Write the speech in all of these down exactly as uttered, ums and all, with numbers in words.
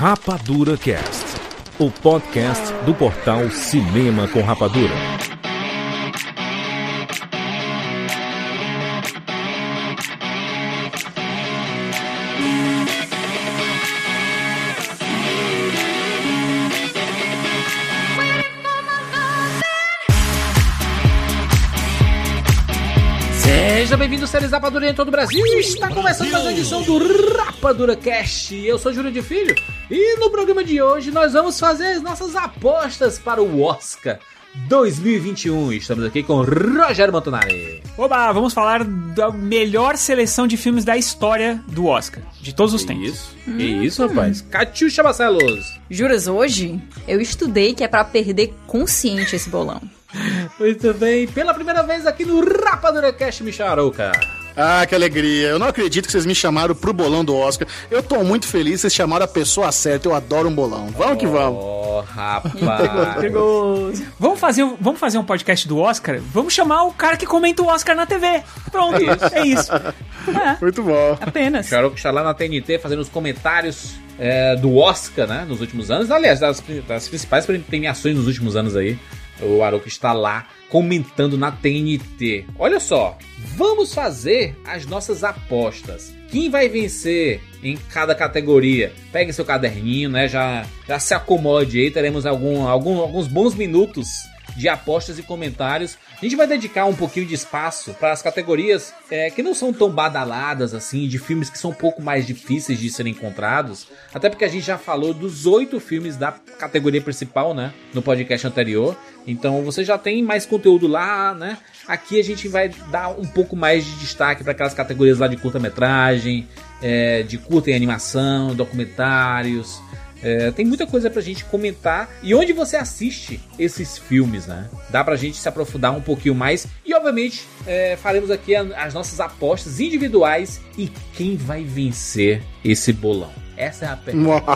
Rapadura Cast, o podcast do portal Cinema com Rapadura. Seja bem-vindo, séries Rapadura em todo o Brasil. Está começando mais uma edição do Rapadura Cast. Eu sou Júlio de Filho e no programa de hoje nós vamos fazer as nossas apostas para o Oscar dois mil e vinte e um. Estamos aqui com Rogério Montanari. Oba, vamos falar da melhor seleção de filmes da história do Oscar, de todos os que tempos. Isso, hum. que isso, rapaz. Catiuxa Barcelos. Juras, hoje eu estudei que é pra perder consciente esse bolão. Muito bem, pela primeira vez aqui no Rapadura Cast, Michel Arouca. Ah, que alegria. Eu não acredito que vocês me chamaram pro bolão do Oscar. Eu tô muito feliz, vocês chamaram a pessoa certa. Eu adoro um bolão. Vamos que vamos. Oh, rapaz. Perigoso. Vamos fazer, vamos fazer um podcast do Oscar? Vamos chamar o cara que comenta o Oscar na T V. Pronto, é isso. É isso. É. Muito bom. Apenas. Michel Arouca está lá na T N T fazendo os comentários é, do Oscar, né, nos últimos anos. Aliás, das, das principais premiações nos últimos anos aí. O Arouca está lá comentando na T N T. Olha só, vamos fazer as nossas apostas. Quem vai vencer em cada categoria? Pegue seu caderninho, né? Já, já se acomode aí. Teremos algum, algum, alguns bons minutos de apostas e comentários. A gente vai dedicar um pouquinho de espaço para as categorias é, que não são tão badaladas assim, de filmes que são um pouco mais difíceis de serem encontrados, até porque a gente já falou dos oito filmes da categoria principal, né, no podcast anterior, então você já tem mais conteúdo lá, né. Aqui a gente vai dar um pouco mais de destaque para aquelas categorias lá de curta-metragem, é, de curta em animação, documentários. É, tem muita coisa pra gente comentar. E onde você assiste esses filmes, né? Dá pra gente se aprofundar um pouquinho mais. E obviamente é, faremos aqui as nossas apostas individuais. E quem vai vencer esse bolão? Essa é a pergunta.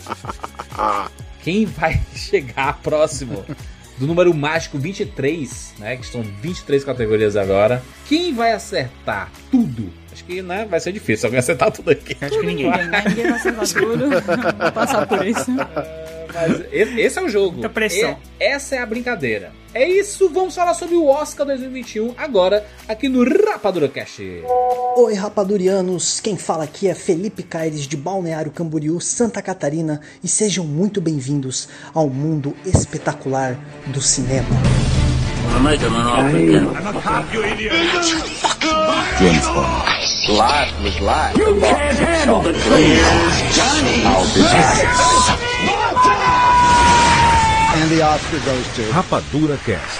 Quem vai chegar próximo do número mágico vinte e três, né? Que estão vinte e três categorias agora. Quem vai acertar tudo? Acho que, né, vai ser difícil alguém acertar tudo aqui. Acho que ninguém. Ninguém, né? Ninguém vai acertar tudo. Vou passar por isso. Mas esse é o jogo. Muita pressão. É, essa é a brincadeira. É isso, vamos falar sobre o Oscar dois mil e vinte e um agora aqui no Rapadura Cast. Oi, rapadurianos, quem fala aqui é Felipe Caires de Balneário Camboriú, Santa Catarina, e sejam muito bem-vindos ao mundo espetacular do cinema. James Bond. Life was life. You can't handle the truth, Johnny. I'll be back. And the Oscar goes to Rapadura Cast.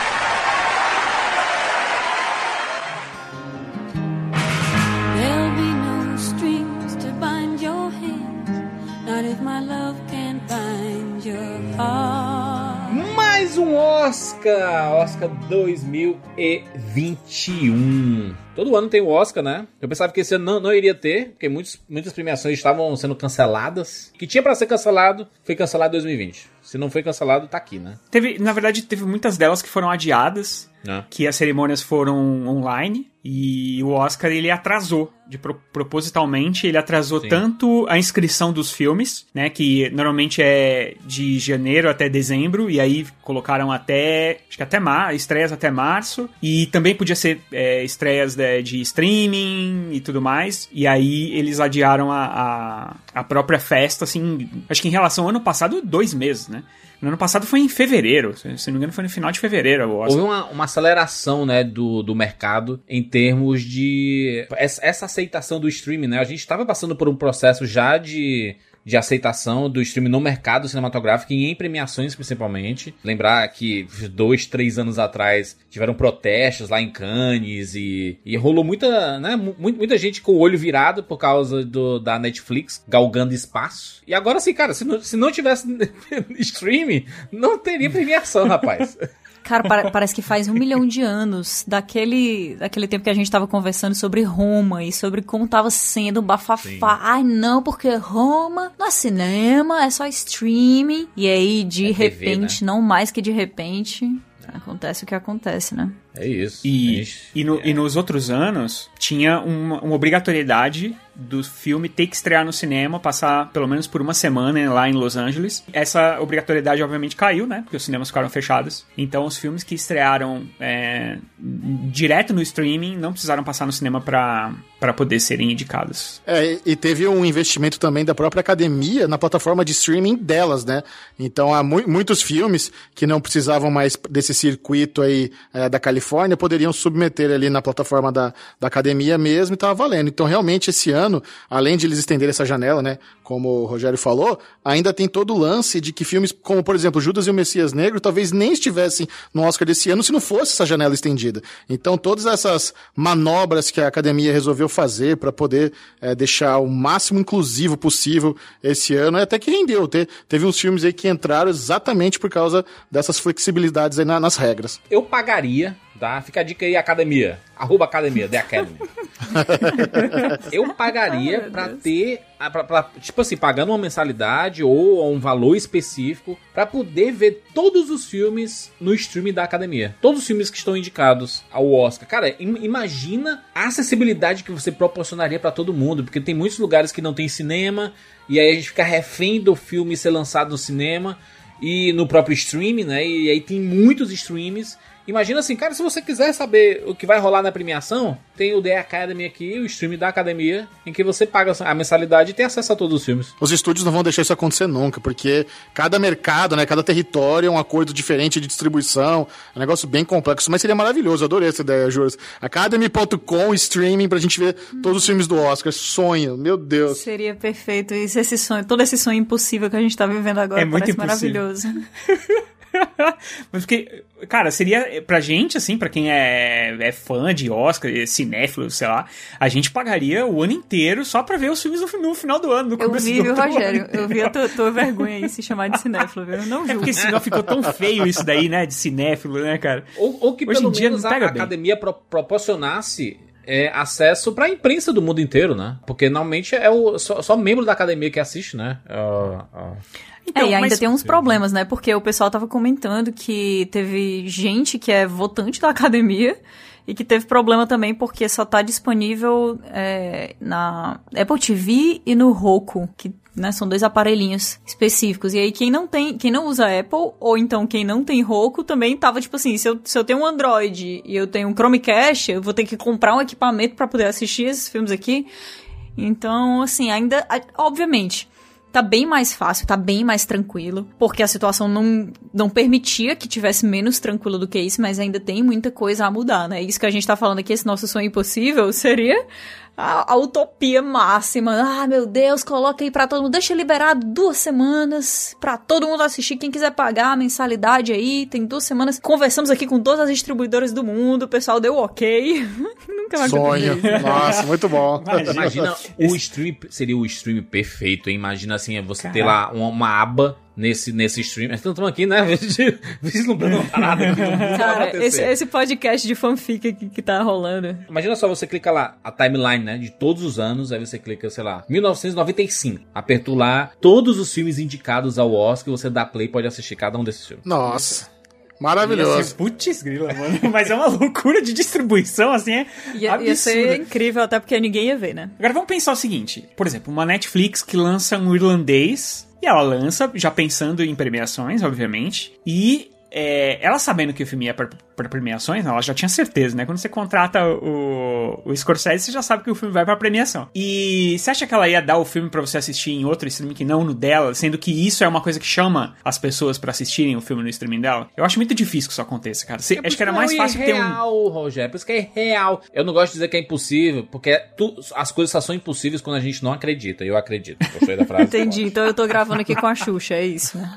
There'll be no strings to bind your hands, not if my love can bind your heart. Mais um Oscar, Oscar dois mil e vinte e um. Todo ano tem o Oscar, né? Eu pensava que esse ano não, não iria ter, porque muitos, muitas premiações estavam sendo canceladas. Que tinha pra ser cancelado, foi cancelado em dois mil e vinte. Se não foi cancelado, tá aqui, né? Teve, na verdade, teve muitas delas que foram adiadas, Ah. que as cerimônias foram online, e o Oscar, ele atrasou, de pro, propositalmente, ele atrasou Sim. tanto a inscrição dos filmes, né, que normalmente é de janeiro até dezembro, e aí colocaram até, acho que até mar, estreias até março, e também podia ser é, estreias de, de streaming e tudo mais, e aí eles adiaram a, a, a própria festa, assim, acho que em relação ao ano passado, dois meses, né? No ano passado foi em fevereiro, se não me engano foi no final de fevereiro. O Oscar. Houve uma, uma aceleração, né, do, do mercado em termos de essa, essa aceitação do streaming, né? A gente estava passando por um processo já de, de aceitação do streaming no mercado cinematográfico e em premiações principalmente. Lembrar que dois, três anos atrás tiveram protestos lá em Cannes e, e rolou muita, né, muita, muita gente com o olho virado por causa do, da Netflix galgando espaço. E agora sim, cara, se não, se não tivesse streaming, não teria premiação, rapaz. Cara, para- parece que faz um milhão de anos daquele, daquele tempo que a gente tava conversando sobre Roma e sobre como tava sendo um bafafá. Sim. Ai, não, porque Roma não é cinema, é só streaming. E aí, de É T V, repente, né? não mais que de repente, acontece o que acontece, né? É isso. E, Gente, e, no, é. e nos outros anos, tinha uma, uma obrigatoriedade do filme ter que estrear no cinema, passar pelo menos por uma semana lá em Los Angeles. Essa obrigatoriedade, obviamente, caiu, né? Porque os cinemas ficaram fechados. Então, os filmes que estrearam é, direto no streaming não precisaram passar no cinema pra, pra poder serem indicados. É, e teve um investimento também da própria academia na plataforma de streaming delas, né? Então, há mu- muitos filmes que não precisavam mais desse circuito aí é, da Califórnia poderiam submeter ali na plataforma da, da academia mesmo e tava valendo. Então, realmente, esse ano, além de eles estenderem essa janela, né, como o Rogério falou, ainda tem todo o lance de que filmes como, por exemplo, Judas e o Messias Negro talvez nem estivessem no Oscar desse ano se não fosse essa janela estendida. Então, todas essas manobras que a academia resolveu fazer para poder é, deixar o máximo inclusivo possível esse ano, até que rendeu. Te, teve uns filmes aí que entraram exatamente por causa dessas flexibilidades aí na, nas regras. Eu pagaria, tá? Fica a dica aí, academia. Arroba academia, The Academy. Eu pagaria oh, pra ter, pra, pra, tipo assim, pagando uma mensalidade ou um valor específico pra poder ver todos os filmes no streaming da academia. Todos os filmes que estão indicados ao Oscar. Cara, im- imagina a acessibilidade que você proporcionaria pra todo mundo, porque tem muitos lugares que não tem cinema, e aí a gente fica refém do filme ser lançado no cinema e no próprio streaming, né? E aí tem muitos streams. Imagina assim, cara, se você quiser saber o que vai rolar na premiação, tem o The Academy aqui, o stream da academia, em que você paga a mensalidade e tem acesso a todos os filmes. Os estúdios não vão deixar isso acontecer nunca, porque cada mercado, né, cada território é um acordo diferente de distribuição, é um negócio bem complexo, mas seria maravilhoso, eu adorei essa ideia, Juras. Academy ponto com, streaming, pra gente ver todos os filmes do Oscar, sonho, meu Deus. Seria perfeito isso, esse sonho, todo esse sonho impossível que a gente tá vivendo agora, É muito parece impossível. maravilhoso. Mas porque, cara, seria pra gente, assim, pra quem é, é fã de Oscar, é cinéfilo, sei lá, a gente pagaria o ano inteiro só pra ver os filmes no, no final do ano, no Eu começo vi, do viu, outro Rogério? ano. Eu vi a tua, tua vergonha aí se chamar de cinéfilo, viu? Eu não É julgo. porque senão ficou tão feio isso daí, né, de cinéfilo, né, cara? Ou, ou que Hoje pelo em dia menos não a pega bem. academia pro, proporcionasse é, acesso pra imprensa do mundo inteiro, né? Porque normalmente é o, só, só membro da academia que assiste, né? Uh, uh. É, e ainda mas- tem uns problemas, né? Porque o pessoal tava comentando que teve gente que é votante da academia e que teve problema também porque só tá disponível é, na Apple T V e no Roku, que né, são dois aparelhinhos específicos. E aí quem não tem, quem não usa Apple, ou então quem não tem Roku, também tava tipo assim, se eu, se eu tenho um Android e eu tenho um Chromecast, eu vou ter que comprar um equipamento pra poder assistir esses filmes aqui. Então, assim, ainda, obviamente, tá bem mais fácil, tá bem mais tranquilo, porque a situação não, não permitia que tivesse menos tranquilo do que isso, mas ainda tem muita coisa a mudar, né? Isso que a gente tá falando aqui, esse nosso sonho impossível, seria a, a utopia máxima. Ah, meu Deus, coloca aí pra todo mundo, deixa liberado duas semanas pra todo mundo assistir, quem quiser pagar a mensalidade aí, tem duas semanas. Conversamos aqui com todas as distribuidoras do mundo, o pessoal deu ok. Nunca vai Sonho, acontecer. nossa, muito bom. Imagina, o stream seria o stream perfeito, hein? Imagina assim, é você ter lá uma, uma aba nesse, nesse stream. Então estamos aqui, né? Vislumbrando uma parada aqui. Cara, esse, esse podcast de fanfic aqui que tá rolando. Imagina só, você clica lá, a timeline, né, de todos os anos, aí você clica, sei lá, mil novecentos e noventa e cinco. Apertou lá todos os filmes indicados ao Oscar, você dá play e pode assistir cada um desses filmes. Nossa, Ia maravilhoso. ser putz grila, mano. Mas é uma loucura de distribuição, assim, é Ia, absurda. ia ser incrível, até porque ninguém ia ver, né? Agora vamos pensar o seguinte, por exemplo, uma Netflix que lança um irlandês, e ela lança já pensando em premiações, obviamente, e é, ela sabendo que o filme ia para premiações, ela já tinha certeza, né? Quando você contrata o, o Scorsese, você já sabe que o filme vai pra premiação. E você acha que ela ia dar o filme pra você assistir em outro streaming que não no dela, sendo que isso é uma coisa que chama as pessoas pra assistirem o filme no streaming dela? Eu acho muito difícil que isso aconteça, cara. Você, É acho que era mais fácil ter um... É real, Rogério, por isso que é real. Eu não gosto de dizer que é impossível, porque tu, as coisas só são impossíveis quando a gente não acredita. Eu acredito. Gostei da frase. Entendi, então eu tô gravando aqui com a Xuxa, é isso, né?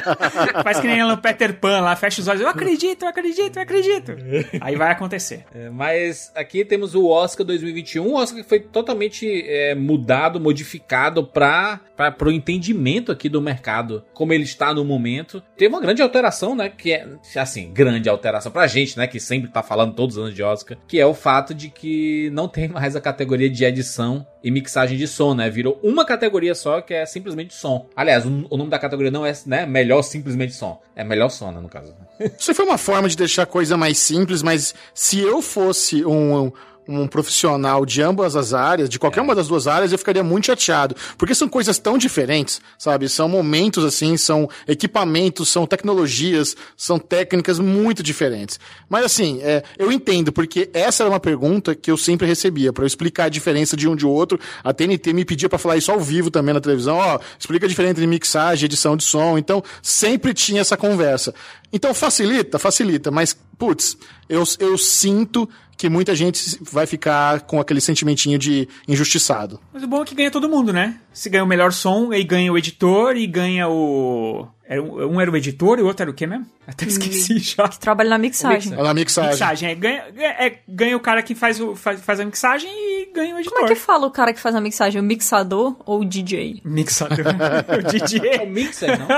Faz que nem ela no Peter Pan lá, fecha os olhos, eu acredito, eu acredito, eu acredito. Aí vai acontecer. É, mas aqui temos o Oscar dois mil e vinte e um, o Oscar que foi totalmente é, mudado, modificado para o entendimento aqui do mercado, como ele está no momento. Teve uma grande alteração, né, que é, assim, grande alteração pra gente, né, que sempre tá falando todos os anos de Oscar, que é o fato de que não tem mais a categoria de edição e mixagem de som, né, virou uma categoria só, que é simplesmente som. Aliás, o, o nome da categoria não é, né, melhor simplesmente som, é melhor som, né, no caso. Isso foi uma forma de deixar a coisa coisa mais simples, mas se eu fosse um... um um profissional de ambas as áreas, de qualquer é. uma das duas áreas, eu ficaria muito chateado. Porque são coisas tão diferentes, sabe? São momentos, assim, são equipamentos, são tecnologias, são técnicas muito diferentes. Mas, assim, é, eu entendo, porque essa era uma pergunta que eu sempre recebia, pra eu explicar a diferença de um de outro. A T N T me pedia pra falar isso ao vivo também na televisão. Ó, explica a diferença entre mixagem, edição de som. Então, sempre tinha essa conversa. Então, facilita? Facilita. Mas, putz, eu, eu sinto que muita gente vai ficar com aquele sentimentinho de injustiçado. Mas o bom é que ganha todo mundo, né? Se ganha o melhor som, aí ganha o editor e ganha o... Um era o editor e o outro era o quê mesmo? Até esqueci já. Que trabalha na mixagem. É na mixagem. Mixagem. É, ganha, é, ganha o cara que faz, o, faz, faz a mixagem e ganha o editor. Como é que fala o cara que faz a mixagem? O mixador ou o D J? Mixador. O D J. É o mixer, não?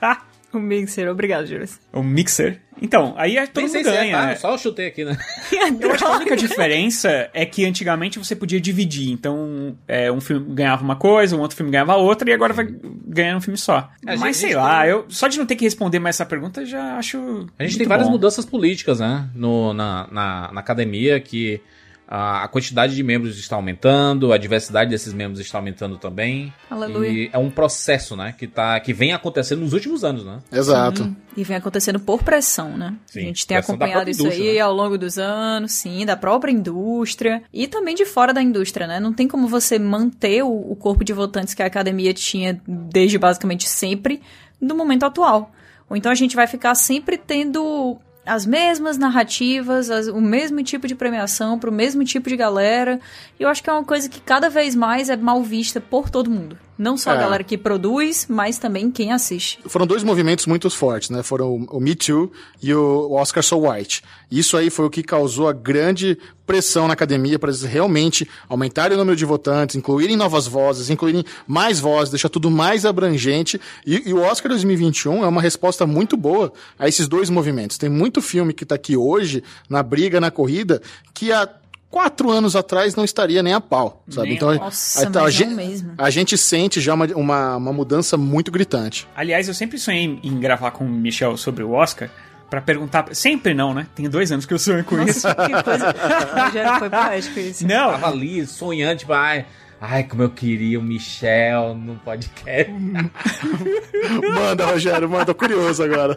O mixer, obrigado, Júlio. O mixer. Então, aí é todo mundo ganha. É, tá? Só eu chutei aqui, né? Eu acho que a única diferença é que antigamente você podia dividir. Então, é, um filme ganhava uma coisa, um outro filme ganhava outra, e agora vai ganhar um filme só. A Mas gente, sei lá, tem... eu, só de não ter que responder mais essa pergunta, já acho. A gente tem várias bom. mudanças políticas, né? No, na, na, na academia, que a quantidade de membros está aumentando, a diversidade desses membros está aumentando também. Aleluia. E é um processo, né, que, tá, que vem acontecendo nos últimos anos, né? Exato. Sim, e vem acontecendo por pressão, né? Sim, a gente tem acompanhado isso aí, né, ao longo dos anos, sim, da própria indústria e também de fora da indústria, né? Não tem como você manter o, o corpo de votantes que a academia tinha desde basicamente sempre no momento atual. Ou então a gente vai ficar sempre tendo as mesmas narrativas, as, o mesmo tipo de premiação para o mesmo tipo de galera. E eu acho que é uma coisa que cada vez mais é mal vista por todo mundo. Não só é. a galera que produz, mas também quem assiste. Foram dois movimentos muito fortes, né? Foram o Me Too e o Oscar So White. Isso aí foi o que causou a grande pressão na academia para eles realmente aumentarem o número de votantes, incluírem novas vozes, incluírem mais vozes, deixar tudo mais abrangente. E, e o Oscar dois mil e vinte e um é uma resposta muito boa a esses dois movimentos. Tem muito filme que tá aqui hoje, na briga, na corrida, que a Quatro anos atrás não estaria nem a pau, sabe? Nem, então, nossa, então a, gente, mesmo. a gente sente já uma, uma, uma mudança muito gritante. Aliás, eu sempre sonhei em, em gravar com o Michel sobre o Oscar pra perguntar... Sempre não, né? Tem dois anos que eu sonho com nossa, isso. Que coisa... Já foi poético isso. Não. Eu tava ali sonhando, tipo, ai... Ai, como eu queria o Michel no podcast. Manda, Rogério, manda. Tô curioso agora.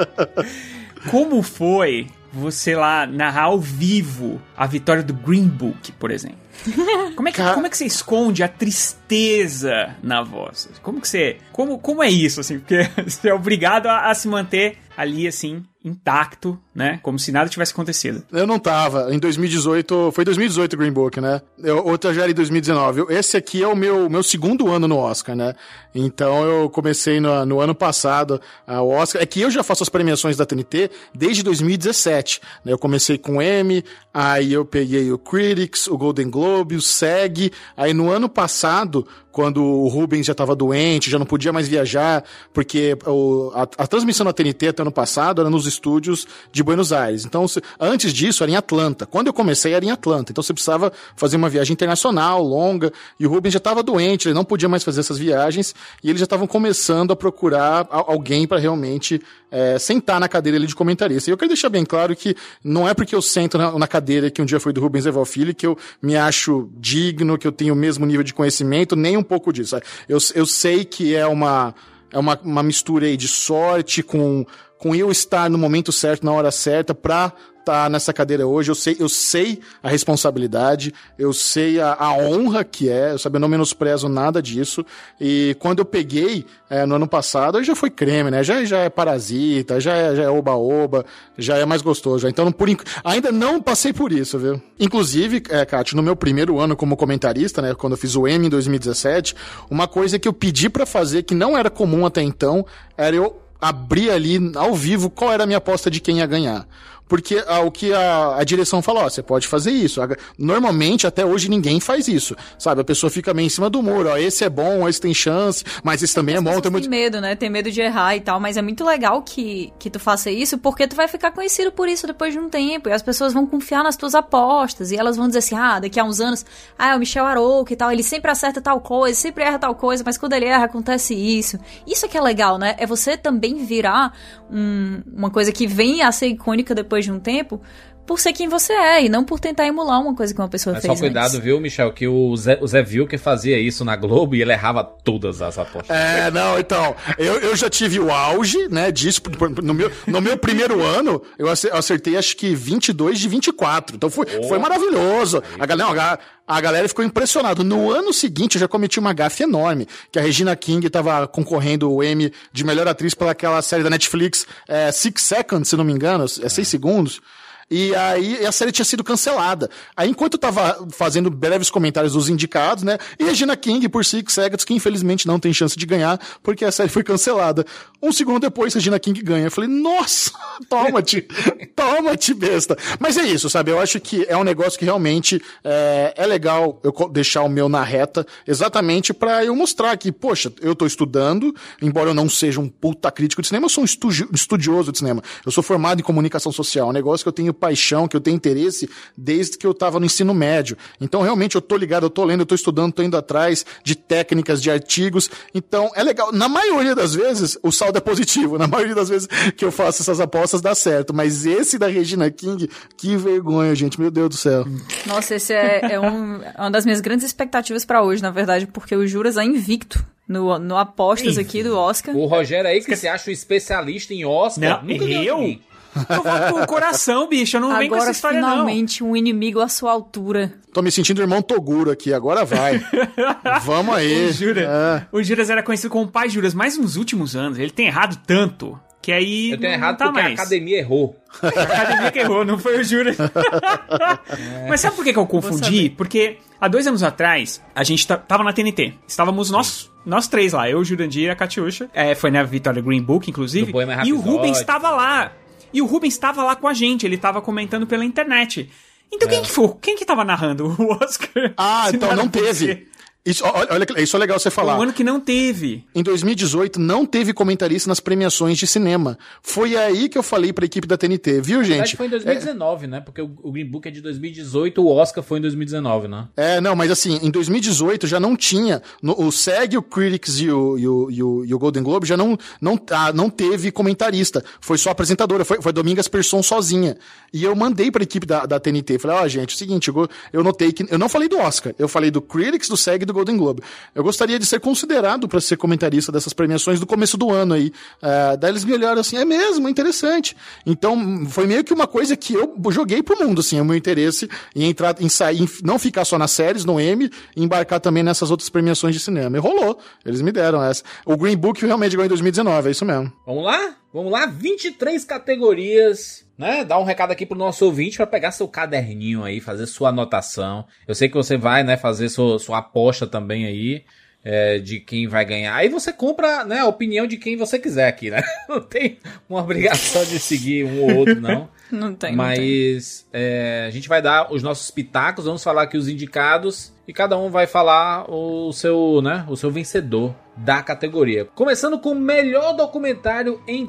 Como foi você lá narrar ao vivo a vitória do Green Book, por exemplo? Como é que, como é que você esconde a tristeza na voz? Como que você... Como, como é isso, assim? Porque você é obrigado a, a se manter ali, assim, intacto, né? Como se nada tivesse acontecido. Eu não tava. Em dois mil e dezoito... Foi dois mil e dezoito o Green Book, né? Eu, outra já era em dois mil e dezenove. Eu, esse aqui é o meu, meu segundo ano no Oscar, né? Então eu comecei no, no ano passado uh, o Oscar. É que eu já faço as premiações da T N T desde dois mil e dezessete. Né? Eu comecei com o Emmy, aí eu peguei o Critics, o Golden Globe, o S E G. Aí no ano passado, quando o Rubens já estava doente, já não podia mais viajar, porque o, a, a transmissão da T N T até ano passado era nos estúdios de Buenos Aires. Então, se, antes disso, era em Atlanta. Quando eu comecei, era em Atlanta. Então, você precisava fazer uma viagem internacional, longa, e o Rubens já estava doente, ele não podia mais fazer essas viagens, e eles já estavam começando a procurar a, alguém para realmente é, sentar na cadeira ali de comentarista. E eu quero deixar bem claro que não é porque eu sento na, na cadeira que um dia foi do Rubens Eval Filho que eu me acho digno, que eu tenho o mesmo nível de conhecimento, nem um pouco disso. Eu, eu sei que é uma, é uma, uma mistura aí de sorte com, com eu estar no momento certo, na hora certa, pra estar nessa cadeira hoje. Eu sei, eu sei a responsabilidade, eu sei a, a honra que é, eu, sabe, eu não menosprezo nada disso. E quando eu peguei é, no ano passado, aí já foi creme, né? Já, já é Parasita, já é, já é Oba-Oba, já é mais gostoso. Já. Então, por, ainda não passei por isso, viu? Inclusive, é, Kátia, no meu primeiro ano como comentarista, né? Quando eu fiz o Emmy em dois mil e dezessete, uma coisa que eu pedi pra fazer, que não era comum até então, era eu abrir ali, ao vivo, qual era a minha aposta de quem ia ganhar. Porque ah, o que a, a direção falou, ó, você pode fazer isso. Normalmente, até hoje, ninguém faz isso, sabe? A pessoa fica meio em cima do muro, ó, esse é bom, esse tem chance, mas esse também é bom. Tem, muito... tem medo, né? Tem medo de errar e tal, mas é muito legal que, que tu faça isso, porque tu vai ficar conhecido por isso depois de um tempo, e as pessoas vão confiar nas tuas apostas, e elas vão dizer assim, ah, daqui a uns anos, ah, é o Michel Arouca e tal, ele sempre acerta tal coisa, sempre erra tal coisa, mas quando ele erra, acontece isso. Isso é que é legal, né? É você também virar um, uma coisa que vem a ser icônica depois depois de um tempo, por ser quem você é e não por tentar emular uma coisa que uma pessoa Mas fez só cuidado, antes. viu, Michel, que o Zé, o Zé Vilker fazia isso na Globo e ele errava todas as apostas. É, não, então, eu, eu já tive o auge, né, disso, no meu, no meu primeiro ano, eu acertei acho que vinte e dois de vinte e quatro, então foi, oh. foi maravilhoso, a galera, a, a galera ficou impressionada. No ano seguinte eu já cometi uma gafe enorme, que a Regina King tava concorrendo o Emmy de melhor atriz pela aquela série da Netflix, é, Six Seconds, se não me engano, é seis segundos. E aí a série tinha sido cancelada. Aí enquanto eu tava fazendo breves comentários dos indicados, né, e Regina King por Six Seconds, que infelizmente não tem chance de ganhar, porque a série foi cancelada. Um segundo depois, Regina King ganha. Eu falei, nossa, toma-te, toma-te, besta. Mas é isso, sabe, eu acho que é um negócio que realmente é, é legal eu deixar o meu na reta, exatamente pra eu mostrar que, poxa, eu tô estudando, embora eu não seja um puta crítico de cinema, eu sou um estudi- estudioso de cinema. Eu sou formado em comunicação social, um negócio que eu tenho paixão, que eu tenho interesse desde que eu tava no ensino médio. Então, realmente, eu tô ligado, eu tô lendo, eu tô estudando, tô indo atrás de técnicas, de artigos. Então, é legal. Na maioria das vezes, o saldo é positivo. Na maioria das vezes que eu faço essas apostas, dá certo. Mas esse da Regina King, que vergonha, gente. Meu Deus do céu. Nossa, esse é, é, um, é uma das minhas grandes expectativas pra hoje, na verdade, porque o Juras é invicto. No, no apostas Ei, aqui do Oscar. O Rogério aí que se acha um especialista em Oscar. Não, nunca eu? Eu vou com o coração, bicho. Eu não venho com essa história, não. Agora, finalmente, um inimigo à sua altura. Tô me sentindo irmão Toguro aqui. Agora vai. Vamos aí. O Juras, é. o Juras era conhecido como Pai Juras, mas nos últimos anos ele tem errado tanto que aí Eu tenho não errado tá porque mais. a academia errou. A academia que errou, não foi o Juras. É. Mas sabe por que, que eu confundi? Porque há dois anos atrás, a gente t- tava na T N T. Estávamos nós, nós três lá. Eu, o Jurandir e a Catiuxa. É, foi na Vitória Green Book, inclusive. E o Rubens estava lá. E o Rubens estava lá com a gente, ele estava comentando pela internet. Então é. quem que foi? Quem que tava narrando o Oscar? Ah, então não teve. Isso, olha, isso é legal você falar. Foi um ano que não teve. Em dois mil e dezoito, não teve comentarista nas premiações de cinema. Foi aí que eu falei pra equipe da T N T, viu, gente? Acho que foi em dois mil e dezenove, é... né? Porque o, o Green Book é de dois mil e dezoito, o Oscar foi em dois mil e dezenove, né? É, não, mas assim, em dois mil e dezoito já não tinha. No, o S E G, o Critics e o, e o, e o, e o Golden Globe já não, não, ah, não teve comentarista. Foi só apresentadora, foi, foi Domingas Persson sozinha. E eu mandei pra equipe da, da T N T. Falei, ó, oh, gente, é o seguinte, eu, eu notei que. Eu não falei do Oscar, eu falei do Critics, do S E G e do Golden Globe. Eu gostaria de ser considerado para ser comentarista dessas premiações do começo do ano aí. Uh, daí eles me olharam assim, é mesmo, é interessante. Então, foi meio que uma coisa que eu joguei pro mundo, assim, o meu interesse em entrar, em sair, em não ficar só nas séries, no Emmy, e embarcar também nessas outras premiações de cinema. E rolou. Eles me deram essa. O Green Book realmente ganhou em dois mil e dezenove, é isso mesmo. Vamos lá? Vamos lá? vinte e três categorias, né? Dá um recado aqui pro nosso ouvinte para pegar seu caderninho aí, fazer sua anotação. Eu sei que você vai, né, fazer sua, sua aposta também aí, é, de quem vai ganhar. Aí você compra, né, a opinião de quem você quiser aqui, né? Não tem uma obrigação de seguir um ou outro, não. Não tem, Mas não tem. É, a gente vai dar os nossos pitacos, vamos falar aqui os indicados e cada um vai falar o seu, né, o seu vencedor da categoria. Começando com o melhor documentário em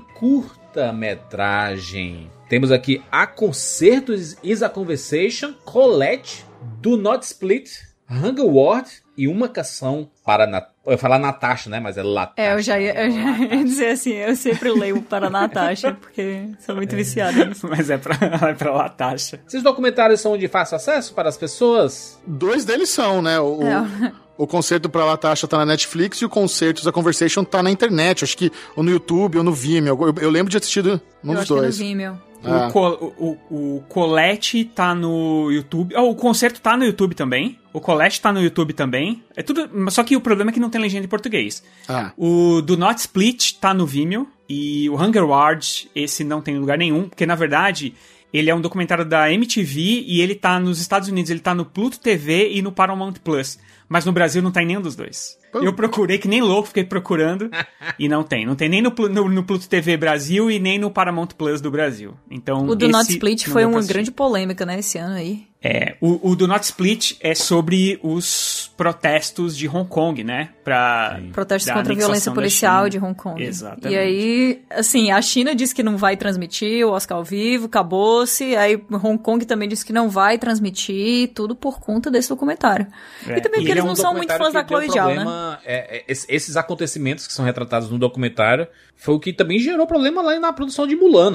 curta-metragem. Temos aqui A Concerto is a Conversation, Colette, Do Not Split, Hunger Ward e Uma Canção para... Nat- eu ia falar Natasha, né? Mas é Latasha. É, eu já ia, eu já ia dizer assim, eu sempre leio para Natasha, porque sou muito viciada nisso. Mas é pra, é pra Latasha. Esses documentários são de fácil acesso para as pessoas? Dois deles são, né? O, é. o, o Concerto para Latasha tá na Netflix e o Concerto da Conversation tá na internet. Acho que ou no YouTube ou no Vimeo. Eu, eu lembro de ter assistido um eu dos acho dois. Que é no Vimeo. Ah. O, Co- o, o Colette tá no YouTube. Oh, o Concerto tá no YouTube também. O Colette tá no YouTube também. É tudo. Só que o problema é que não tem legenda em português. Ah. O Do Not Split tá no Vimeo. E o Hunger Ward, esse não tem lugar nenhum. Porque, na verdade, ele é um documentário da M T V e ele tá nos Estados Unidos. Ele tá no Pluto T V e no Paramount Plus. Mas no Brasil não tá em nenhum dos dois. Pô. Eu procurei, que nem louco, fiquei procurando. E não tem. Não tem nem no, no, no Pluto T V Brasil e nem no Paramount Plus do Brasil. Então, o Do Not Split foi uma assistir. grande polêmica, né, esse ano aí. É, o, o Do Not Split é sobre os protestos de Hong Kong, né? Pra protestos contra a violência policial de Hong Kong. Exatamente. E aí, assim, a China disse que não vai transmitir o Oscar ao vivo, acabou-se. Aí Hong Kong também disse que não vai transmitir, tudo por conta desse documentário. É. E também porque E eles é um não são muito fãs da Chloe Zhao, né? É, é, esses acontecimentos que são retratados no documentário foi o que também gerou problema lá na produção de Mulan, né?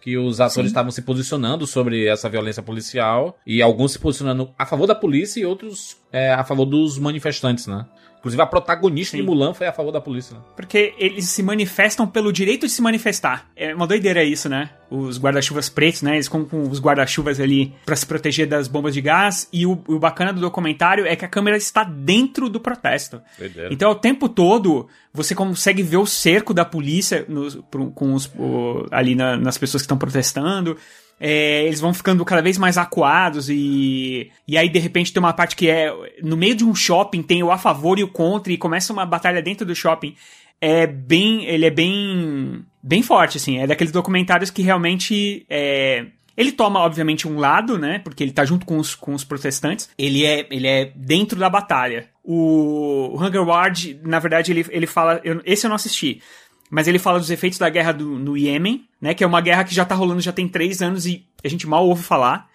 que os atores estavam se posicionando sobre essa violência policial, e alguns se posicionando a favor da polícia e outros é, a favor dos manifestantes, né? Inclusive, a protagonista Sim. de Mulan foi a favor da polícia. Né? Porque eles se manifestam pelo direito de se manifestar. É uma doideira isso, né? Os guarda-chuvas pretos, né? Eles com, com os guarda-chuvas ali pra se proteger das bombas de gás. E o, o bacana do documentário é que a câmera está dentro do protesto. Doideira. Então, o tempo todo, você consegue ver o cerco da polícia nos, com os, o, ali na, nas pessoas que estão protestando. É, eles vão ficando cada vez mais acuados e, e aí de repente tem uma parte que é no meio de um shopping, tem o a favor e o contra e começa uma batalha dentro do shopping. É bem, ele é bem bem forte, assim, é daqueles documentários que realmente é, ele toma obviamente um lado, né, porque ele tá junto com os, com os protestantes, ele é, ele é dentro da batalha. O Hunger Ward, na verdade, ele, ele fala, eu, esse eu não assisti, mas ele fala dos efeitos da guerra do, no Iêmen, né? Que é uma guerra que já tá rolando já tem três anos e a gente mal ouve falar.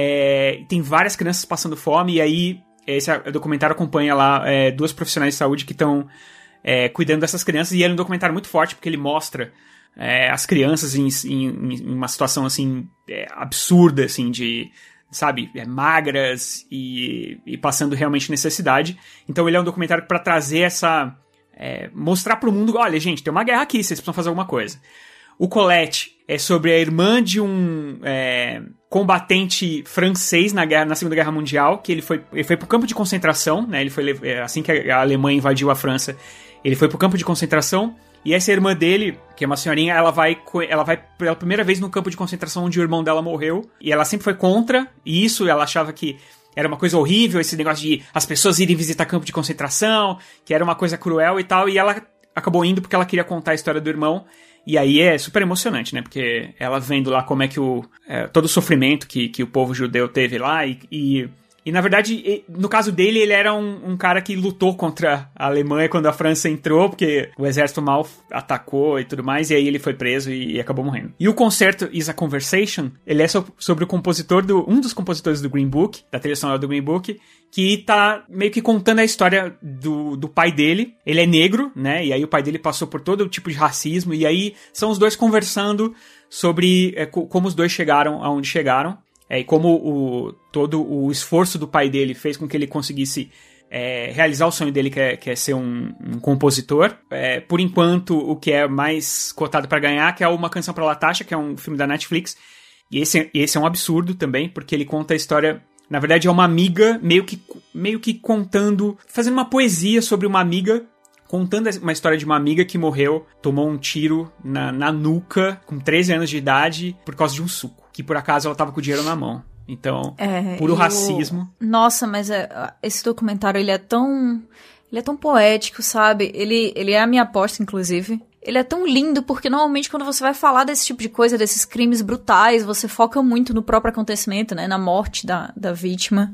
É, tem várias crianças passando fome e aí esse documentário acompanha lá é, duas profissionais de saúde que estão é, cuidando dessas crianças e é um documentário muito forte porque ele mostra é, as crianças em, em, em uma situação assim é, absurda, assim, de... sabe, é, magras e, e passando realmente necessidade. Então ele é um documentário para trazer essa... É, mostrar pro mundo, olha, gente, tem uma guerra aqui, vocês precisam fazer alguma coisa. O Colette é sobre a irmã de um é, combatente francês na, guerra, na Segunda Guerra Mundial, que ele foi, ele foi pro campo de concentração, né? Ele foi, assim que a Alemanha invadiu a França, ele foi pro campo de concentração, e essa irmã dele, que é uma senhorinha, ela vai, ela vai pela primeira vez no campo de concentração onde o irmão dela morreu, e ela sempre foi contra, e isso ela achava que era uma coisa horrível, esse negócio de as pessoas irem visitar campo de concentração, que era uma coisa cruel e tal, e ela acabou indo porque ela queria contar a história do irmão, e aí é super emocionante, né, porque ela vendo lá como é que o... É, todo o sofrimento que, que o povo judeu teve lá, e... e E, na verdade, no caso dele, ele era um, um cara que lutou contra a Alemanha quando a França entrou, porque o exército mal atacou e tudo mais, e aí ele foi preso e, e acabou morrendo. E o concerto Is a Conversation, ele é so, sobre o compositor, do, um dos compositores do Green Book, da trilha sonora do Green Book, que tá meio que contando a história do, do pai dele. Ele é negro, né, e aí o pai dele passou por todo tipo de racismo, e aí são os dois conversando sobre é, como os dois chegaram aonde chegaram. É, e como o, todo o esforço do pai dele fez com que ele conseguisse é, realizar o sonho dele, que é, que é ser um, um compositor. É, por enquanto, o que é mais cotado para ganhar, que é Uma Canção pra Latasha, que é um filme da Netflix. E esse, esse é um absurdo também, porque ele conta a história... Na verdade, é uma amiga meio que, meio que contando... Fazendo uma poesia sobre uma amiga... Contando uma história de uma amiga que morreu, tomou um tiro na, na nuca, com treze anos de idade, por causa de um suco. Que por acaso ela tava com o dinheiro na mão. Então, é, puro racismo. O... Nossa, mas é, esse documentário, ele é tão... Ele é tão poético, sabe? Ele, ele é a minha aposta, inclusive. Ele é tão lindo, porque normalmente quando você vai falar desse tipo de coisa, desses crimes brutais, você foca muito no próprio acontecimento, né? Na morte da, da vítima.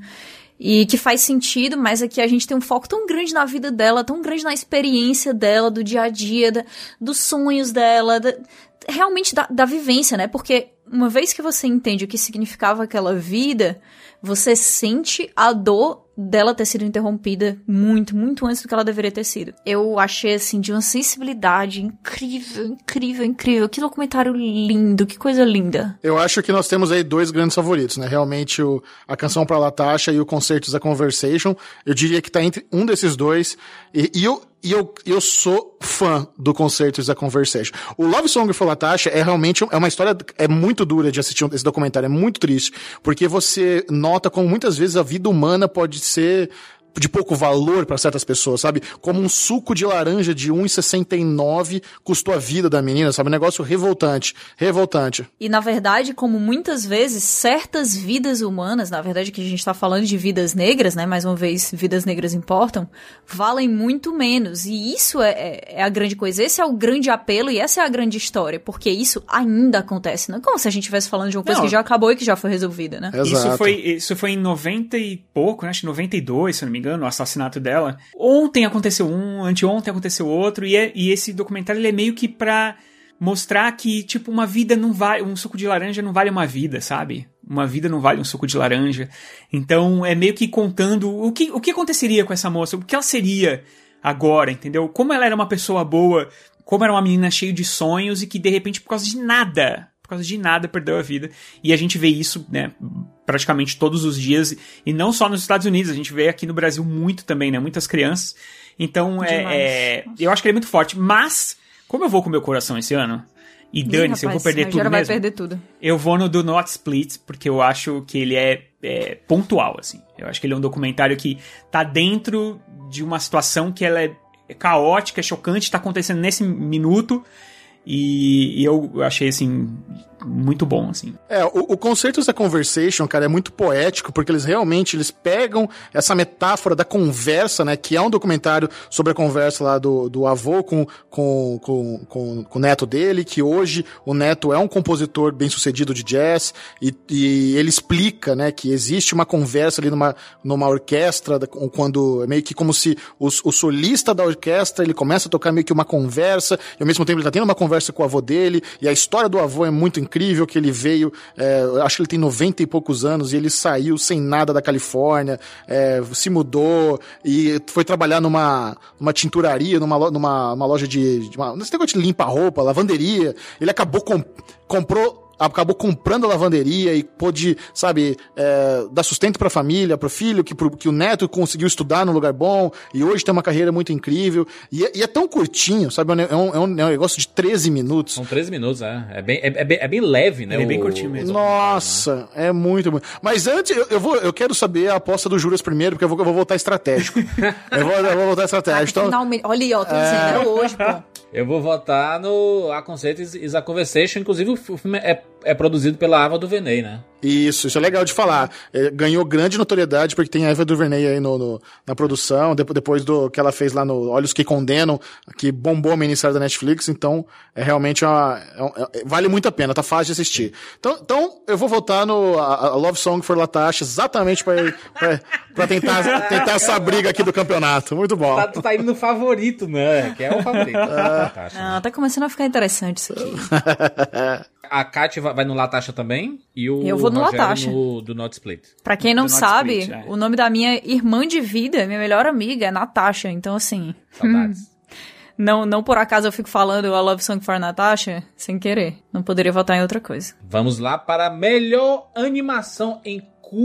E que faz sentido, mas aqui a gente tem um foco tão grande na vida dela, tão grande na experiência dela, do dia a dia, da, dos sonhos dela, da, realmente da, da vivência, né? Porque uma vez que você entende o que significava aquela vida, você sente a dor dela ter sido interrompida muito, muito antes do que ela deveria ter sido. Eu achei, assim, de uma sensibilidade incrível, incrível, incrível. Que documentário lindo, que coisa linda. Eu acho que nós temos aí dois grandes favoritos, né? Realmente o, a Canção pra Latasha e o Concertos A Conversation. Eu diria que tá entre um desses dois. E, e eu... E eu, eu sou fã do Concertos A Conversation. O Love Song for Latasha é realmente é uma história, é muito dura de assistir esse documentário, é muito triste, porque você nota como muitas vezes a vida humana pode ser de pouco valor para certas pessoas, sabe? Como um suco de laranja de um real e sessenta e nove centavos custou a vida da menina, sabe? Um negócio revoltante, revoltante. E, na verdade, como muitas vezes, certas vidas humanas, na verdade que a gente tá falando de vidas negras, né? Mais uma vez, vidas negras importam, valem muito menos. E isso é, é, é a grande coisa. Esse é o grande apelo e essa é a grande história, porque isso ainda acontece. Não é como se a gente estivesse falando de uma coisa não. que já acabou e que já foi resolvida, né? Exato. Isso foi, isso foi em noventa e pouco, né? Acho que noventa e dois, se não me engano, o assassinato dela. Ontem aconteceu um, anteontem aconteceu outro, e, é, e esse documentário ele é meio que pra mostrar que, tipo, uma vida não vale, um suco de laranja não vale uma vida, sabe? Uma vida não vale um suco de laranja. Então, é meio que contando o que, o que aconteceria com essa moça, o que ela seria agora, entendeu? Como ela era uma pessoa boa, como era uma menina cheia de sonhos e que, de repente, por causa de nada, por causa de nada perdeu a vida. E a gente vê isso, né, praticamente todos os dias, e não só nos Estados Unidos, a gente vê aqui no Brasil muito também, né, muitas crianças. Então, é, é, eu acho que ele é muito forte, mas, como eu vou com o meu coração esse ano, e dane-se, eu vou perder tudo mesmo. vai perder tudo. Eu vou no Do Not Split, porque eu acho que ele é, é pontual, assim. Eu acho que ele é um documentário que tá dentro de uma situação que ela é caótica, é chocante, tá acontecendo nesse minuto, e, e eu achei, assim, muito bom, assim. É, o, o Concertos da Conversation, cara, é muito poético, porque eles realmente, eles pegam essa metáfora da conversa, né, que é um documentário sobre a conversa lá do, do avô com, com, com, com, com o neto dele, que hoje o neto é um compositor bem-sucedido de jazz, e, e ele explica, né, que existe uma conversa ali numa, numa orquestra, quando é meio que como se o, o solista da orquestra, ele começa a tocar meio que uma conversa, e ao mesmo tempo ele tá tendo uma conversa com o avô dele, e a história do avô é muito incrível, incrível que ele veio, é, acho que ele tem noventa e poucos anos, e ele saiu sem nada da Califórnia, é, se mudou e foi trabalhar numa, numa tinturaria, numa, numa uma loja de, de uma, nesse negócio de limpa-roupa, lavanderia. Ele acabou com, comprou acabou comprando a lavanderia e pôde, sabe, é, dar sustento pra família, pro filho, que, pro, que o neto conseguiu estudar num lugar bom, e hoje tem uma carreira muito incrível, e é, e é tão curtinho, sabe, é um, é, um, é um negócio de treze minutos. São treze minutos, é, é, bem, é, é, bem, é bem leve, né? Ele é bem o, curtinho mesmo. Nossa, é muito bom. Mas antes, eu, eu, vou, eu quero saber a aposta do Juras primeiro, porque eu vou, eu vou voltar estratégico. eu, vou, eu vou voltar estratégico. Então, finalmente, olha aí, ó, tô dizendo, é hoje, pô. Eu vou votar no A Conceito is a Conversation. Inclusive, o filme é, é produzido pela Ava DuVernay, né? Isso, isso é legal de falar. É, ganhou grande notoriedade porque tem a Ava DuVernay aí no, no, na produção, depois, depois do que ela fez lá no Olhos que Condenam, que bombou a minissérie da Netflix, então é realmente uma, é, é, vale muito a pena, tá fácil de assistir. Então, então eu vou votar no a, a Love Song for Latasha exatamente pra, pra, pra tentar, tentar essa briga aqui do campeonato. Muito bom. Tá, tu tá indo no favorito, né? Que é o favorito. É. Não, tá começando a ficar interessante isso aqui. A Kátia vai no Latasha também e o Eu vou no Rogério Latasha. no do Not Split. Pra quem não Do Not sabe, Split, é. o nome da minha irmã de vida, minha melhor amiga, é Natasha. Então, assim... Saudades. Não, não por acaso eu fico falando a Love Song for Natasha sem querer. Não poderia votar em outra coisa. Vamos lá para a melhor animação em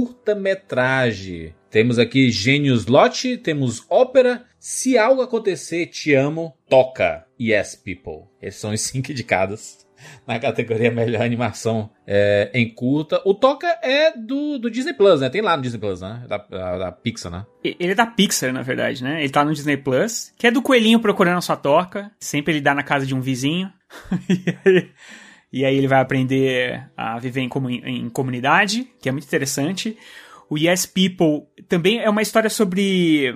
curta-metragem. Temos aqui Gênios Lot, temos Ópera, Se Algo Acontecer, Te Amo, Toca, Yes People. Esses são os cinco indicados na categoria Melhor Animação é, em Curta. O Toca é do, do Disney Plus, né? Tem lá no Disney Plus, né? Da, da, da Pixar, né? Ele é da Pixar, na verdade, né? Ele tá no Disney Plus, que é do coelhinho procurando a sua toca. Sempre ele dá na casa de um vizinho. e, aí, e aí ele vai aprender a viver em, comu- em comunidade, que é muito interessante. O Yes People também é uma história sobre...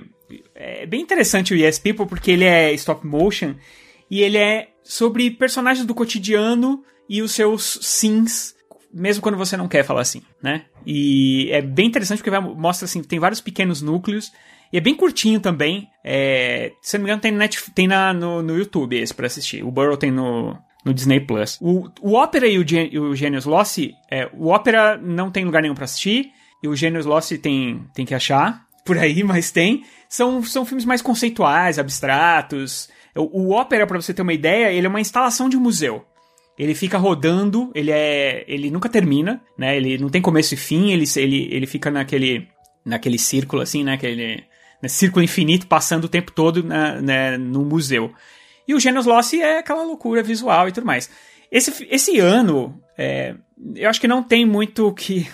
É bem interessante o Yes People, porque ele é stop motion e ele é sobre personagens do cotidiano e os seus sims, mesmo quando você não quer falar assim, né? E é bem interessante porque vai, mostra assim, tem vários pequenos núcleos e é bem curtinho também. É, se não me engano, tem, Netflix, tem na, no, no YouTube esse pra assistir. O Burrow tem no... no Disney Plus. O, o Ópera e o, Gen, o Genius Lost, é, o Ópera não tem lugar nenhum pra assistir, e o Genius Lost tem, tem que achar por aí, mas tem. São, são filmes mais conceituais, abstratos. O, o Ópera, pra você ter uma ideia, ele é uma instalação de museu. Ele fica rodando, ele é, ele nunca termina, né? Ele não tem começo e fim, ele, ele, ele fica naquele, naquele círculo assim, né? Aquele, né? Círculo infinito, passando o tempo todo na, né? no museu. E o Genius Lost é aquela loucura visual e tudo mais. Esse, esse ano, é, eu acho que não tem muito o que...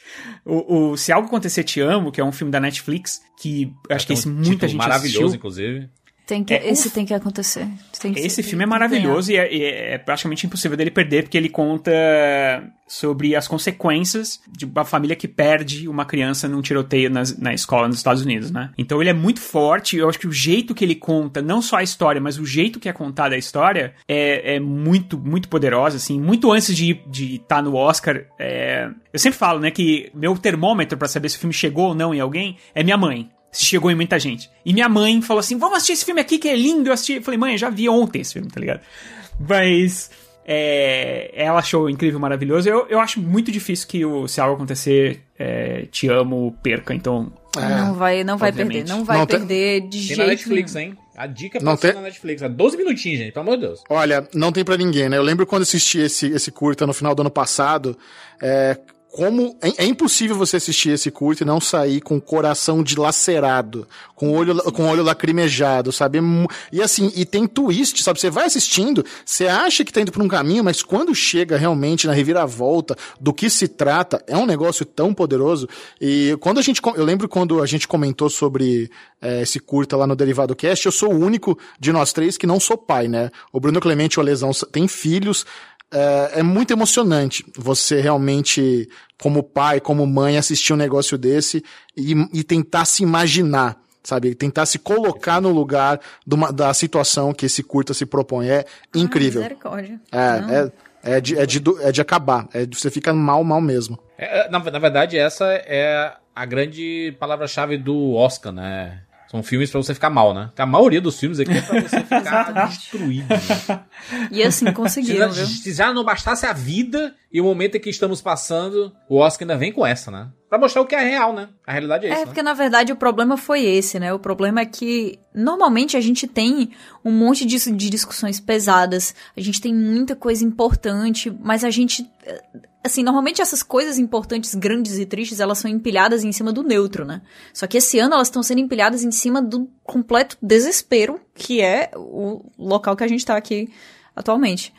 o, o Se Algo Acontecer, Te Amo, que é um filme da Netflix, que eu acho que esse muita gente maravilhoso, assistiu. Inclusive. Tem que, É, esse uf, tem que acontecer. Tem que Esse ser- filme é tem que maravilhoso e é, e é praticamente impossível dele perder, porque ele conta sobre as consequências de uma família que perde uma criança num tiroteio nas, na escola nos Estados Unidos, né? Então ele é muito forte, eu acho que o jeito que ele conta, não só a história, mas o jeito que é contada a história é, é muito, muito poderosa, assim. Muito antes de estar de tá no Oscar, é... eu sempre falo, né, que meu termômetro pra saber se o filme chegou ou não em alguém é minha mãe. Se chegou em muita gente. E minha mãe falou assim, vamos assistir esse filme aqui que é lindo. Eu assisti. Eu falei, mãe, eu já vi ontem esse filme, tá ligado? Mas é, ela achou incrível, maravilhoso. Eu, eu acho muito difícil que o Se Algo Acontecer, é, Te Amo, perca. Então, Não vai, não vai Obviamente. perder. Não vai Não, tem- perder de Tem jeito na Netflix, nenhum. hein? A dica é Não pra tem- na Netflix. É doze minutinhos, gente, pelo amor de Deus. Olha, não tem pra ninguém, né? Eu lembro quando assisti esse, esse curta no final do ano passado, é, como é, é impossível você assistir esse curta e não sair com o coração dilacerado, com o olho, com o olho lacrimejado, sabe? Mu- E assim, e tem twist, sabe? Você vai assistindo, você acha que tá indo por um caminho, mas quando chega realmente na reviravolta do que se trata, é um negócio tão poderoso. E quando a gente, com- eu lembro quando a gente comentou sobre é, esse curta lá no Derivado Cast, eu sou o único de nós três que não sou pai, né? O Bruno Clemente e o Alesão têm filhos. É, é muito emocionante você realmente, como pai, como mãe, assistir um negócio desse e, e tentar se imaginar, sabe? Tentar se colocar no lugar de uma- da situação que esse curta se propõe. É incrível. Ah, misericórdia. É, Não. é, é, de, é, de, do- é de acabar. É de- você fica mal, mal mesmo. É, na, na verdade, essa é a grande palavra-chave do Oscar, né? São filmes pra você ficar mal, né? A maioria dos filmes aqui é pra você ficar destruído. Né? E assim, Se, conseguiram, já- viu? se já não bastasse a vida e o momento em que estamos passando, o Oscar ainda vem com essa, né? Pra mostrar o que é real, né? A realidade é É, isso, porque né? na verdade o problema foi esse, né? O problema é que normalmente a gente tem um monte de, de discussões pesadas, a gente tem muita coisa importante, mas a gente, assim, normalmente essas coisas importantes, grandes e tristes, elas são empilhadas em cima do neutro, né? Só que esse ano elas estão sendo empilhadas em cima do completo desespero, que é o local que a gente tá aqui atualmente.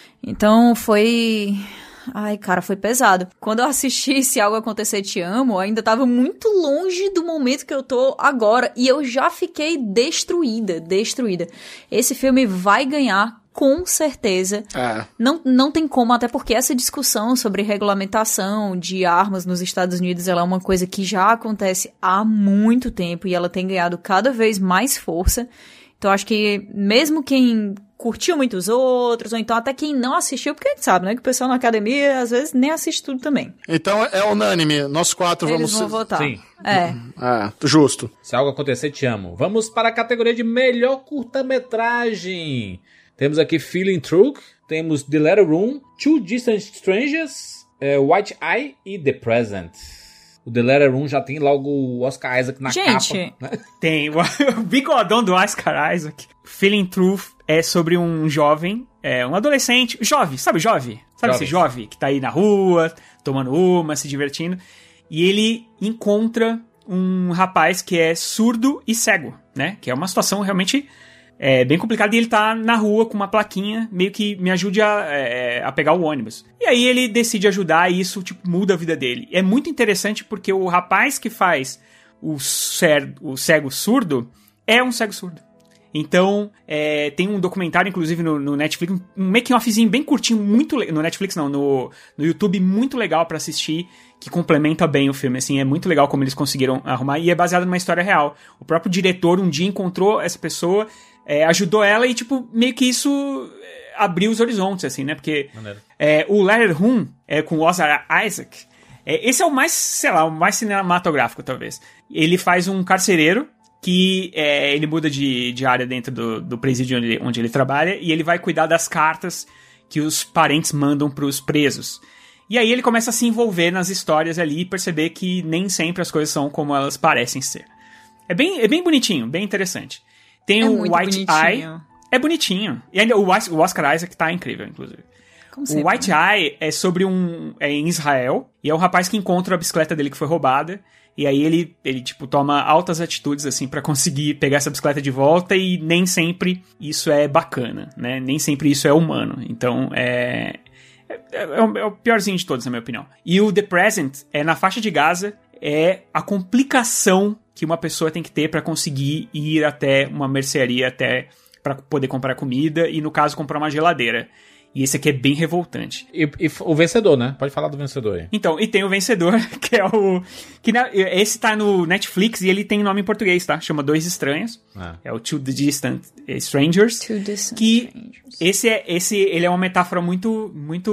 Então foi... Ai, cara, foi pesado. Quando eu assisti Se Algo Acontecer Te Amo, eu ainda tava muito longe do momento que eu tô agora. E eu já fiquei destruída, destruída. Esse filme vai ganhar, com certeza. É. Não, não tem como, até porque essa discussão sobre regulamentação de armas nos Estados Unidos, ela é uma coisa que já acontece há muito tempo. E ela tem ganhado cada vez mais força. Então, acho que mesmo quem curtiu muito os outros, ou então até quem não assistiu, porque a gente sabe, né, que o pessoal na academia, às vezes, nem assiste tudo também. Então é unânime. Nós quatro Eles vamos... vão votar. Sim. É. É, justo. Se algo acontecer, te amo. Vamos para a categoria de melhor curta-metragem. Temos aqui Feeling True, temos The Letter Room, Two Distant Strangers, é, White Eye e The Present. O The Letter Room já tem logo o Oscar Isaac na Gente, capa. Né? Tem o, o bigodão do Oscar Isaac. Feeling Truth é sobre um jovem, é, um adolescente, jovem, sabe jovem? Sabe Jovem. esse jovem que tá aí na rua, tomando uma, se divertindo. E ele encontra um rapaz que é surdo e cego, né? Que é uma situação realmente é, bem complicada. E ele tá na rua com uma plaquinha, meio que me ajude a, é, a pegar o ônibus. E aí ele decide ajudar e isso, tipo, muda a vida dele. É muito interessante porque o rapaz que faz o, cer- o cego surdo é um cego surdo. Então, é, tem um documentário, inclusive, no, no Netflix, um making-offzinho bem curtinho, muito le- no Netflix não, no, no YouTube, muito legal pra assistir, que complementa bem o filme, assim, é muito legal como eles conseguiram arrumar, e é baseado numa história real. O próprio diretor um dia encontrou essa pessoa, é, ajudou ela e, tipo, meio que isso é, abriu os horizontes, assim, né, porque é, o Letter Room, é, com o Oscar Isaac, é, esse é o mais, sei lá, o mais cinematográfico, talvez. Ele faz um carcereiro, que é, ele muda de, de área dentro do, do presídio onde ele, onde ele trabalha, e ele vai cuidar das cartas que os parentes mandam pros presos. E aí ele começa a se envolver nas histórias ali e perceber que nem sempre as coisas são como elas parecem ser. É bem, é bem bonitinho, bem interessante. Tem É o muito White bonitinho. Eye. É bonitinho. E ainda o, Os- o Oscar Isaac tá incrível, inclusive. Como O sempre, White né? Eye é sobre um... é em Israel, e é um rapaz que encontra a bicicleta dele que foi roubada, e aí ele, ele tipo, toma altas atitudes, assim, pra conseguir pegar essa bicicleta de volta, e nem sempre isso é bacana, né? Nem sempre isso é humano. Então, é... É, é o, é o piorzinho de todos, na minha opinião. E o The Present, é na faixa de Gaza, é a complicação que uma pessoa tem que ter pra conseguir ir até uma mercearia, até pra poder comprar comida, e no caso, comprar uma geladeira. E esse aqui é bem revoltante. E, e o vencedor, né? Pode falar do vencedor aí. Então, e tem o vencedor, que é o... que na- esse tá no Netflix e ele tem nome em português, tá? Chama Dois Estranhos. Ah. É o Two Distant Strangers. Two Distant que Strangers. esse, é, esse ele é uma metáfora muito... muito...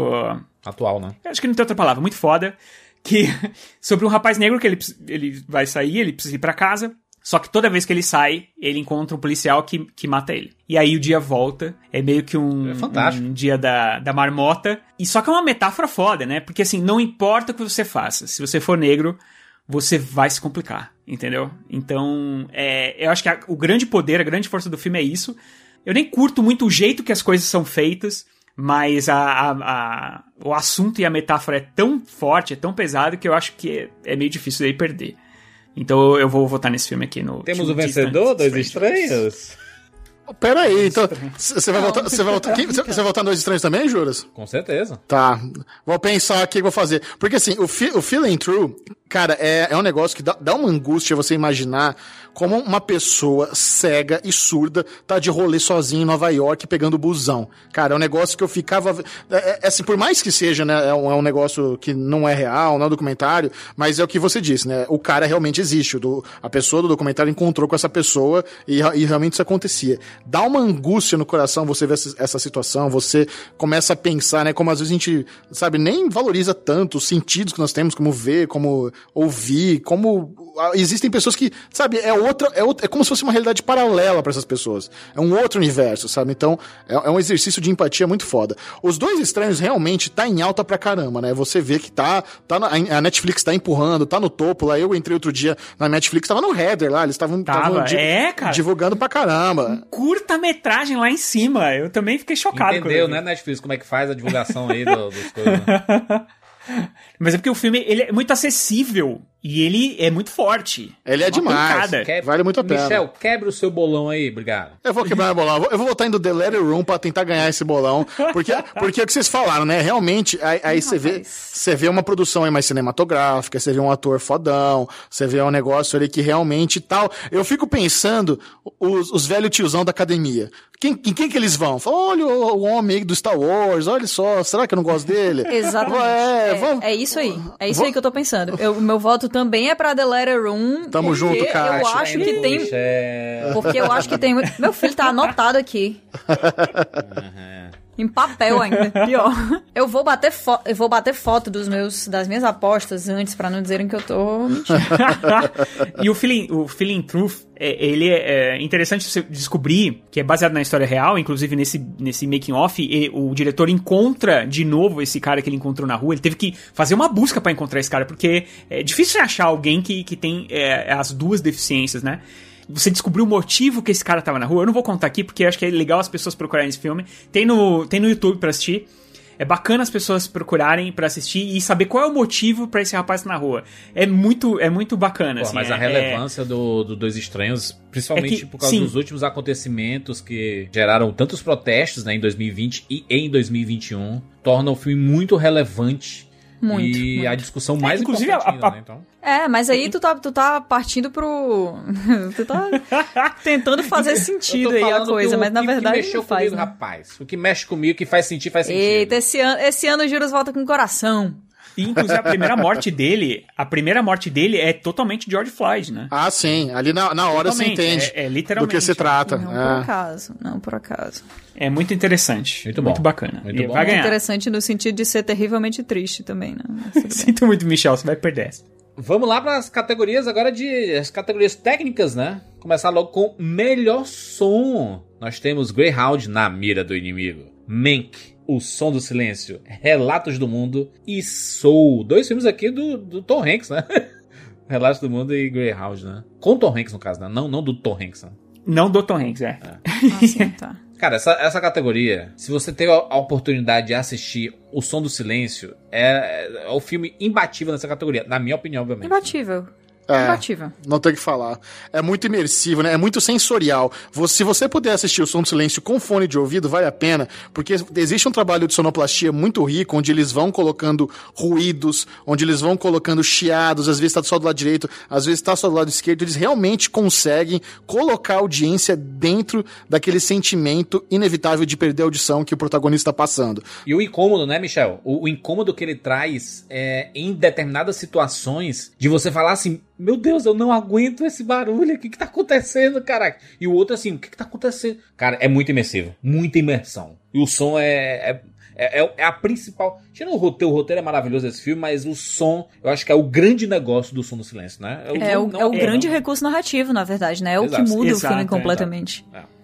Atual, né? eu acho que não tem outra palavra, muito foda. Que sobre um rapaz negro que ele, ele vai sair, ele precisa ir pra casa. Só que toda vez que ele sai, ele encontra um policial que, que mata ele. E aí o dia volta, é meio que um, É fantástico. um dia da, da marmota. E só que é uma metáfora foda, né? Porque assim, não importa o que você faça, se você for negro, você vai se complicar, entendeu? Então, é, eu acho que a, o grande poder, a grande força do filme é isso. Eu nem curto muito o jeito que as coisas são feitas, mas a, a, a, o assunto e a metáfora é tão forte, é tão pesado, que eu acho que é, é meio difícil daí perder. Então eu vou votar nesse filme aqui no... Temos o vencedor, Dois Estranhos? Pera aí, então, você vai voltar, você vai voltar, você vai voltar Dois Estranhos também, Juras? Com certeza. Tá, vou pensar aqui o que vou fazer. Porque assim, o, fi, o Feeling True, cara, é, é um negócio que dá, dá uma angústia você imaginar como uma pessoa cega e surda tá de rolê sozinho em Nova York pegando busão. Cara, é um negócio que eu ficava... É, é assim, por mais que seja, né, é um, é um negócio que não é real, não é um documentário, mas é o que você disse, né, o cara realmente existe, o do, a pessoa do documentário encontrou com essa pessoa e, e realmente isso acontecia. Dá uma angústia no coração você ver essa, essa situação, você começa a pensar, né, como às vezes a gente, sabe, nem valoriza tanto os sentidos que nós temos, como ver, como ouvir, como... Existem pessoas que, sabe, é outra, é, outra, é como se fosse uma realidade paralela para essas pessoas. É um outro universo, sabe? Então, é, é um exercício de empatia muito foda. Os Dois Estranhos realmente tá em alta pra caramba, né? Você vê que tá, tá na, a Netflix tá empurrando, tá no topo lá. Eu entrei outro dia na Netflix, tava no header lá, eles estavam é, divulgando pra caramba. Curta-metragem lá em cima, eu também fiquei chocado. Entendeu, né, Netflix, como é que faz a divulgação aí do, dos coisas, né? Mas é porque o filme ele é muito acessível e ele é muito forte. Ele é uma demais. Que... Vale muito a pena. Michel, quebra o seu bolão aí, obrigado. Eu vou quebrar meu bolão. Eu vou, eu vou votar indo The Letter Room pra tentar ganhar esse bolão. Porque, porque é o que vocês falaram, né? Realmente, aí, aí você vê, você vê uma produção aí mais cinematográfica, você vê um ator fodão, você vê um negócio ali que realmente tal. Eu fico pensando, os, os velhos tiozão da academia. Quem, em quem que eles vão? Fala, olha o, o homem aí do Star Wars, olha só, será que eu não gosto dele? Exatamente. É, é, é, vamos... é isso aí. É isso aí que eu tô pensando. O meu voto também é pra The Letter Room. Tamo junto, cara. Eu acho que tem... Porque eu acho que tem... Meu filho tá anotado aqui. Em papel ainda, pior. Eu vou bater, fo- eu vou bater foto dos meus, das minhas apostas antes, pra não dizerem que eu tô mentindo. E o Feeling, o Feeling Truth, é, ele é, é interessante você descobrir que é baseado na história real, inclusive nesse, nesse making off, e o diretor encontra de novo esse cara que ele encontrou na rua. Ele teve que fazer uma busca pra encontrar esse cara, porque é difícil achar alguém que, que tem é, as duas deficiências, né? Você descobriu o motivo que esse cara tava na rua. Eu não vou contar aqui, porque eu acho que é legal as pessoas procurarem esse filme. Tem no, tem no YouTube pra assistir. É bacana as pessoas procurarem pra assistir e saber qual é o motivo pra esse rapaz estar na rua. É muito, é muito bacana. Pô, assim, mas é, a relevância é... do, do Dois Estranhos, principalmente é que, por causa sim. dos últimos acontecimentos que geraram tantos protestos, né, em dois mil e vinte e em dois mil e vinte e um, torna o filme muito relevante. Muito, e muito. a discussão mais é, inclusive importante a, ainda, a, né, então. É, mas aí tu tá, tu tá partindo pro... tu tá tentando fazer sentido aí a coisa, mas na verdade que mexeu não faz, comigo, né? rapaz. O que mexe comigo, que faz sentido, faz sentido. Eita, esse ano, esse ano o Juros volta com coração. E, inclusive, a primeira morte dele, a primeira morte dele é totalmente George Floyd, né? Ah, sim. Ali na, na hora você entende é, é, literalmente, do que se trata. Não é. por acaso, não por acaso. É muito interessante. Muito, muito bom. bacana. Muito e bom. vai ganhar. Interessante no sentido de ser terrivelmente triste também, né? Sinto muito, Michel, você vai perder essa. Vamos lá para as categorias agora de... as categorias técnicas, né? Começar logo com melhor som. Nós temos Greyhound, Na Mira do Inimigo, Mank, O Som do Silêncio, Relatos do Mundo e Soul. Dois filmes aqui do, do Tom Hanks, né? Relatos do Mundo e Greyhound, né? Com Tom Hanks, no caso, né? Não, não do Tom Hanks, né? Não do Tom Hanks, é. é. Ah, sim, tá. Cara, essa, essa categoria, se você teve a oportunidade de assistir O Som do Silêncio, é, é o filme imbatível nessa categoria, na minha opinião, obviamente. Imbatível. É, Imbatível. Não tem o que falar. É muito imersivo, né? É muito sensorial. Você, se você puder assistir O Som do Silêncio com fone de ouvido, vale a pena, porque existe um trabalho de sonoplastia muito rico, onde eles vão colocando ruídos, onde eles vão colocando chiados, às vezes tá só do lado direito, às vezes tá só do lado esquerdo. Eles realmente conseguem colocar a audiência dentro daquele sentimento inevitável de perder a audição que o protagonista tá passando. E o incômodo, né, Michel? O, o incômodo que ele traz é, em determinadas situações, de você falar assim, meu Deus, eu não aguento esse barulho, o que que tá acontecendo, caraca? E o outro assim, o que que tá acontecendo? Cara, é muito imersivo, muita imersão. E o som é... é, é, é a principal... Tirando o roteiro, o roteiro é maravilhoso desse filme, mas o som, eu acho que é o grande negócio do Som do Silêncio, né? É o, não, é o não, grande não. recurso narrativo, na verdade, né? É o Exato. que muda Exato, o filme completamente. É.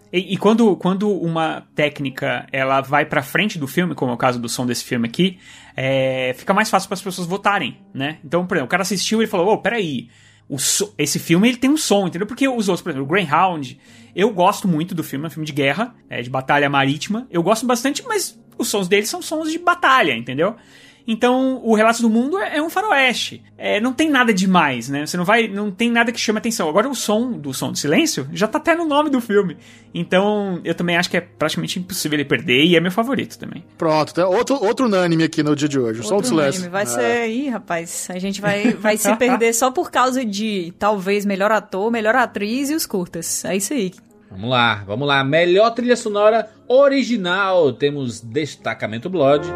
E, e quando, quando uma técnica ela vai pra frente do filme, como é o caso do som desse filme aqui, é, fica mais fácil para as pessoas votarem, né? Então, por exemplo, o cara assistiu e ele falou, ô, oh, peraí, o so- esse filme ele tem um som, entendeu? Porque os outros, por exemplo, o Greyhound, eu gosto muito do filme, é um filme de guerra, é, de batalha marítima, eu gosto bastante, mas os sons dele são sons de batalha, entendeu? Então, o Relatos do Mundo é, é um faroeste. É, não tem nada demais, né? Você não vai... Não tem nada que chame atenção. Agora, o som do Som do Silêncio já tá até no nome do filme. Então, eu também acho que é praticamente impossível ele perder e é meu favorito também. Pronto, tem outro, outro unânime aqui no dia de hoje. O Som do Silêncio. Vai é. ser aí, rapaz. A gente vai, vai se perder só por causa de, talvez, melhor ator, melhor atriz e os curtas. É isso aí. Vamos lá, vamos lá. Melhor trilha sonora original. Temos Destacamento Blood.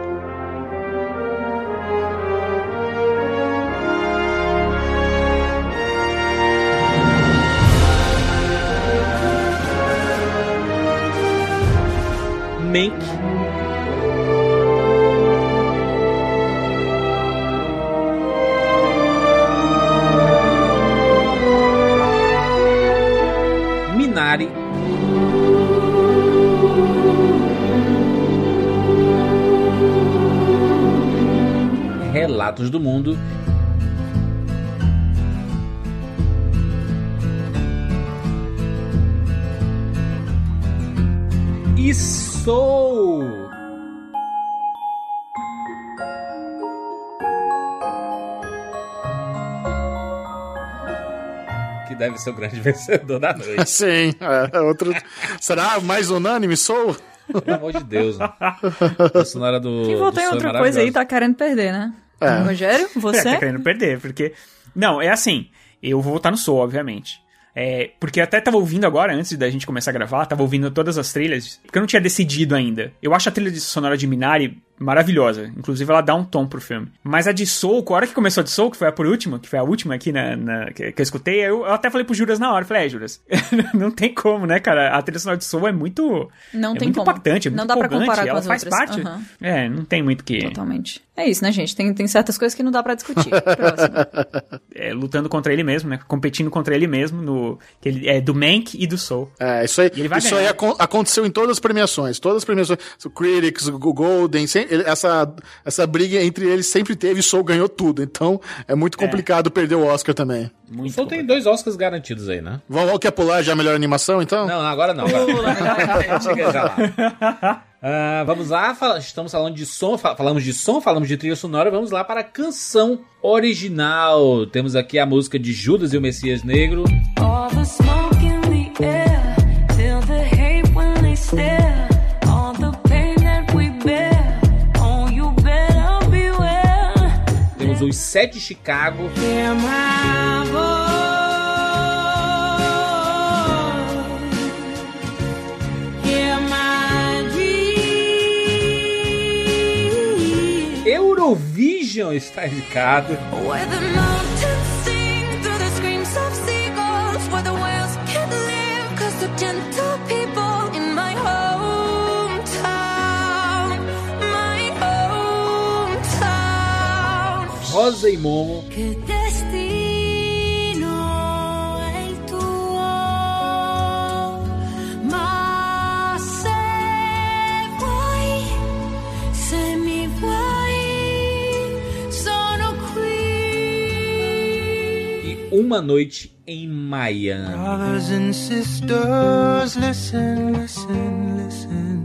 Mank. Minari. Relatos do Mundo. E Soul. Que deve ser o grande vencedor da noite. Sim, é, outro... Será mais unânime, Soul? Pelo amor de Deus. Né? A sonora do Quem votou em outra coisa aí tá querendo perder, né? É. Rogério, você? É, tá querendo perder, porque... Não, é assim, eu vou votar no Soul, obviamente. É, porque até tava ouvindo agora, antes da gente começar a gravar, tava ouvindo todas as trilhas, porque eu não tinha decidido ainda. Eu acho a trilha de sonora de Minari maravilhosa, inclusive ela dá um tom pro filme. Mas a de Soul, a hora que começou a de Soul, que foi a por última, que foi a última aqui na, na, que, que eu escutei, eu, eu até falei pro Juras na hora, falei, é, Juras, não tem como, né, cara? A trilha sonora de Soul é muito, não é tem muito como. impactante, é muito não dá pra comparar ela com as faz outras. parte. Uhum. É, não tem muito que... Totalmente. É isso, né, gente? Tem, tem certas coisas que não dá pra discutir. Próximo. É, lutando contra ele mesmo, né? Competindo contra ele mesmo, no, que ele, é do Mank e do Soul. É, isso aí, isso aí ac- aconteceu em todas as premiações. Todas as premiações. O Critics, o Golden, sem, ele, essa, essa briga entre eles sempre teve e Soul ganhou tudo. Então é muito complicado é. perder o Oscar também. Muito o Soul tem dois Oscars garantidos aí, né? Vamos, quer pular já a melhor animação, então? Não, agora não. Agora. Chega já lá. Uh, vamos lá, fala, estamos falando de som, falamos de som, falamos de trilha sonora, vamos lá para a canção original. Temos aqui a música de Judas e o Messias Negro. All the smoke in the air, feel the hate when they stare, all the pain that we bear, oh you better beware. Temos os Sete de Chicago. Hear my voice. Eurovision está indicado. Rosa e Momo. Que destino é tuo, mas se vuoi, se mi vuoi, sono qui. E Uma Noite em Miami. Brothers and sisters, listen, listen, listen.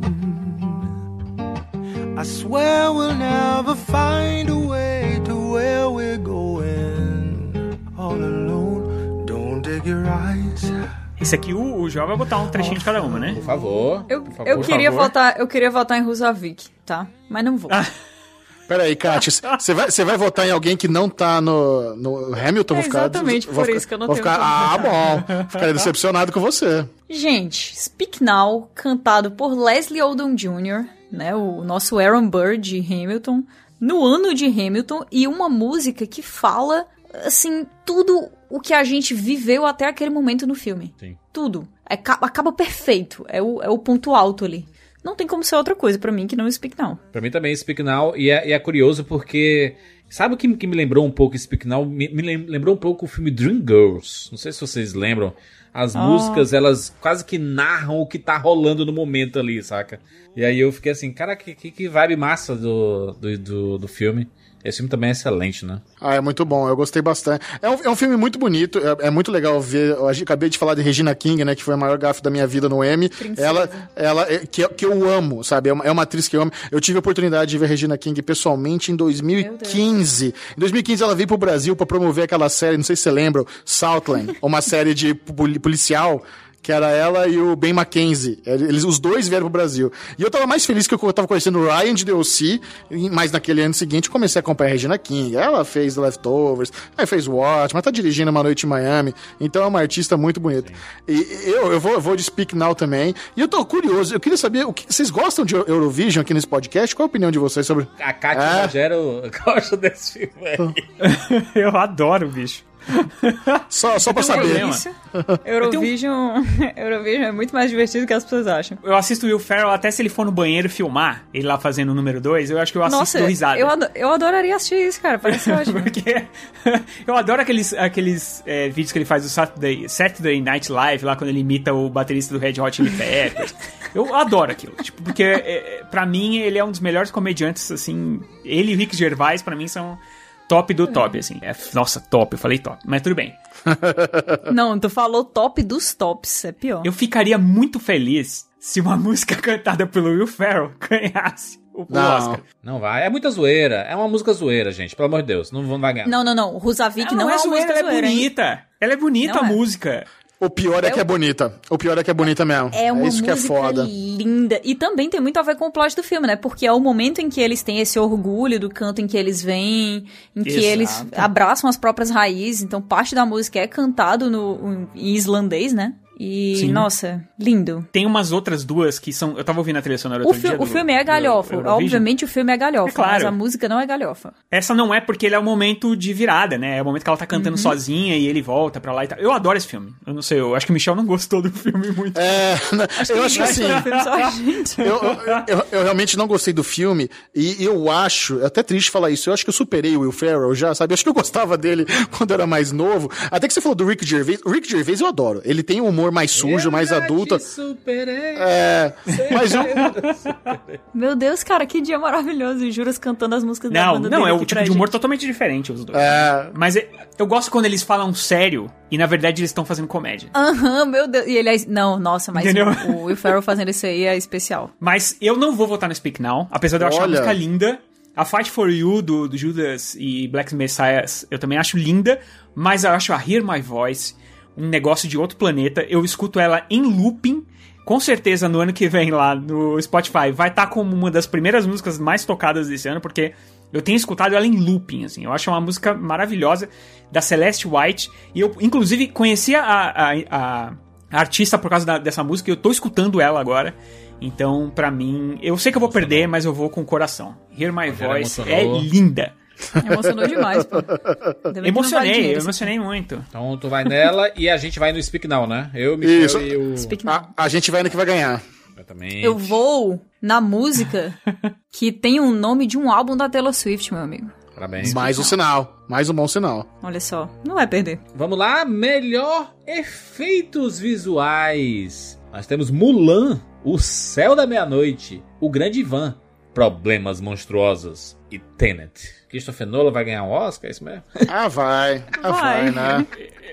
I swear we'll never find a way to where we're going. All alone, don't dig your eyes. Esse aqui o, o João vai botar um trechinho de cada uma, né? Por favor. Eu, por favor, eu, queria, favor. votar, eu queria votar em Rusavik, tá? Mas não vou. Ah. Peraí, Kátia, você vai, você vai votar em alguém que não tá no, no Hamilton? É vou ficar, exatamente vou por ficar, isso que eu não vou tenho ficar, como. Ah, bom. Ficaria decepcionado com você. Gente, Speak Now, cantado por Leslie Odom Júnior, né, o nosso Aaron Burr de Hamilton, no ano de Hamilton, e uma música que fala, assim, tudo o que a gente viveu até aquele momento no filme. Sim. Tudo. É, acaba perfeito. É o, é o ponto alto ali. Não tem como ser outra coisa pra mim que não Speak Now. Pra mim também Speak Now, e é, e é curioso porque... Sabe o que, que me lembrou um pouco Speak Now? Me, me lembrou um pouco o filme Dreamgirls. Não sei se vocês lembram. as Oh. músicas, elas quase que narram o que tá rolando no momento ali, saca? E aí eu fiquei assim, cara, que, que, que vibe massa do, do, do, do filme. Esse filme também é excelente, né? Ah, é muito bom, eu gostei bastante. É um, é um filme muito bonito, é, é muito legal ver. Eu acabei de falar de Regina King, né? Que foi a maior gafe da minha vida no Emmy. Princesa. Ela, ela é- que, que eu amo, sabe? É uma, é uma atriz que eu amo. Eu tive a oportunidade de ver a Regina King pessoalmente em dois mil e quinze. Em dois mil e quinze ela veio pro Brasil pra promover aquela série, não sei se você lembra, Southland, uma série de poli- policial. Que era ela e o Ben Mackenzie. Eles, os dois vieram pro Brasil. E eu tava mais feliz que eu tava conhecendo o Ryan de D O C, mas naquele ano seguinte eu comecei a acompanhar a Regina King. Ela fez The Leftovers, aí fez Watch, mas tá dirigindo Uma Noite em Miami. Então é uma artista muito bonita. E eu, eu, vou, eu vou de Speak Now também. E eu tô curioso, eu queria saber, o que, vocês gostam de Eurovision aqui nesse podcast? Qual a opinião de vocês sobre... A Kátia É. Rogério gosta desse filme aí. Eu adoro, bicho. Só, só pra tenho um saber. problema. Isso. Eurovision, Eurovision é muito mais divertido do que as pessoas acham. Eu assisto o Will Ferrell até se ele for no banheiro filmar, ele lá fazendo o número dois, eu acho que eu assisto Nossa, dou risada. eu, ado- eu adoraria assistir isso, cara. Parece ótimo. Porque eu adoro aqueles, aqueles é, vídeos que ele faz do Saturday, Saturday Night Live, lá quando ele imita o baterista do Red Hot Chili Peppers. Eu adoro aquilo, tipo, porque é, pra mim ele é um dos melhores comediantes, assim, ele e o Rick Gervais pra mim são top do top, assim. É, nossa, top, eu falei top, mas tudo bem. Não, tu falou top dos tops, é pior. Eu ficaria muito feliz se uma música cantada pelo Will Ferrell ganhasse o, o Não. Oscar. Não vai, é muita zoeira. É uma música zoeira, gente. Pelo amor de Deus, não vão ganhar. Não, não, não. O Rusavik Ela não, é uma zoeira, música ela é zoeira, hein? bonita. Ela é bonita Não a é. música. O pior é que é bonita. O pior é que é bonita mesmo. É uma isso que é música foda. linda. E também tem muito a ver com o plot do filme, né? Porque é o momento em que eles têm esse orgulho do canto em que eles vêm, em que Exato. eles abraçam as próprias raízes. Então, parte da música é cantado no, em islandês, né? E, Sim. nossa, lindo. Tem umas outras duas que são... Eu tava ouvindo a trilha sonora O, outro fi- dia o do- filme é do galhofa. Eurovision. Obviamente o filme é galhofa, É claro. mas a música não é galhofa. Essa não é porque ele é o momento de virada, né? É o momento que ela tá cantando sozinha e ele volta pra lá e tal. Eu adoro esse filme. Eu não sei, eu acho que o Michel não gostou do filme muito. É, eu acho que assim... O filme só a gente. Eu, eu, eu- eu realmente não gostei do filme e eu acho, é até triste falar isso, eu acho que eu superei o Will Ferrell já, sabe? Eu acho que eu gostava dele quando eu era mais novo. Até que você falou do Rick Gervais. O Rick Gervais eu adoro. Ele tem um humor mais sujo, mais adulto. Superei. É, mas eu, Meu Deus, cara, que dia maravilhoso. E Juras cantando as músicas da Não, banda não, dele é o aqui tipo pra de humor gente. totalmente diferente os dois. É. Mas é- eu gosto quando eles falam sério e na verdade eles estão fazendo comédia. Aham, meu Deus. E ele é... Não, nossa, mas Entendeu? o, o Will Ferrell fazendo isso aí é especial. Mas eu não vou votar no Speak Now, apesar de eu achar a Olha. música linda. A Fight For You, do, do Judas e Black Messiah, eu também acho linda, mas eu acho a Hear My Voice um negócio de outro planeta. Eu escuto ela em looping. Com certeza, no ano que vem lá no Spotify, vai estar como uma das primeiras músicas mais tocadas desse ano, porque eu tenho escutado ela em looping, assim. Eu acho uma música maravilhosa, da Celeste White. E eu, inclusive, conheci a, a, a, a artista por causa da, dessa música, e eu tô escutando ela agora. Então, pra mim, eu sei que eu vou perder, mas eu vou com o coração. Hear My Voice é emocionou. linda. Emocionou demais, pô. Ainda bem que não vale Emocionei, dinheiro, eu isso. emocionei muito. Então tu vai nela e a gente vai no Speak Now, né? Eu, Michel Isso. e o... Speak Now. a, a gente vai no que vai ganhar. Exatamente. Eu vou na música que tem o nome de um álbum da Taylor Swift, meu amigo. Parabéns. Mais um sinal. Mais um bom sinal. Olha só, não vai perder. Vamos lá, melhor efeitos visuais. Nós temos Mulan, O Céu da Meia-Noite, O Grande Ivan, Problemas Monstruosos e Tenet. Christopher Nolan vai ganhar um Oscar, é isso mesmo? Ah, vai. Ah, vai, Vai. né?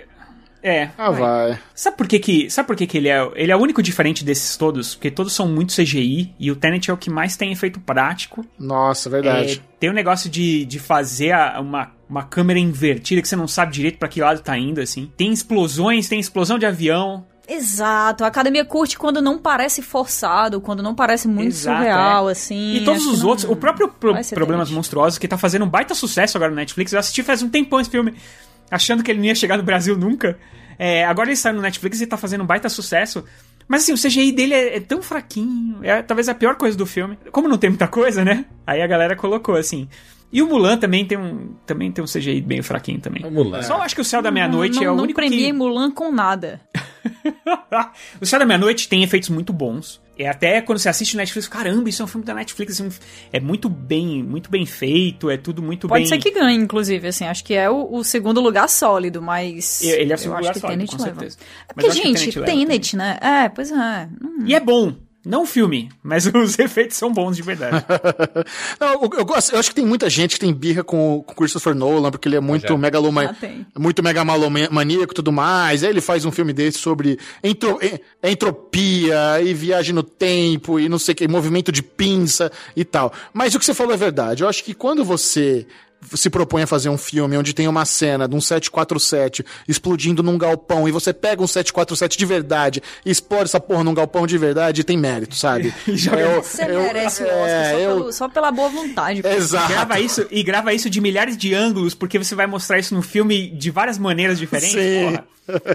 É. Ah, vai. Sabe por que que, sabe por que que ele é, ele é o único diferente desses todos? Porque todos são muito C G I e o Tenet é o que mais tem efeito prático. Nossa, verdade. É, tem um negócio de, de fazer a- uma, uma câmera invertida que você não sabe direito pra que lado tá indo, assim. Tem explosões, tem explosão de avião. Exato, a academia curte quando não parece forçado, quando não parece muito Exato, surreal, é. assim. E todos acho que os não- outros, o próprio Pro- vai ser Problemas Tenet. Monstruosos, que tá fazendo um baita sucesso agora no Netflix. Eu assisti faz um tempão esse filme, achando que ele não ia chegar no Brasil nunca. É, agora ele saiu no Netflix e tá fazendo um baita sucesso. Mas assim, o C G I dele é, é tão fraquinho. É talvez a pior coisa do filme. Como não tem muita coisa, né? Aí a galera colocou assim. E o Mulan também tem um, também tem um C G I bem fraquinho também. O Mulan. Só acho que o Céu da Meia-Noite não, é o não único premiei que... Mulan com nada. O Céu da Meia-Noite tem efeitos muito bons. É até quando você assiste Netflix, caramba, isso é um filme da Netflix, assim, é muito bem, muito bem feito, é tudo muito Pode bem... ser que ganhe, inclusive, assim, acho que é o, o segundo lugar sólido, mas... Ele é o eu segundo acho lugar que sólido, Tenet com leva. certeza. É porque, Mas eu acho que gente, Tenet leva Tenet, né? É, pois é. Hum. E é bom. Não o filme, mas os efeitos são bons de verdade. Não, eu, eu, gosto, eu acho que tem muita gente que tem birra com o Christopher Nolan, porque ele é muito megaloma, Ah, tem. muito megalomaníaco e tudo mais. Aí ele faz um filme desse sobre entro, en- entropia e viagem no tempo e não sei o que, movimento de pinça e tal. Mas o que você falou é verdade. Eu acho que quando você se propõe a fazer um filme onde tem uma cena de um sete quatro sete explodindo num galpão e você pega um sete quatro sete de verdade e explode essa porra num galpão de verdade, tem mérito, sabe? Eu- Você eu- merece o é, Oscar só, eu- pelo- só pela boa vontade. pô. Exato. Grava isso, e grava isso de milhares de ângulos, porque você vai mostrar isso no filme de várias maneiras diferentes. Sim. Porra.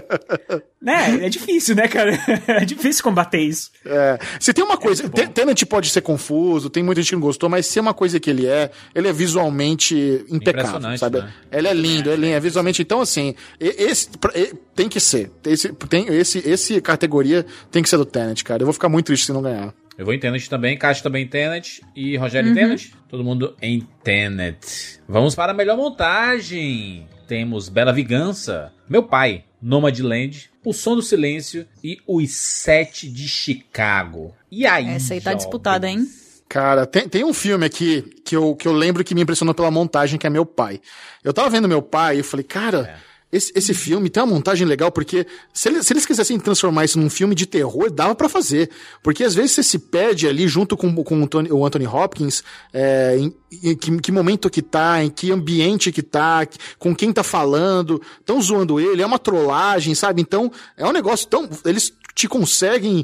Né? É difícil, né, cara? É difícil combater isso. É, se tem uma coisa, muito bom. Te- Tenet pode ser confuso, tem muita gente que não gostou, mas se é uma coisa que ele é, ele é visualmente impecável, Impressionante, sabe? né? Ele é lindo, ele é visualmente, então assim, e- esse pra- e- tem que ser, esse, tem, esse, esse categoria tem que ser do Tenet, cara, eu vou ficar muito triste se não ganhar. Eu vou em Tenet também, Cássio também em Tenet e Rogério em Tenet. Todo mundo em Tenet. Vamos para a melhor montagem. Temos Bela Vingança, Meu Pai, Nomadland, O Som do Silêncio e Os Sete de Chicago. E aí, Essa aí tá jovens? disputada, hein? Cara, tem, tem um filme aqui que eu, que eu lembro que me impressionou pela montagem, que é Meu Pai. Eu tava vendo Meu Pai e eu falei, cara, esse, esse filme tem uma montagem legal, porque se eles, se eles quisessem transformar isso num filme de terror, dava pra fazer. Porque às vezes você se perde ali junto com, com o, Tony, o Anthony Hopkins, é, em, em que, que momento que tá, em que ambiente que tá, com quem tá falando, tão zoando ele, é uma trollagem, sabe? Então, é um negócio tão... Eles te conseguem...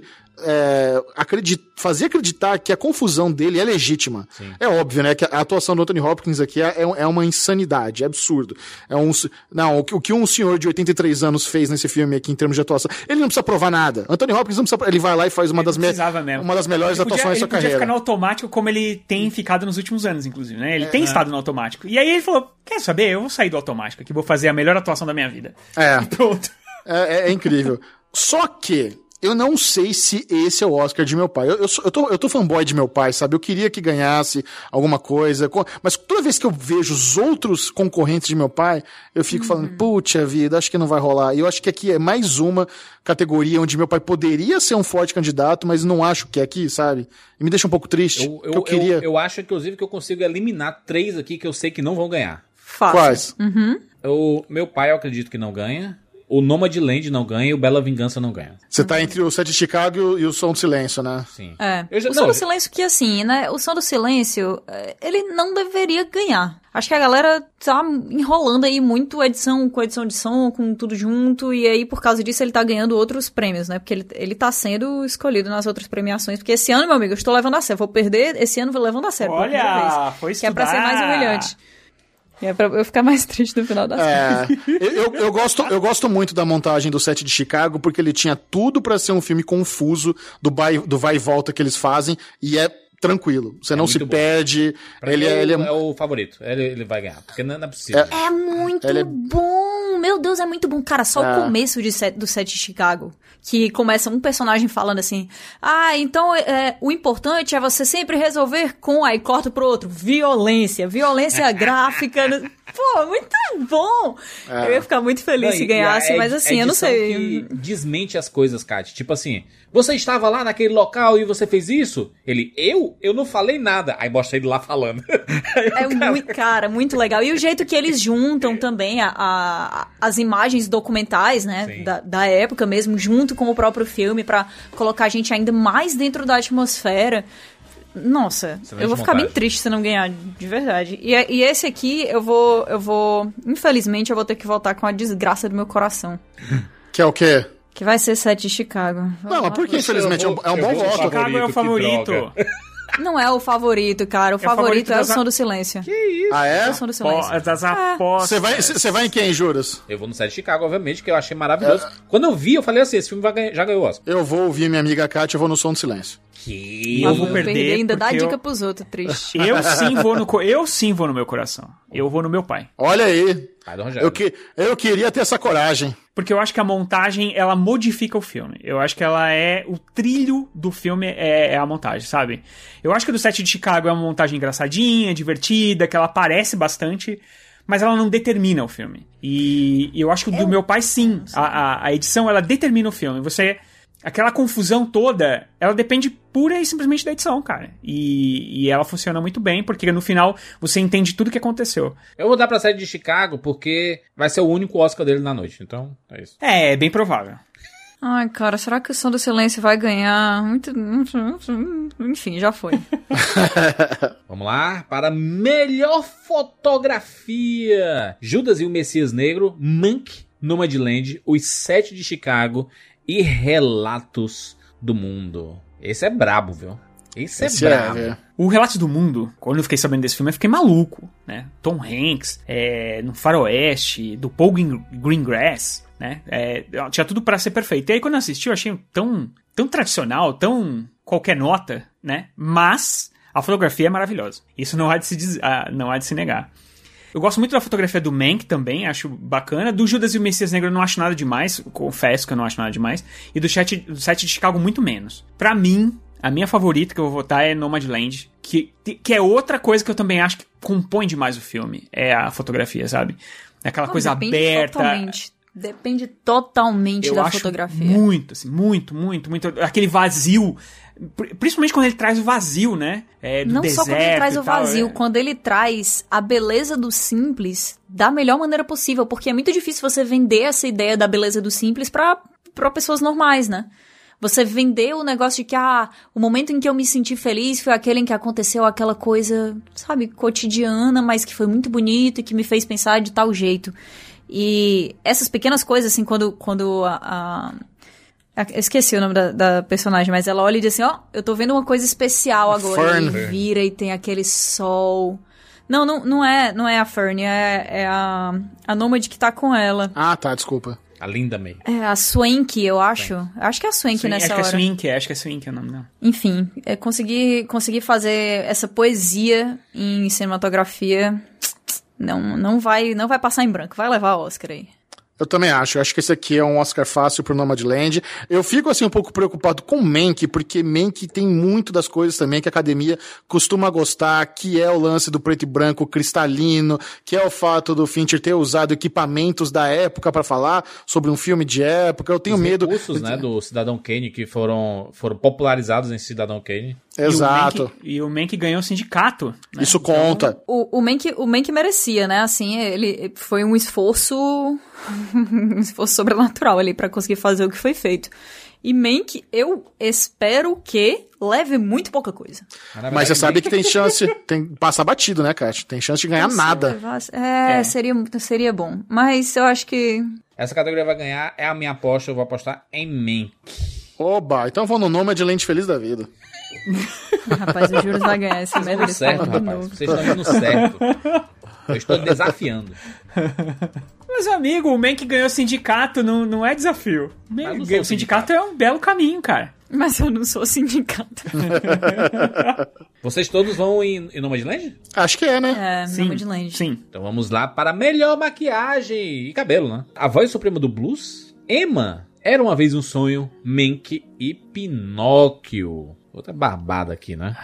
É, acredit, fazer acreditar que a confusão dele é legítima. Sim. É óbvio, né? Que a atuação do Anthony Hopkins aqui é, é uma insanidade, é absurdo. É um, não, o que, o que um senhor de oitenta e três anos fez nesse filme aqui em termos de atuação, ele não precisa provar nada. Anthony Hopkins não precisa, ele vai lá e faz uma, das, me, mesmo. uma das melhores Ele podia, atuações da sua ele podia carreira. ficar no automático como ele tem ficado nos últimos anos, inclusive, né? Ele tem estado no automático. E aí ele falou, quer saber? Eu vou sair do automático aqui, vou fazer a melhor atuação da minha vida. É. E pronto. É, é, é incrível. Só que eu não sei se esse é o Oscar de Meu Pai. Eu, eu, sou, eu, tô, eu tô fanboy de Meu Pai, sabe? Eu queria que ganhasse alguma coisa. Mas toda vez que eu vejo os outros concorrentes de Meu Pai, eu fico uhum. falando, puxa vida, acho que não vai rolar. E eu acho que aqui é mais uma categoria onde Meu Pai poderia ser um forte candidato, mas não acho que é aqui, sabe? E me deixa um pouco triste. Eu, eu, eu, queria... eu, eu acho, inclusive, que eu consigo eliminar três aqui que eu sei que não vão ganhar. Fácil. Quais? Uhum. O Meu Pai, eu acredito que não ganha. O Nomadland não ganha e o Bela Vingança não ganha. Você tá entre o Sete de Chicago e o, e o Som do Silêncio, né? Sim. É. Eu já- o Som não, do eu- Silêncio que, assim, né? O Som do Silêncio, é, ele não deveria ganhar. Acho que a galera tá enrolando aí muito edição com edição de som, com tudo junto, e aí, por causa disso, ele tá ganhando outros prêmios, né? Porque ele, ele tá sendo escolhido nas outras premiações. Porque esse ano, meu amigo, eu estou levando a sério. Vou perder, esse ano vou levando a sério. pela primeira Olha, vez. foi Que é pra ser estudar. mais humilhante. E é pra eu ficar mais triste no final da série. É, eu, eu, eu gosto, eu gosto muito da montagem do Sete de Chicago, porque ele tinha tudo pra ser um filme confuso, do vai, do vai e volta que eles fazem, e é tranquilo. Você É não se muito bom. perde. Pra Ele mim, é, ele é, é o favorito. Ele, ele vai ganhar. Porque não, não é possível. É muito Ele é- bom! Meu Deus, é muito bom. Cara, só É. o começo de set, do set de Chicago, que começa um personagem falando assim, ah, então é, o importante é você sempre resolver com, aí corta pro outro, violência, violência gráfica. no- Pô, muito bom! Eu ia ficar muito feliz Não, se e- ganhasse, e a- mas a assim, eu não edição sei. que desmente as coisas, Kátia. Tipo assim, você estava lá naquele local e você fez isso? Ele, eu? Eu não falei nada. Aí mostra ele lá falando. Aí o É cara- muito, cara, muito legal. E o jeito que eles juntam também a, a- as imagens documentais, né, Sim. da, da época mesmo, junto com o próprio filme, pra colocar a gente ainda mais dentro da atmosfera. Nossa, Excelente eu vou ficar bem montagem. triste se não ganhar, de verdade. E, e esse aqui, eu vou, eu vou, infelizmente, eu vou ter que voltar com a desgraça do meu coração. que é o quê? Que vai ser Sete de Chicago. Não, mas por que, infelizmente? É um, é um eu bom vou- voto. Chicago é o que favorito. droga. Não é o favorito, cara. O É o favorito favorito é o das a- Som do Silêncio. Ah, É é? o Som do Pó- Silêncio. das apostas. Você vai, você vai em quem, Juras? Eu vou no set de Chicago, obviamente, que eu achei maravilhoso. Quando eu vi, eu falei assim, esse filme vai ganhar- já ganhou o Oscar. Eu vou ouvir minha amiga Kátia, eu vou no Som do Silêncio. Que... Eu vou Eu perder perdi, ainda dá porque dica eu- pros outros, triste. Eu sim vou no co- eu sim vou no meu coração. Eu vou no meu pai. Olha aí. Pai do Rogério. Eu, que, eu queria ter essa coragem. porque eu acho que a montagem, ela modifica o filme. Eu acho que ela é... O trilho do filme é, é a montagem, sabe? Eu acho que a do Sete de Chicago é uma montagem engraçadinha, divertida, que ela aparece bastante, mas ela não determina o filme. E, e eu acho que o do Meu Pai, sim. A, a, a edição, ela determina o filme. Você... Aquela confusão toda, ela depende pura e simplesmente da edição, cara. E, e ela funciona muito bem, porque no final você entende tudo o que aconteceu. Eu vou dar pra Sete de Chicago porque vai ser o único Oscar dele na noite, então é isso. É, é bem provável. Ai, cara, será que o Som do Silêncio vai ganhar? Muito... Enfim, já foi. Vamos lá, para melhor fotografia. Judas e o Messias Negro, Mank, Nomadland, Os Sete de Chicago e Relatos do Mundo. Esse é brabo, viu? Esse é Esse brabo. é, é. O Relatos do Mundo, quando eu fiquei sabendo desse filme, eu fiquei maluco, né? Tom Hanks, é, no Faroeste, do Paul Greengrass, né? É, tinha tudo pra ser perfeito. E aí, quando eu assisti, eu achei tão, tão tradicional, tão qualquer nota, né? Mas a fotografia é maravilhosa. Isso não há de se, diz, ah, não há de se negar. Eu gosto muito da fotografia do Mank também, acho bacana. Do Judas e o Messias Negro eu não acho nada demais, confesso que eu não acho nada demais. E do Sete, do Sete de Chicago muito menos. Pra mim, a minha favorita que eu vou votar é Nomadland, que, que é outra coisa que eu também acho que compõe demais o filme, é a fotografia, sabe? É aquela Não, coisa depende aberta. Totalmente. Depende totalmente eu da acho fotografia. Muito, assim, muito, muito, muito. Aquele vazio. Principalmente quando ele traz o vazio, né? É, do Não deserto só quando ele traz e o tal, vazio, é. quando ele traz a beleza do simples da melhor maneira possível, porque é muito difícil você vender essa ideia da beleza do simples pra, pra pessoas normais, né? Você vender o negócio de que, ah, o momento em que eu me senti feliz foi aquele em que aconteceu aquela coisa, sabe, cotidiana, mas que foi muito bonito e que me fez pensar de tal jeito. E essas pequenas coisas, assim, quando, quando a... a eu esqueci o nome da, da personagem, mas ela olha e diz assim, ó, oh, eu tô vendo uma coisa especial agora. Fern. E vira e tem aquele sol. Não, não, não é, não é a Fern, é, é a, a Nômade que tá com ela. Ah, tá, desculpa. A Linda May. É a Swank, eu acho. Eu acho que é a Swank Swing, nessa acho hora. que é Swink, acho que é Swink é o nome dela. Enfim, é conseguir, conseguir fazer essa poesia em cinematografia não, não, vai, não vai passar em branco, vai levar Oscar aí. Eu também acho. Eu acho que esse aqui é um Oscar fácil pro Nomadland. Eu fico, assim, um pouco preocupado com Mank, porque Mank tem muito das coisas também que a academia costuma gostar, que é o lance do preto e branco cristalino, que é o fato do Fincher ter usado equipamentos da época pra falar sobre um filme de época. Eu tenho Os medo... recursos, né, do Cidadão Kane, que foram, foram popularizados em Cidadão Kane. Exato. E o Mank ganhou o sindicato. Né? Isso conta. O, o, Mank, o Mank merecia, né? Assim, ele foi um esforço... um esforço sobrenatural ali pra conseguir fazer o que foi feito. E Mank, eu espero que leve muito pouca coisa. Mas você sabe que tem chance... tem passar batido, né, Kátia? Tem chance de ganhar Se nada. levasse- É, É. Seria, seria bom. Mas eu acho que... Essa categoria vai ganhar, é a minha aposta, eu vou apostar em Mank. Oba, então vou no Nomadland feliz da vida. Rapaz, o Juros vai ganhar esse Vocês merda estão desse certo, papo de rapaz. novo. Vocês estão indo certo. Eu estou desafiando. Mas, amigo, o Mank ganhou o sindicato, não, não é desafio. Mas não O sou o sindicato é um belo caminho, cara. Mas eu não sou sindicato. Vocês todos vão em, em Nomadland? Acho que é, né? É, Sim, Nomadland. sim. Então vamos lá para melhor maquiagem e cabelo, né? A Voz Suprema do Blues, Emma, Era Uma Vez um Sonho, Mank e Pinóquio. Outra barbada aqui, né?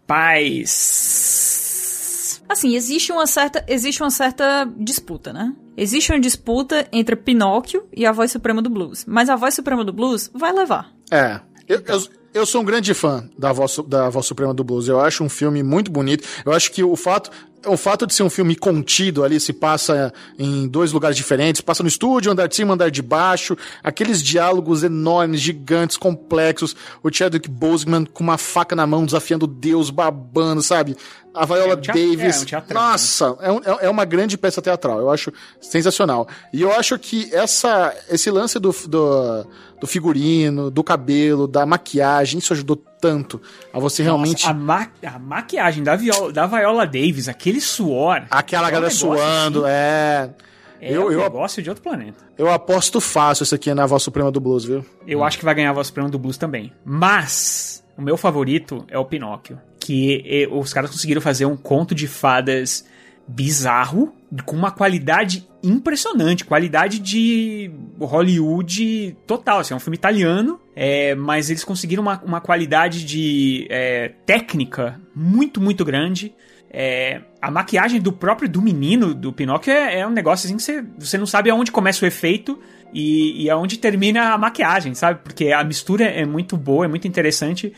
Rapaz... Assim, existe uma certa, existe uma certa disputa, né? Existe uma disputa entre Pinóquio e a Voz Suprema do Blues. Mas a Voz Suprema do Blues vai levar. É. Eu, eu, eu sou um grande fã da Voz, da Voz Suprema do Blues. Eu acho um filme muito bonito. Eu acho que o fato... O fato de ser um filme contido ali, se passa em dois lugares diferentes, passa no estúdio, andar de cima, andar de baixo, aqueles diálogos enormes, gigantes, complexos, o Chadwick Boseman com uma faca na mão, desafiando Deus, babando, sabe? A Viola É um teatro- Davis, é um teatrão, nossa, é, um, é uma grande peça teatral, eu acho sensacional. E eu acho que essa, esse lance do, do, do figurino, do cabelo, da maquiagem, isso ajudou tanto a você realmente... Nossa, a, ma a maquiagem da Viola, da Viola Davis, aquele suor... Aquela é um galera negócio, suando, assim, é... É eu, um eu, negócio de outro planeta. eu aposto fácil isso aqui na Voz Suprema do Blues, viu? Eu hum. acho que vai ganhar a Voz Suprema do Blues também. Mas, o meu favorito é o Pinóquio. Que e, os caras conseguiram fazer um conto de fadas bizarro, com uma qualidade impressionante, qualidade de Hollywood total, assim, é um filme italiano, é, mas eles conseguiram uma, uma qualidade de é, técnica muito, muito grande. É, a maquiagem do próprio do menino, do Pinóquio, é, é um negócio assim que você, você não sabe aonde começa o efeito e, e aonde termina a maquiagem, sabe? Porque a mistura é muito boa, é muito interessante,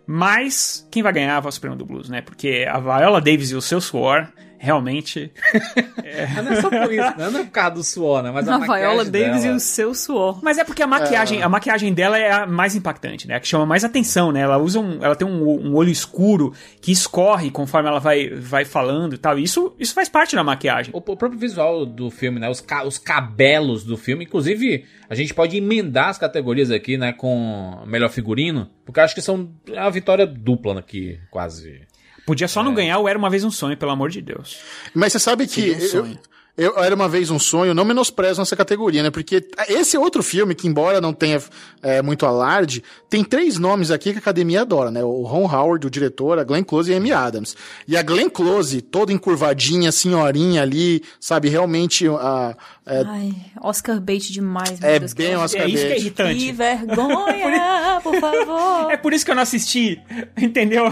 mas quem vai ganhar é a Voz Suprema do Blues, né? Porque a Viola Davis e o seu suor, realmente... é... Não é só por isso, né? Não é por causa do suor, né? Mas a, a Viola Davis dela... e o seu suor. Mas é porque a maquiagem, é... a maquiagem dela é a mais impactante, né? A que chama mais atenção, né? Ela usa um, ela tem um, um olho escuro que escorre conforme ela vai, vai falando e tal. Isso, isso faz parte da maquiagem. O, o próprio visual do filme, né? Os, ca, os cabelos do filme. Inclusive, a gente pode emendar as categorias aqui, né? Com melhor figurino. Porque eu acho que são é uma vitória dupla aqui, quase... Podia só é. não ganhar o Era Uma Vez Um Sonho, pelo amor de Deus. Mas você sabe que... Um eu, eu Era Uma Vez Um Sonho, não menosprezo nessa categoria, né? Porque esse é outro filme que, embora não tenha é, muito alarde, tem três nomes aqui que a academia adora, né? O Ron Howard, o diretor, a Glenn Close e a Amy Adams. E a Glenn Close, toda encurvadinha, senhorinha ali, sabe? Realmente... A, é, Ai, Oscar bait demais, meu é Deus. bem Oscar é isso bait. que é irritante. Que vergonha, por favor. É por isso que eu não assisti, entendeu?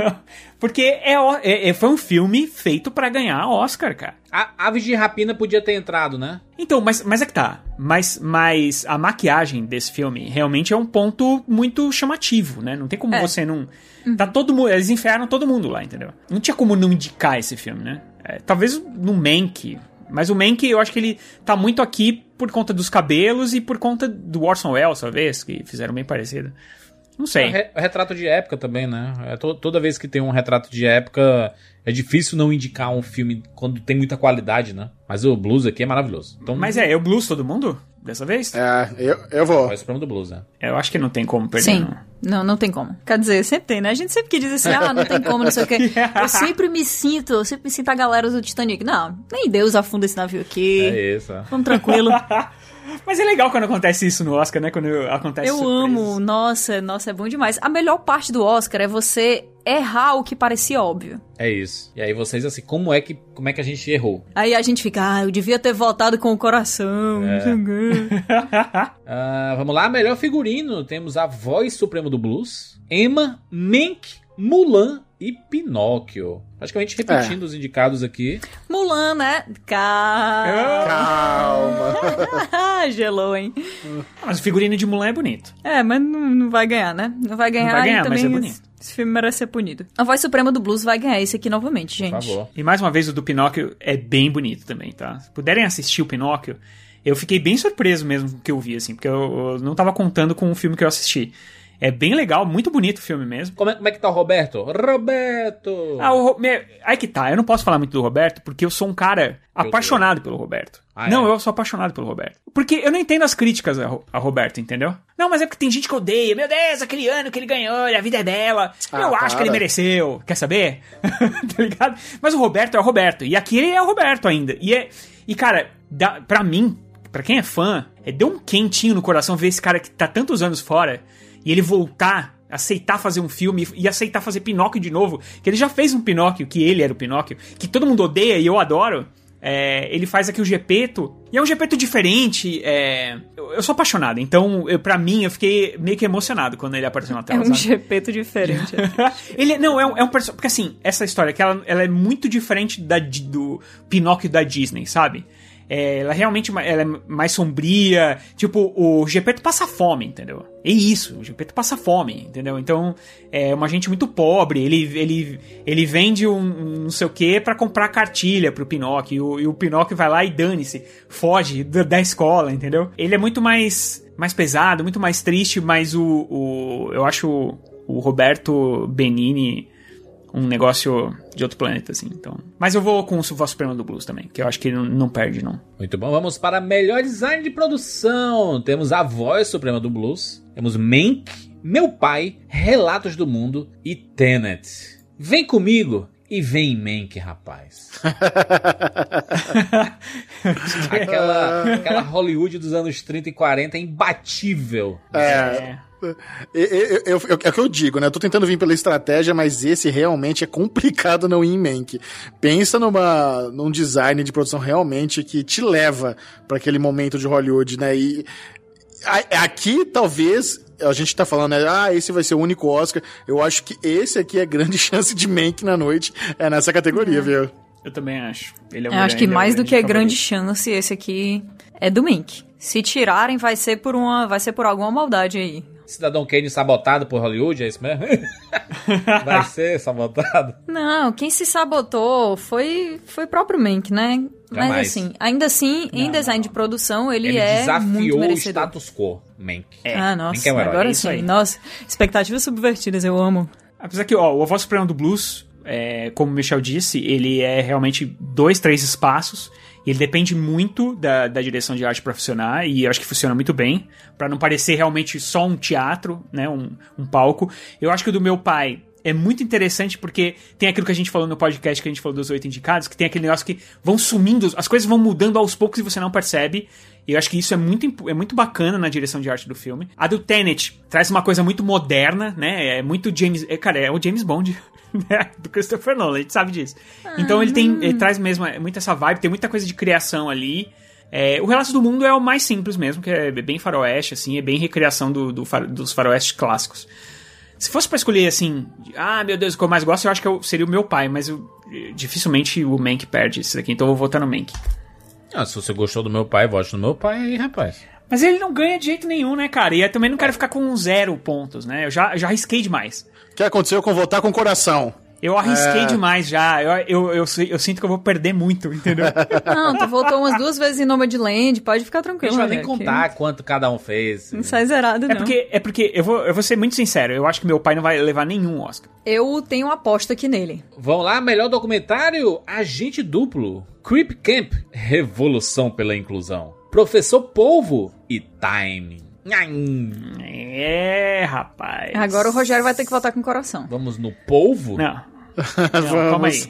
Porque é, é, é, foi um filme feito pra ganhar Oscar, cara. A Aves de Rapina podia ter entrado, né? Então, mas, mas é que tá. Mas, mas a maquiagem desse filme realmente é um ponto muito chamativo, né? Não tem como é. você não... Tá todo mundo... Eles enfiaram todo mundo lá, entendeu? Não tinha como não indicar esse filme, né? É, talvez no Mank... Mas o Mank, eu acho que ele tá muito aqui por conta dos cabelos e por conta do Orson Welles, talvez, que fizeram bem parecido. Não sei. É, retrato de época também, né? É, to, toda vez que tem um retrato de época, é difícil não indicar um filme quando tem muita qualidade, né? Mas o Blues aqui é maravilhoso. Então, mas é, é o Blues todo mundo? Dessa vez? É, eu, eu vou. É o Supremo do Blues, né? Eu acho que não tem como perder, Sim. não. Não, não tem como. Quer dizer, sempre tem, né? A gente sempre que diz assim, ah, não tem como, não sei o quê. Eu sempre me sinto, eu sempre me sinto a galera do Titanic. Não, nem Deus afunda esse navio aqui. É isso. Vamos tranquilo. Mas é legal quando acontece isso no Oscar, né? Quando acontece Eu surpresas. amo. Nossa, nossa, é bom demais. A melhor parte do Oscar é você errar o que parecia óbvio. É isso. E aí vocês, assim, como é que, como é que a gente errou? Aí a gente fica, ah, eu devia ter votado com o coração. É. uh, vamos lá, melhor figurino. Temos a Voz Suprema do Blues, Emma, Mank, Mulan e Pinóquio. Praticamente repetindo é. os indicados aqui. Mulan, né? Calma. Calma. Gelou, hein? Mas o figurino de Mulan é bonito. É, mas não, não vai ganhar, né? Não vai ganhar, não vai ganhar, e também mas é bonito. Esse filme merece ser punido. A Voz Suprema do Blues vai ganhar esse aqui novamente, gente. Por favor. E mais uma vez o do Pinóquio é bem bonito também, tá? Se puderem assistir o Pinóquio, eu fiquei bem surpreso mesmo com o que eu vi, assim, porque eu, eu não tava contando com o filme que eu assisti. É bem legal, muito bonito o filme mesmo. Como é, como é que tá o Roberto? Roberto! Ah, o, me, aí que tá, eu não posso falar muito do Roberto, porque eu sou um cara eu apaixonado tô. pelo Roberto. Ah, não, é? eu sou apaixonado pelo Roberto. Porque eu não entendo as críticas a, a Roberto, entendeu? Não, mas é porque tem gente que odeia. Meu Deus, aquele ano que ele ganhou, a vida é dela. Ah, eu acho para. que ele mereceu. Quer saber? Tá ligado? Mas o Roberto é o Roberto. E aqui ele é o Roberto ainda. E, é, e cara, dá, pra mim, pra quem é fã, é, deu um quentinho no coração ver esse cara que tá tantos anos fora e ele voltar... aceitar fazer um filme e aceitar fazer Pinóquio de novo, que ele já fez um Pinóquio, que ele era o Pinóquio, que todo mundo odeia e eu adoro. É, ele faz aqui o Gepeto, e é um Gepeto diferente. É, eu, eu sou apaixonado, então eu, pra mim eu fiquei meio que emocionado quando ele apareceu na tela. É um sabe? Gepeto diferente. ele não, é um, é um personagem. Porque assim, essa história que ela, ela é muito diferente da, do Pinóquio da Disney, sabe? É, ela realmente ela é mais sombria. Tipo, o Gepeto passa fome, entendeu? É isso, o Gepeto passa fome, entendeu? Então, é uma gente muito pobre. Ele, ele, ele vende um, um não sei o que pra comprar cartilha pro Pinóquio. E o, e o Pinóquio vai lá e dane-se, foge da, da escola, entendeu? Ele é muito mais, mais pesado, muito mais triste, mas o, o eu acho o, o Roberto Benigni um negócio de outro planeta, assim, então... Mas eu vou com o Voz Suprema do Blues também, que eu acho que não, não perde, não. Muito bom, vamos para melhor design de produção. Temos a Voz Suprema do Blues, temos Mank, Meu Pai, Relatos do Mundo e Tenet. Vem comigo E vem Mank, rapaz. aquela, aquela Hollywood dos anos trinta e quarenta é imbatível. É... Eu, eu, eu, é o que eu digo, né? Eu tô tentando vir pela estratégia, mas esse realmente é complicado não ir em Mank. Pensa numa, num design de produção realmente que te leva pra aquele momento de Hollywood, né? E a, aqui, talvez, a gente tá falando, né? Ah, esse vai ser o único Oscar. Eu acho que esse aqui é grande chance de Mank na noite, é nessa categoria, é. viu? Eu também acho. Ele é eu acho que mais é do que é grande favorito. chance, esse aqui é do Mank. Se tirarem, vai ser por uma, vai ser por alguma maldade aí. Cidadão Kane sabotado por Hollywood, é isso mesmo? Vai ser sabotado? Não, quem se sabotou foi foi o próprio Mank, né? Mas Jamais. assim, ainda assim, Não, em design não. de produção, ele, Ele é desafiou muito o merecedor. status quo, Mank. É. Ah, Mank nossa, é um herói. agora É isso sim. aí. Nossa, expectativas subvertidas, eu amo. Apesar que, ó, o A Voz Suprema do Blues, é, como o Michel disse, ele é realmente dois, três espaços. E ele depende muito da, da direção de arte pra funcionar, e eu acho que funciona muito bem, pra não parecer realmente só um teatro, né, um, um palco. Eu acho que o do Meu Pai é muito interessante porque tem aquilo que a gente falou no podcast, que a gente falou dos oito indicados, que tem aquele negócio que vão sumindo, as coisas vão mudando aos poucos e você não percebe. E eu acho que isso é muito, é muito bacana na direção de arte do filme. A do Tenet traz uma coisa muito moderna, né, é muito James... É, cara, é o James Bond... do Christopher Nolan, a gente sabe disso. Ah, então ele tem, ele traz mesmo muito essa vibe, tem muita coisa de criação ali. É, o Relato do Mundo é o mais simples mesmo, que é bem faroeste, assim, é bem recriação do, do, dos faroestes clássicos. Se fosse pra escolher, assim, ah, meu Deus, o que eu mais gosto, eu acho que eu, seria o Meu Pai, mas eu, dificilmente o Mank perde isso daqui, então eu vou votar no Mank. Ah, se você gostou do Meu Pai, vote no Meu Pai aí, rapaz. Mas ele não ganha de jeito nenhum, né, cara? E eu também não quero ficar com zero pontos, né? Eu já, já arrisquei demais. O que aconteceu com votar com o coração? Eu arrisquei é... demais já. Eu, eu, eu, eu sinto que eu vou perder muito, entendeu? Não, tu voltou umas duas vezes em Nomadland, pode ficar A tranquilo. gente vai nem né, contar que... quanto cada um fez. Não sai zerado, É não. porque, é porque eu, vou, eu vou ser muito sincero. Eu acho que Meu Pai não vai levar nenhum Oscar. Eu tenho uma aposta aqui nele. Vamos lá, melhor documentário, Agente Duplo, Creep Camp, Revolução pela Inclusão, Professor Polvo e Time. É, rapaz. Agora o Rogério vai ter que votar com o coração. Vamos no Polvo? Não. Não, calma aí.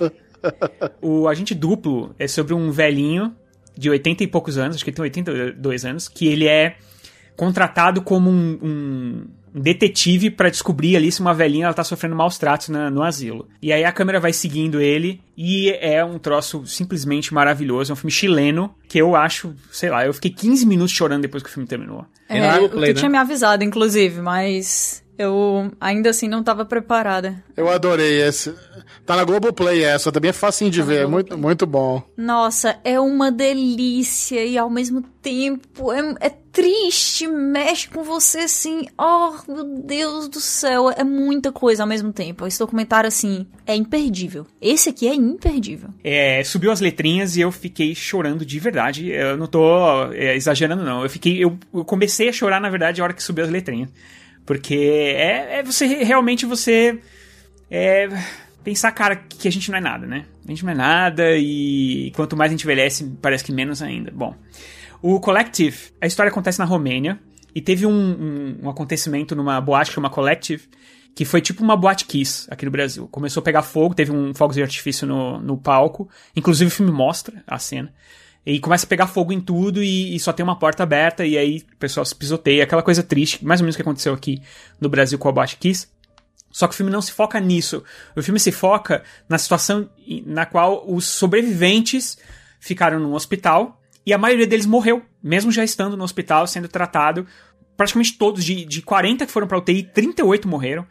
O Agente Duplo é sobre um velhinho de oitenta e poucos anos, acho que ele tem oitenta e dois anos, que ele é contratado como um, um detetive pra descobrir ali se uma velhinha ela tá sofrendo maus tratos na, no asilo. E aí a câmera vai seguindo ele e é um troço simplesmente maravilhoso. É um filme chileno que eu acho, sei lá, eu fiquei quinze minutos chorando depois que o filme terminou. É, É no tu Globoplay, né? tinha me avisado, inclusive, mas eu ainda assim não tava preparada. Eu adorei esse. Tá na Globoplay essa, também é facinho de Tá na ver, Globoplay. muito, muito bom. Nossa, é uma delícia e ao mesmo tempo é, é triste, mexe com você assim, oh meu Deus do céu, é muita coisa ao mesmo tempo. Esse documentário assim, é imperdível. Esse aqui é imperdível. É, subiu as letrinhas e eu fiquei chorando de verdade. Eu não tô é, exagerando, não. Eu fiquei. Eu, eu comecei a chorar, na verdade, a hora que subiu as letrinhas. Porque é, é você realmente você. É, pensar, cara, que a gente não é nada, né? A gente não é nada e quanto mais a gente envelhece, parece que menos ainda. Bom, o Collective, a história acontece na Romênia e teve um, um, um acontecimento numa boate que chama Collective, que foi tipo uma boate Kiss aqui no Brasil. Começou a pegar fogo, teve um fogo de artifício no, no palco, inclusive o filme mostra a cena. E começa a pegar fogo em tudo e, e só tem uma porta aberta e aí o pessoal se pisoteia. Aquela coisa triste, mais ou menos o que aconteceu aqui no Brasil com a boate Kiss. Só que o filme não se foca nisso. O filme se foca na situação na qual os sobreviventes ficaram num hospital e a maioria deles morreu, mesmo já estando no hospital, sendo tratado. Praticamente todos, de, de quarenta que foram pra U T I, trinta e oito morreram.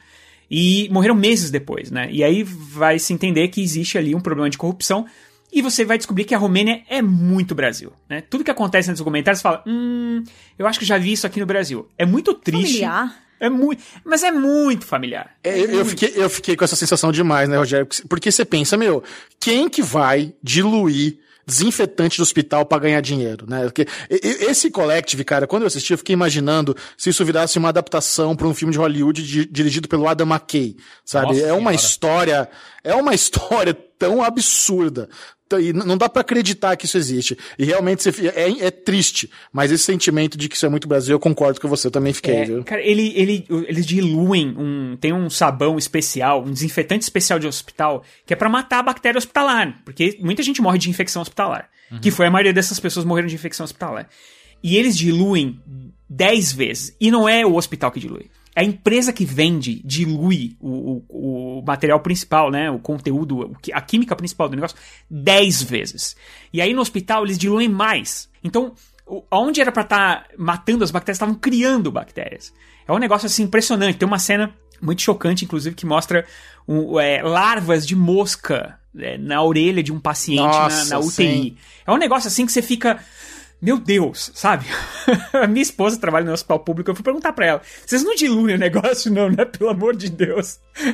E morreram meses depois, né? E aí vai se entender que existe ali um problema de corrupção e você vai descobrir que a Romênia é muito Brasil, né? Tudo que acontece nesses documentários, você fala, hum, eu acho que já vi isso aqui no Brasil. É muito triste. Familiar. É muito, mas é muito familiar. É, eu, eu, fiquei, eu fiquei com essa sensação demais, né, Rogério? Porque você pensa, meu, quem que vai diluir desinfetante do hospital pra ganhar dinheiro, né? Porque esse Collective, cara, quando eu assisti, eu fiquei imaginando se isso virasse uma adaptação pra um filme de Hollywood di- dirigido pelo Adam McKay, sabe? Nossa é uma senhora. história, é uma história tão absurda, e não dá pra acreditar que isso existe. E realmente você, é, é triste, mas esse sentimento de que isso é muito Brasil, eu concordo com você, eu também fiquei, é, viu? Cara, ele, ele, eles diluem, um, tem um sabão especial, um desinfetante especial de hospital, que é pra matar a bactéria hospitalar, porque muita gente morre de infecção hospitalar, uhum. que foi a maioria dessas pessoas morreram de infecção hospitalar. E eles diluem dez vezes, e não é o hospital que dilui. A empresa que vende dilui o, o, o material principal, né? O conteúdo, a química principal do negócio, dez vezes. E aí no hospital eles diluem mais. Então, onde era pra estar matando as bactérias, estavam criando bactérias. É um negócio assim impressionante. Tem uma cena muito chocante, inclusive, que mostra um, é, larvas de mosca é, na orelha de um paciente Nossa, na, na U T I. Sim. É um negócio assim que você fica... Meu Deus, sabe? A minha esposa trabalha no hospital público, eu fui perguntar pra ela, vocês não diluem o negócio não, né? Pelo amor de Deus.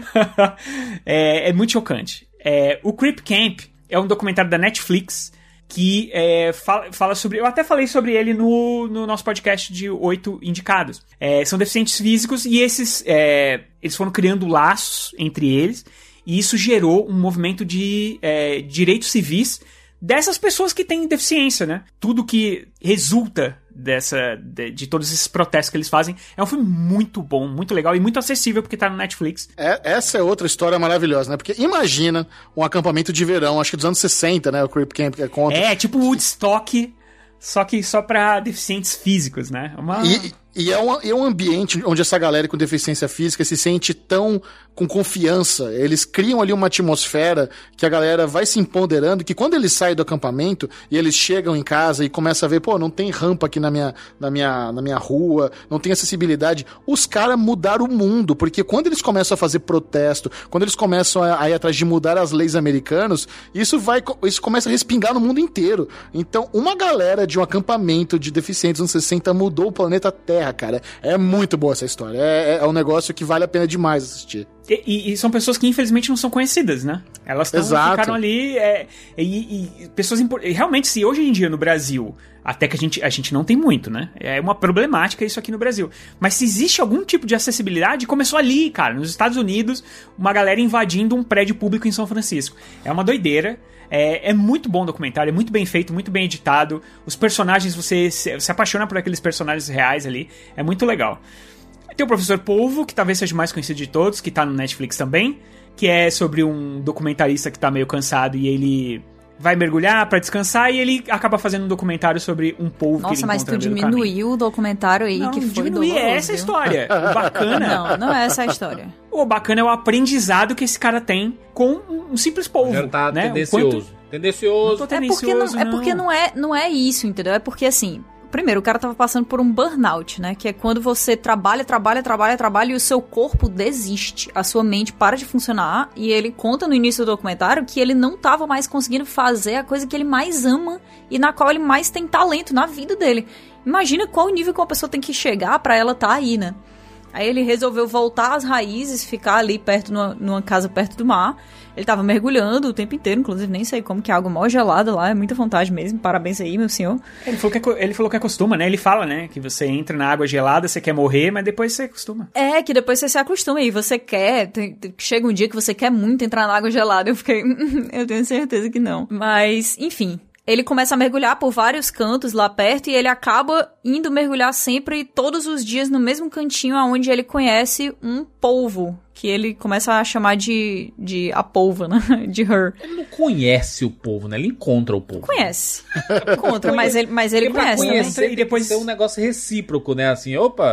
é, é muito chocante. É, o Creep Camp é um documentário da Netflix que é, fala, fala sobre... Eu até falei sobre ele no, no nosso podcast de oito indicados. É, são deficientes físicos e esses... É, eles foram criando laços entre eles e isso gerou um movimento de é, direitos civis dessas pessoas que têm deficiência, né? Tudo que resulta dessa, de, de todos esses protestos que eles fazem é um filme muito bom, muito legal e muito acessível porque tá no Netflix. É, essa é outra história maravilhosa, né? Porque imagina um acampamento de verão, acho que dos anos sessenta, né? O Creep Camp que é contra. É, tipo Woodstock, só que só pra deficientes físicos, né? Uma... E, e é, um, é um ambiente onde essa galera com deficiência física se sente tão com confiança. Eles criam ali uma atmosfera que a galera vai se empoderando, que quando eles saem do acampamento e eles chegam em casa e começam a ver, pô, não tem rampa aqui na minha, na minha, na minha rua, não tem acessibilidade. Os caras mudaram o mundo, porque quando eles começam a fazer protesto, quando eles começam a, a ir atrás de mudar as leis americanas, isso vai, isso começa a respingar no mundo inteiro. Então, uma galera de um acampamento de deficientes nos anos sessenta mudou o planeta Terra, cara. É muito boa essa história. É, é um negócio que vale a pena demais assistir. E, e, e são pessoas que infelizmente não são conhecidas, né? Elas tão, ficaram ali é, e, e pessoas importantes. Realmente, se hoje em dia no Brasil, até que a gente, a gente não tem muito, né? É uma problemática isso aqui no Brasil. Mas se existe algum tipo de acessibilidade, começou ali, cara, nos Estados Unidos, uma galera invadindo um prédio público em São Francisco. É uma doideira. É, é muito bom o documentário, é muito bem feito, muito bem editado. Os personagens, você se, se apaixona por aqueles personagens reais ali. É muito legal. Tem o Professor Polvo, que talvez seja o mais conhecido de todos, que tá no Netflix também, que é sobre um documentarista que tá meio cansado e ele vai mergulhar pra descansar e ele acaba fazendo um documentário sobre um polvo Nossa, que ele mas encontra tu no meio do diminuiu caminho. O documentário aí, não, que foi diminuir doloroso, é essa a viu? história. O bacana... Não, não é essa a história. O bacana é o aprendizado que esse cara tem com um simples polvo. Já tá né? tendencioso. Quanto... Tendencioso. É porque, não, é porque não é, não é isso, entendeu? É porque assim... Primeiro, o cara tava passando por um burnout, né? Que é quando você trabalha, trabalha, trabalha, trabalha e o seu corpo desiste. A sua mente para de funcionar. E ele conta no início do documentário que ele não tava mais conseguindo fazer a coisa que ele mais ama e na qual ele mais tem talento na vida dele. Imagina qual nível que uma pessoa tem que chegar pra ela tá aí, né? Aí ele resolveu voltar às raízes, ficar ali perto, numa, numa casa perto do mar. Ele tava mergulhando o tempo inteiro, inclusive nem sei como, que é água mó gelada lá, é muita vontade mesmo, parabéns aí, meu senhor. Ele falou, que, ele falou que acostuma, né? Ele fala, né? Que você entra na água gelada, você quer morrer, mas depois você acostuma. É, que depois você se acostuma e você quer, tem, tem, chega um dia que você quer muito entrar na água gelada, eu fiquei, eu tenho certeza que não. Mas, enfim... Ele começa a mergulhar por vários cantos lá perto e ele acaba indo mergulhar sempre, todos os dias, no mesmo cantinho onde ele conhece um polvo, que ele começa a chamar de, de a polva, né? De her. Ele não conhece o povo, né? Ele encontra o povo. Conhece. Encontra, mas ele, mas ele conhece também. E depois é um negócio recíproco, né? Assim, opa...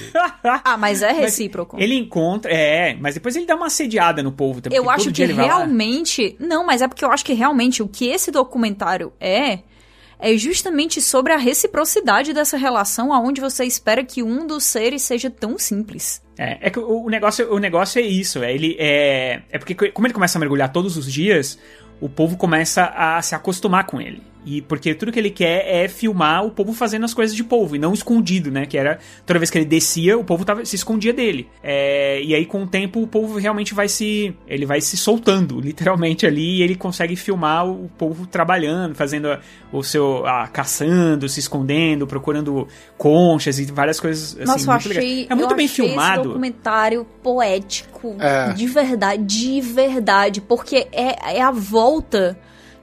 ah, mas é recíproco. Mas ele encontra, é, mas depois ele dá uma assediada no povo também. Eu acho que realmente... Não, mas é porque eu acho que realmente o que esse documentário é... É justamente sobre a reciprocidade dessa relação, aonde você espera que um dos seres seja tão simples. É, é que o negócio, o negócio é isso, é, ele é, é porque como ele começa a mergulhar todos os dias, o povo começa a se acostumar com ele. E porque tudo que ele quer é filmar o povo fazendo as coisas de povo, e não escondido, né? Que era, toda vez que ele descia, o povo tava, se escondia dele. É, e aí, com o tempo, o povo realmente vai se... Ele vai se soltando, literalmente, ali, e ele consegue filmar o povo trabalhando, fazendo a, o seu... A, caçando, se escondendo, procurando conchas e várias coisas, assim, Nossa, muito eu achei, legais. É muito eu bem achei filmado. Esse documentário poético, é. de verdade, de verdade, porque é, é a volta...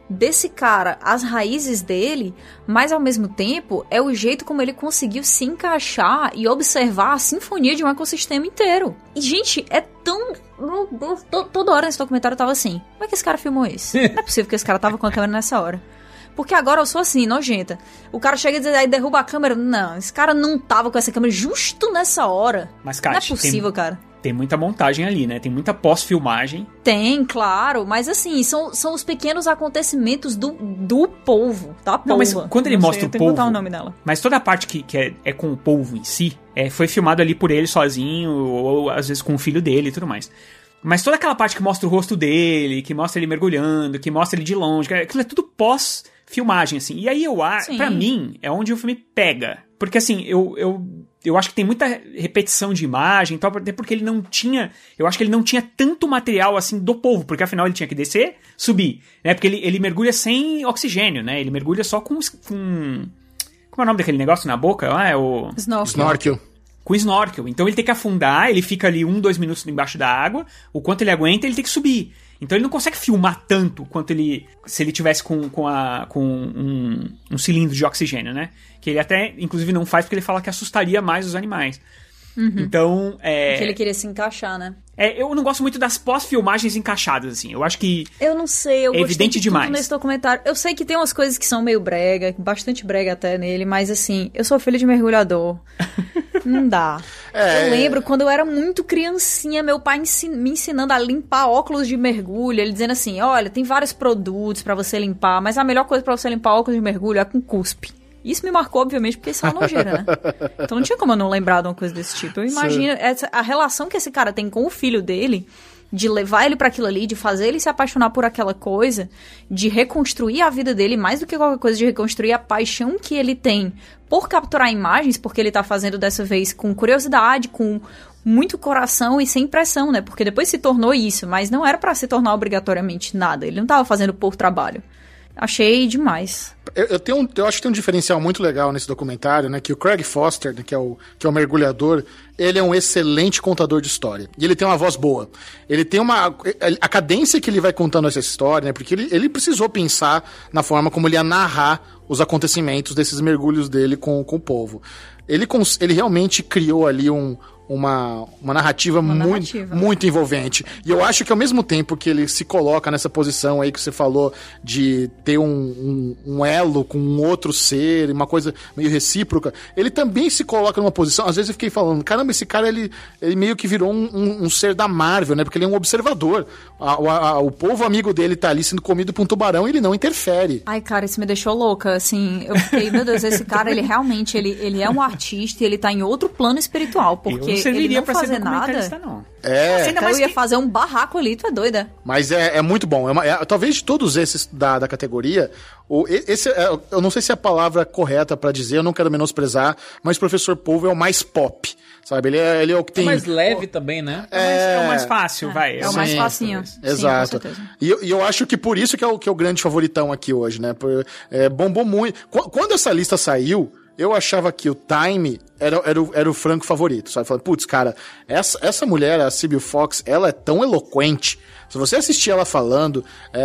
desse cara, as raízes dele, mas ao mesmo tempo é o jeito como ele conseguiu se encaixar e observar a sinfonia de um ecossistema inteiro. E, gente, é tão... Meu Deus, to, toda hora nesse documentário eu tava assim, como é que esse cara filmou isso? Não é possível que esse cara tava com a câmera nessa hora. Porque agora eu sou assim, nojenta. O cara chega e diz, aí derruba a câmera. Não, esse cara não tava com essa câmera justo nessa hora. Mas, cara, não é possível, tem, cara. Tem muita montagem ali, né? Tem muita pós-filmagem. Tem, claro. Mas assim, são, são os pequenos acontecimentos do, do polvo, da polva. Não, mas quando ele não mostra sei, o eu tenho que polvo... botar o nome dela. Mas toda a parte que, que é, é com o polvo em si, é, foi filmado ali por ele sozinho, ou, ou às vezes com o filho dele e tudo mais. Mas toda aquela parte que mostra o rosto dele, que mostra ele mergulhando, que mostra ele de longe, aquilo é tudo pós-filmagem, assim. E aí, eu acho, pra mim, é onde o filme pega. Porque, assim, eu, eu, eu acho que tem muita repetição de imagem, tal, até porque ele não tinha... Eu acho que ele não tinha tanto material, assim, do polvo, porque afinal ele tinha que descer, subir, né? Porque ele, ele mergulha sem oxigênio, né? Ele mergulha só com... com como é o nome daquele negócio na boca? Ah, é o... Snorkel. Snorkel. Com snorkel. Então ele tem que afundar, ele fica ali um, dois minutos embaixo da água, o quanto ele aguenta, ele tem que subir. Então ele não consegue filmar tanto quanto ele... Se ele tivesse com, com, a, com um, um cilindro de oxigênio, né? Que ele até, inclusive, não faz porque ele fala que assustaria mais os animais. Uhum. Então, é... Porque ele queria se encaixar, né? É, eu não gosto muito das pós-filmagens encaixadas, assim. Eu acho que... Eu não sei, eu é gostei evidente de demais. tudo nesse documentário. Eu sei que tem umas coisas que são meio brega, bastante brega até nele, mas assim, eu sou filho de mergulhador. Não dá. É... Eu lembro quando eu era muito criancinha, meu pai ensin- me ensinando a limpar óculos de mergulho, ele dizendo assim, olha, tem vários produtos pra você limpar, mas a melhor coisa pra você limpar óculos de mergulho é com cuspe. Isso me marcou, obviamente, porque isso é uma nojeira, né? Então não tinha como eu não lembrar de uma coisa desse tipo. Eu imagino essa, a relação que esse cara tem com o filho dele, de levar ele pra aquilo ali, de fazer ele se apaixonar por aquela coisa, de reconstruir a vida dele, mais do que qualquer coisa, de reconstruir a paixão que ele tem por capturar imagens, porque ele tá fazendo dessa vez com curiosidade, com muito coração e sem pressão, né? Porque depois se tornou isso, mas não era pra se tornar obrigatoriamente nada. Ele não tava fazendo por trabalho. Achei demais. Eu, eu, tenho um, eu acho que tem um diferencial muito legal nesse documentário, né? Que o Craig Foster, né, que, é o, que é o mergulhador, ele é um excelente contador de história. E ele tem uma voz boa. Ele tem uma... A cadência que ele vai contando essa história, né? Porque ele, ele precisou pensar na forma como ele ia narrar os acontecimentos desses mergulhos dele com, com o povo. Ele, ele realmente criou ali um... Uma, uma narrativa, uma muito, narrativa. muito envolvente. E eu acho que ao mesmo tempo que ele se coloca nessa posição aí que você falou de ter um, um, um elo com um outro ser, uma coisa meio recíproca, ele também se coloca numa posição, às vezes eu fiquei falando, caramba, esse cara ele, ele meio que virou um, um, um ser da Marvel, né? Porque ele é um observador. A, a, a, o povo amigo dele tá ali sendo comido por um tubarão e ele não interfere. Ai, cara, isso me deixou louca, assim, eu fiquei, meu Deus, esse cara, ele realmente, ele, ele é um artista e ele tá em outro plano espiritual, porque ele não fazer nada. Não. É. Ainda mais eu ia fazer um barraco ali, tu é doida. Mas é, é muito bom. É uma, é, talvez de todos esses da, da categoria, o, esse, é, eu não sei se é a palavra correta pra dizer, eu não quero menosprezar, mas o Professor Polvo é o mais pop, sabe? Ele é, ele é o que tem... É mais leve também, né? É, é, é o mais fácil, é, vai. É o mais facinho. Exato. Sim, e, eu, e eu acho que por isso que é o, que é o grande favoritão aqui hoje, né? Por, é, bombou muito. Quando essa lista saiu, eu achava que o Time era, era, o, era o franco favorito, sabe? Falando, putz, cara, essa, essa mulher, a Sybil Fox, ela é tão eloquente. Se você assistir ela falando,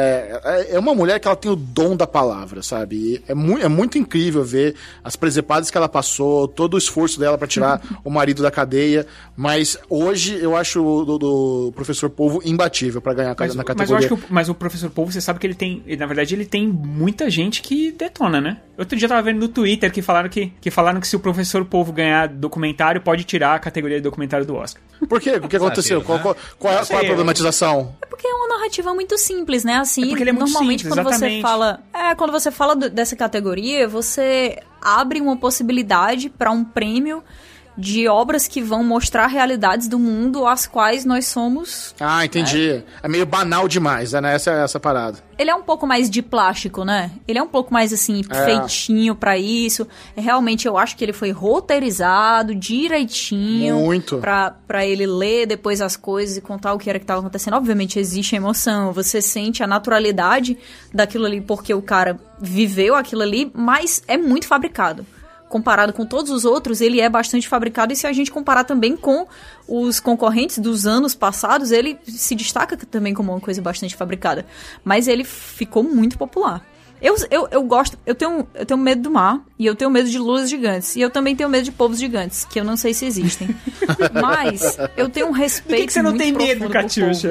é, é uma mulher que ela tem o dom da palavra, sabe? E é, mu- é muito incrível ver as presepadas que ela passou, todo o esforço dela pra tirar o marido da cadeia, mas hoje eu acho o do, do Professor Polvo imbatível pra ganhar mas, na categoria. Mas eu acho que o, mas o Professor Polvo, você sabe que ele tem, na verdade ele tem muita gente que detona, né? Outro dia eu tava vendo no Twitter que falaram que, que, falaram que se o Professor Polvo ganhar documentário, pode tirar a categoria de documentário do Oscar. Por quê? O que aconteceu? Qual, qual, qual, qual é a problematização? É porque é uma narrativa muito simples, né? Assim, é porque ele é muito normalmente simples, quando exatamente. você fala, é, quando você fala do, dessa categoria, você abre uma possibilidade para um prêmio de obras que vão mostrar realidades do mundo às quais nós somos... Ah, entendi. É, é meio banal demais, né? Essa é essa parada. Ele é um pouco mais de plástico, né? Ele é um pouco mais, assim, é. feitinho pra isso. Realmente, eu acho que ele foi roteirizado direitinho. Muito. Pra, pra ele ler depois as coisas e contar o que era que tava acontecendo. Obviamente, existe emoção. Você sente a naturalidade daquilo ali porque o cara viveu aquilo ali, mas é muito fabricado. comparado com todos os outros, ele é bastante fabricado, e se a gente comparar também com os concorrentes dos anos passados, ele se destaca também como uma coisa bastante fabricada. Mas ele ficou muito popular. Eu, eu, eu gosto, eu tenho, eu tenho medo do mar, e eu tenho medo de lulas gigantes, e eu também tenho medo de povos gigantes, que eu não sei se existem. Mas eu tenho um respeito. Por que, que você não tem medo, Catiuxa?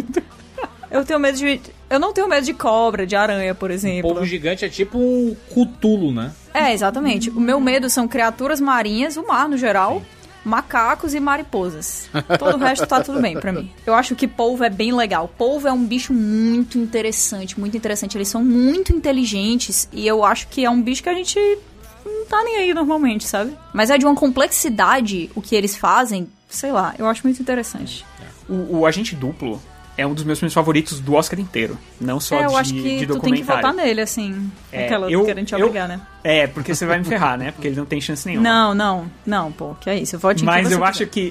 Eu tenho medo de. Eu não tenho medo de cobra, de aranha, por exemplo. O povo gigante é tipo um Cthulhu, né? É, exatamente. O meu medo são criaturas marinhas, o mar no geral, macacos e mariposas. Todo o resto tá tudo bem pra mim. Eu acho que polvo é bem legal. Polvo é um bicho muito interessante, muito interessante. Eles são muito inteligentes e eu acho que é um bicho que a gente não tá nem aí normalmente, sabe? Mas é de uma complexidade o que eles fazem, sei lá, eu acho muito interessante. O, o Agente Duplo é um dos meus filmes favoritos do Oscar inteiro. Não só é, eu de, acho que de tu tem que votar nele, assim. É, aquela eu, querendo te eu, obrigar, né? É, porque você vai me ferrar, né? Porque ele não tem chance nenhuma. Não, não, não, pô, que é isso. Eu voto em Mas que eu você acho que...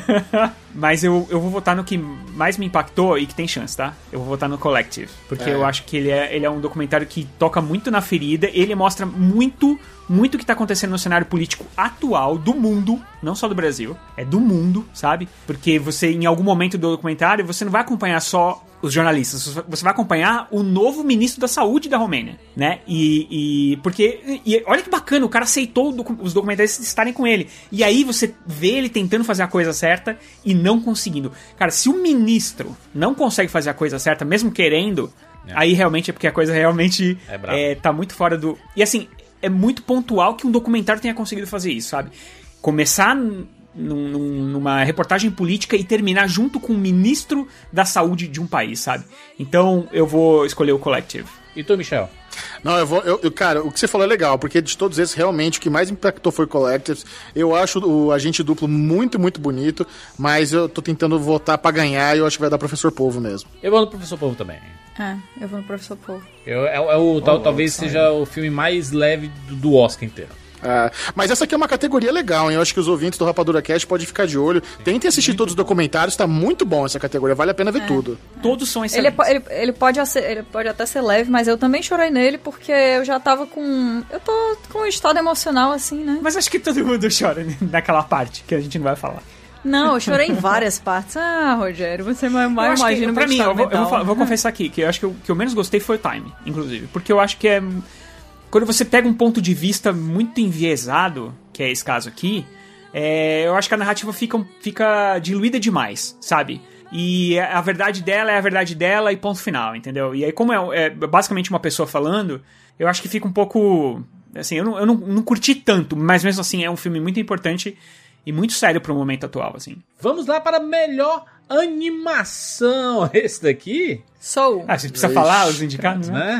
Mas eu, eu vou votar no que mais me impactou e que tem chance, tá? Eu vou votar no Collective. Porque é. eu acho que ele é, ele é um documentário que toca muito na ferida. Ele mostra muito, muito o que tá acontecendo no cenário político atual do mundo. Não só do Brasil. É do mundo, sabe? Porque você, em algum momento do documentário, você não vai acompanhar só os jornalistas. Você vai acompanhar o novo ministro da saúde da Romênia, né? E... e porque... E olha que bacana, o cara aceitou os documentários estarem com ele. E aí você vê ele tentando fazer a coisa certa e não conseguindo. Cara, se o ministro não consegue fazer a coisa certa, mesmo querendo, é. aí realmente é porque a coisa realmente é é, tá muito fora do... E assim, é muito pontual que um documentário tenha conseguido fazer isso, sabe? Começar num, num, numa reportagem política e terminar junto com o ministro da saúde de um país, sabe? Então eu vou escolher o Collective. E tu, Michel? Não, eu vou. Eu, eu, cara, o que você falou é legal, porque de todos esses, realmente, o que mais impactou foi o Collectives. Eu acho o Agente Duplo muito, muito bonito, mas eu tô tentando votar pra ganhar e eu acho que vai dar Professor Polvo mesmo. Eu vou no Professor Polvo também. É, eu vou no Professor Polvo. Eu, é, é o, oh, tal, talvez oh, seja o filme mais leve do, do Oscar inteiro. Ah, mas essa aqui é uma categoria legal, hein? Eu acho que os ouvintes do Rapadura Cast podem ficar de olho. Tentem assistir muito todos os documentários, tá muito bom essa categoria, vale a pena ver é, tudo. É. Todos são excelentes. Ele, ele, ele, pode ser, ele pode até ser leve, mas eu também chorei nele porque eu já tava com... Eu tô com um estado emocional assim, né? Mas acho que todo mundo chora naquela parte que a gente não vai falar. Não, eu chorei em várias partes. Ah, Rogério, você mais imagina o Pra mim, eu vou, eu, vou, eu vou confessar aqui, que eu acho que o que eu menos gostei foi o time, inclusive. Porque eu acho que é... Quando você pega um ponto de vista muito enviesado, que é esse caso aqui, é, eu acho que a narrativa fica, fica diluída demais, sabe? E a verdade dela é a verdade dela e ponto final, entendeu? E aí, como é, é basicamente uma pessoa falando, eu acho que fica um pouco... Assim, eu, não, eu não, não curti tanto, mas mesmo assim é um filme muito importante e muito sério pro momento atual, assim. Vamos lá para a melhor animação. Esse daqui? Soul. Ah, você precisa Ixi, falar os indicados, né?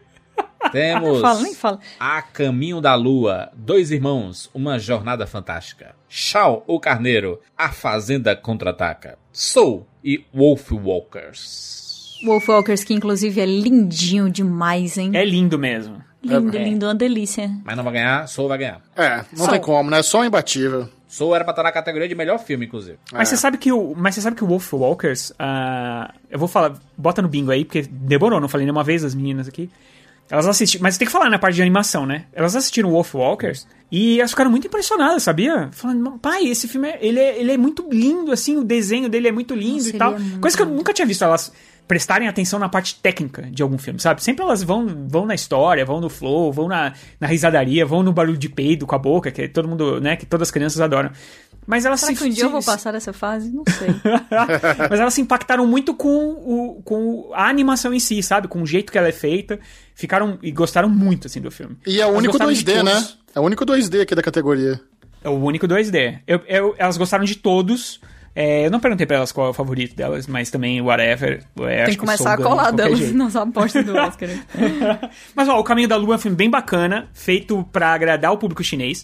Temos fala, nem fala. A Caminho da Lua, Dois Irmãos, Uma Jornada Fantástica, Shao, o Carneiro, A Fazenda Contra-Ataca, Soul e Wolf Walkers. Wolf Walkers, que inclusive é lindinho demais, hein? É lindo mesmo. Lindo, é. lindo, uma delícia. Mas não vai ganhar, Soul vai ganhar. É, não Soul. tem como, né? Só um imbatível. Soul era pra estar na categoria de melhor filme, inclusive. Mas, é. você sabe que o, mas você sabe que o Wolf Walkers, uh, eu vou falar, bota no bingo aí, porque demorou, não falei nenhuma vez das meninas aqui. Elas assistiram, mas tem que falar na parte de animação, né? Elas assistiram o Wolf Walkers e elas ficaram muito impressionadas, sabia? Falando, pai, esse filme, é, ele, é, ele é muito lindo, assim, o desenho dele é muito lindo. Nossa, e tal. É muito Coisa que eu nunca tinha visto elas prestarem atenção na parte técnica de algum filme, sabe? Sempre elas vão, vão na história, vão no flow, vão na, na risadaria, vão no barulho de peido com a boca, que todo mundo, né, que todas as crianças adoram. Mas elas Será se, que um dia se, eu vou passar dessa fase? Não sei. Mas elas se impactaram muito com, o, com a animação em si, sabe? Com o jeito que ela é feita. Ficaram e gostaram muito, assim, do filme. E é o único dois D, né? É o único dois D aqui da categoria. É o único dois D. Eu, eu, elas gostaram de todos. É, eu não perguntei pra elas qual é o favorito delas, mas também whatever. Tem que começar a colar delas nas apostas do Oscar. Mas, ó, O Caminho da Lua é um filme bem bacana, feito pra agradar o público chinês.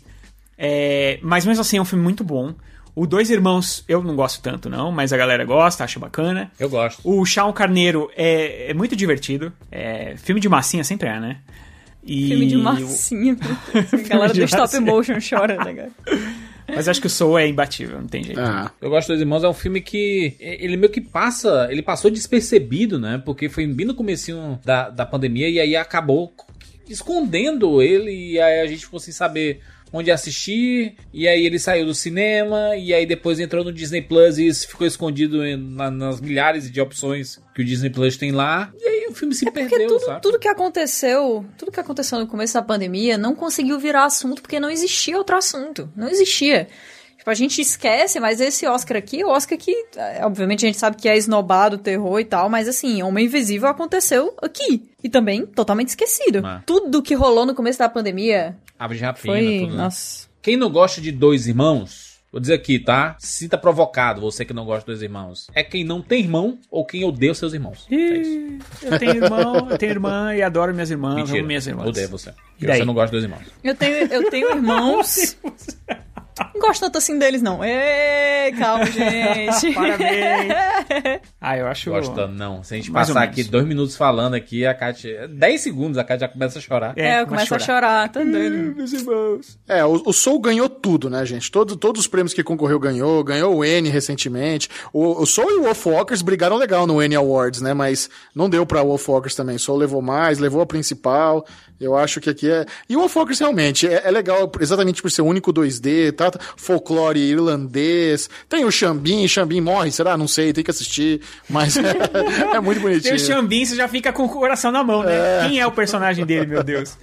É, mas mesmo assim é um filme muito bom. O Dois Irmãos eu não gosto tanto não, mas a galera gosta, acha bacana. Eu gosto. O Shao Carneiro é, é muito divertido. É, filme de massinha sempre é, né? E filme de massinha. A galera do stop motion chora, né, cara? Mas acho que o Soul é imbatível, não tem jeito. Ah. Eu gosto dos Irmãos, é um filme que ele meio que passa, ele passou despercebido, né? Porque foi bem no comecinho da, da pandemia e aí acabou escondendo ele e aí a gente ficou sem saber onde assistir, e aí ele saiu do cinema, e aí depois entrou no Disney Plus e ficou escondido em, na, nas milhares de opções que o Disney Plus tem lá, e aí o filme se É porque perdeu, tudo, sabe? tudo que aconteceu, tudo que aconteceu no começo da pandemia não conseguiu virar assunto porque não existia outro assunto. Não existia. Tipo, a gente esquece, mas esse Oscar aqui, o Oscar que, é, obviamente a gente sabe que é esnobado, terror e tal, mas assim, Homem Invisível aconteceu aqui. E também totalmente esquecido. Ah. Tudo que rolou no começo da pandemia Abre de rapina, foi... tudo, né? Nossa... Quem não gosta de Dois Irmãos, vou dizer aqui, tá? Sinta provocado, você que não gosta de Dois Irmãos. É quem não tem irmão ou quem odeia os seus irmãos. É isso. Ih, eu tenho irmão, eu tenho irmã e adoro minhas irmãs, Mentira, amo minhas irmãs. odeia você. E Porque daí? você não gosta de Dois Irmãos. Eu tenho, eu tenho irmãos... Não gosto tanto assim deles, não. Ei, calma, gente. Parabéns. Ah, eu acho... Gosta não. Se a gente Mais ou passar menos. aqui dois minutos falando aqui, a Kátia... dez segundos, a Kátia já começa a chorar. É, eu começa começo a chorar, tá doido. Meus irmãos. É, o, o Soul ganhou tudo, né, gente? Todo, todos os prêmios que concorreu ganhou, ganhou o N recentemente. O, o Soul e o Wolfwalkers brigaram legal no N Awards, né? Mas não deu pra Wolfwalkers também. O Soul levou mais, levou a principal. Eu acho que aqui é... E o Wolfwalkers realmente é, é legal exatamente por ser o único dois D, tá? Folclore irlandês. Tem o Xambin, Xambin morre, será? Não sei, tem que assistir. Mas é, é muito Tem bonitinho. o Xambin, você já fica com o coração na mão, né? Quem é o personagem dele, meu Deus?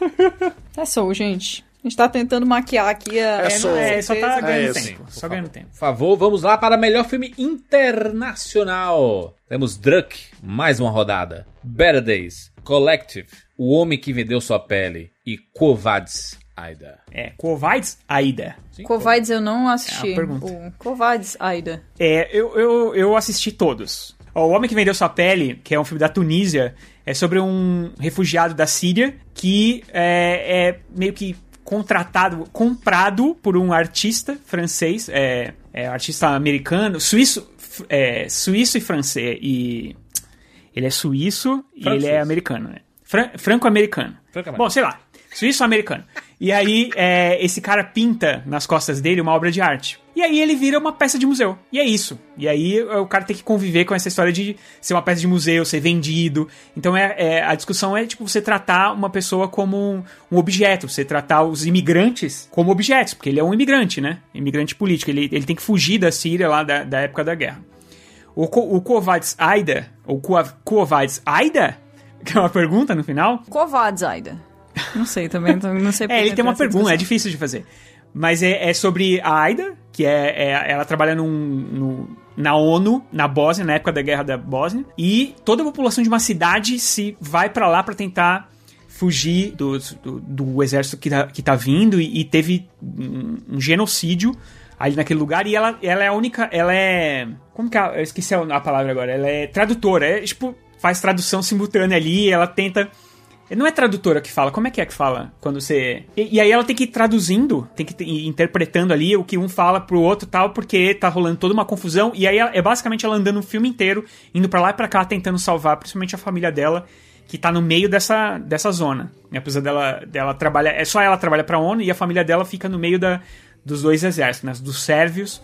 É Soul, gente. A gente tá tentando maquiar aqui a... É Soul. É, só tá ganhando É, tempo. sim, Só ganhando tempo. Por favor, vamos lá para melhor filme internacional. Temos Druk, mais uma rodada. Better Days, Collective, O Homem que Vendeu Sua Pele e Quo Vadis, Aida. É, Covides, Aida. Covides eu não assisti. É a pergunta. O Covides, Aida. É, eu, eu, eu assisti todos. Ó, O Homem que Vendeu Sua Pele, que é um filme da Tunísia, é sobre um refugiado da Síria que é, é meio que contratado, comprado por um artista francês, é, é artista americano, suíço, é, suíço e francês, e ele é suíço e ele é Franco-suíço. americano, né? Fran- Franco-americano. Franco-americano. Bom, sei lá, suíço-americano. E aí, é, esse cara pinta nas costas dele uma obra de arte. E aí ele vira uma peça de museu. E é isso. E aí o cara tem que conviver com essa história de ser uma peça de museu, ser vendido. Então é, é, a discussão é tipo você tratar uma pessoa como um, um objeto. Você tratar os imigrantes como objetos. Porque ele é um imigrante, né? Imigrante político. Ele, ele tem que fugir da Síria lá da, da época da guerra. O, Co- o Quo Vadis Aida, ou Quo Quo Vadis Aida, que é uma pergunta no final. Covides, Aida. Não sei também, não sei É, ele tem uma essa pergunta, é discussão. difícil de fazer. Mas é, é sobre a Aida, que é, é- ela trabalha num, no- na ONU, na Bósnia, na época da guerra da Bósnia. E toda a população de uma cidade se vai pra lá pra tentar fugir do, do, do exército que tá, que tá vindo. E, e teve um, um genocídio ali naquele lugar. E ela, ela é a única... Ela é... Como que é? Eu esqueci a a palavra agora. Ela é tradutora. É, tipo, faz tradução simultânea ali. Ela tenta... Não é tradutora que fala, como é que é que fala? Quando você... E, e aí ela tem que ir traduzindo, tem que ir interpretando ali o que um fala pro outro e tal, porque tá rolando toda uma confusão. E aí é basicamente ela andando o filme inteiro, indo pra lá e pra cá, tentando salvar, principalmente a família dela, que tá no meio dessa, dessa zona. E apesar dela, dela trabalhar... É só ela trabalha pra ONU e a família dela fica no meio da, dos dois exércitos, né? Dos sérvios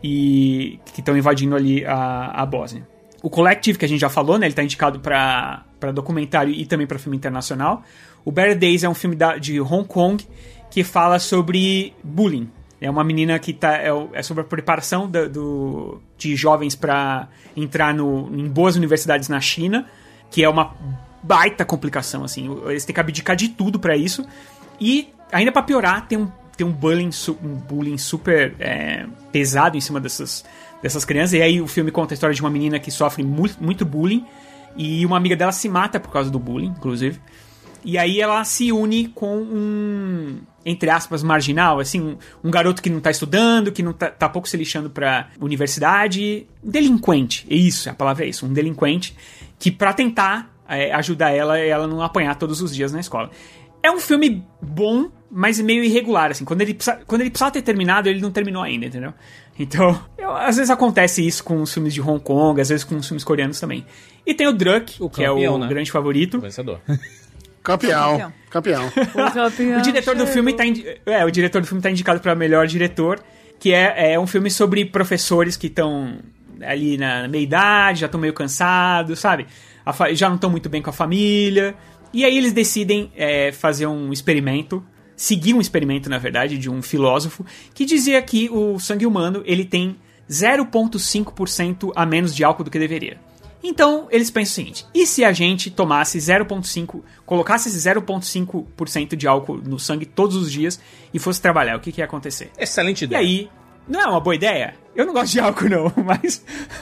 e que estão invadindo ali a, a Bósnia. O Collective, que a gente já falou, né? Ele tá indicado pra, pra documentário e também pra filme internacional. O Better Days é um filme da, de Hong Kong que fala sobre bullying. É uma menina que tá... É, é sobre a preparação do, do, de jovens pra entrar no, em boas universidades na China, que é uma baita complicação, assim. Eles têm que abdicar de tudo pra isso. E, ainda pra piorar, tem um, tem um bullying, su, um bullying super é, pesado em cima dessas... dessas crianças, e aí o filme conta a história de uma menina que sofre muito, muito bullying, e uma amiga dela se mata por causa do bullying, inclusive, e aí ela se une com um, entre aspas, marginal, assim, um, um garoto que não tá estudando, que não tá, tá pouco se lixando pra universidade, um delinquente, é isso, a palavra é isso, um delinquente, que pra tentar é, ajudar ela, ela não apanhar todos os dias na escola. É um filme bom, mas meio irregular, assim. Quando ele, precisa, quando ele precisava ter terminado, ele não terminou ainda, entendeu? Então, eu, às vezes acontece isso com os filmes de Hong Kong, às vezes com os filmes coreanos também. E tem o Druk, O que é campeão, o né? grande favorito. O vencedor. Campeão, campeão. O diretor do filme tá indi- é, o diretor do filme tá indicado para melhor diretor, que é, é um filme sobre professores que estão ali na meia idade, já estão meio cansados, sabe? A fa- já não estão muito bem com a família. E aí eles decidem é, fazer um experimento seguir um experimento, na verdade, de um filósofo que dizia que o sangue humano ele tem zero vírgula cinco por cento a menos de álcool do que deveria. Então, eles pensam o seguinte, e se a gente tomasse zero vírgula cinco, colocasse esse zero vírgula cinco por cento de álcool no sangue todos os dias e fosse trabalhar, o que, que ia acontecer? Excelente ideia. E aí, não é uma boa ideia? Eu não gosto de álcool, não, mas...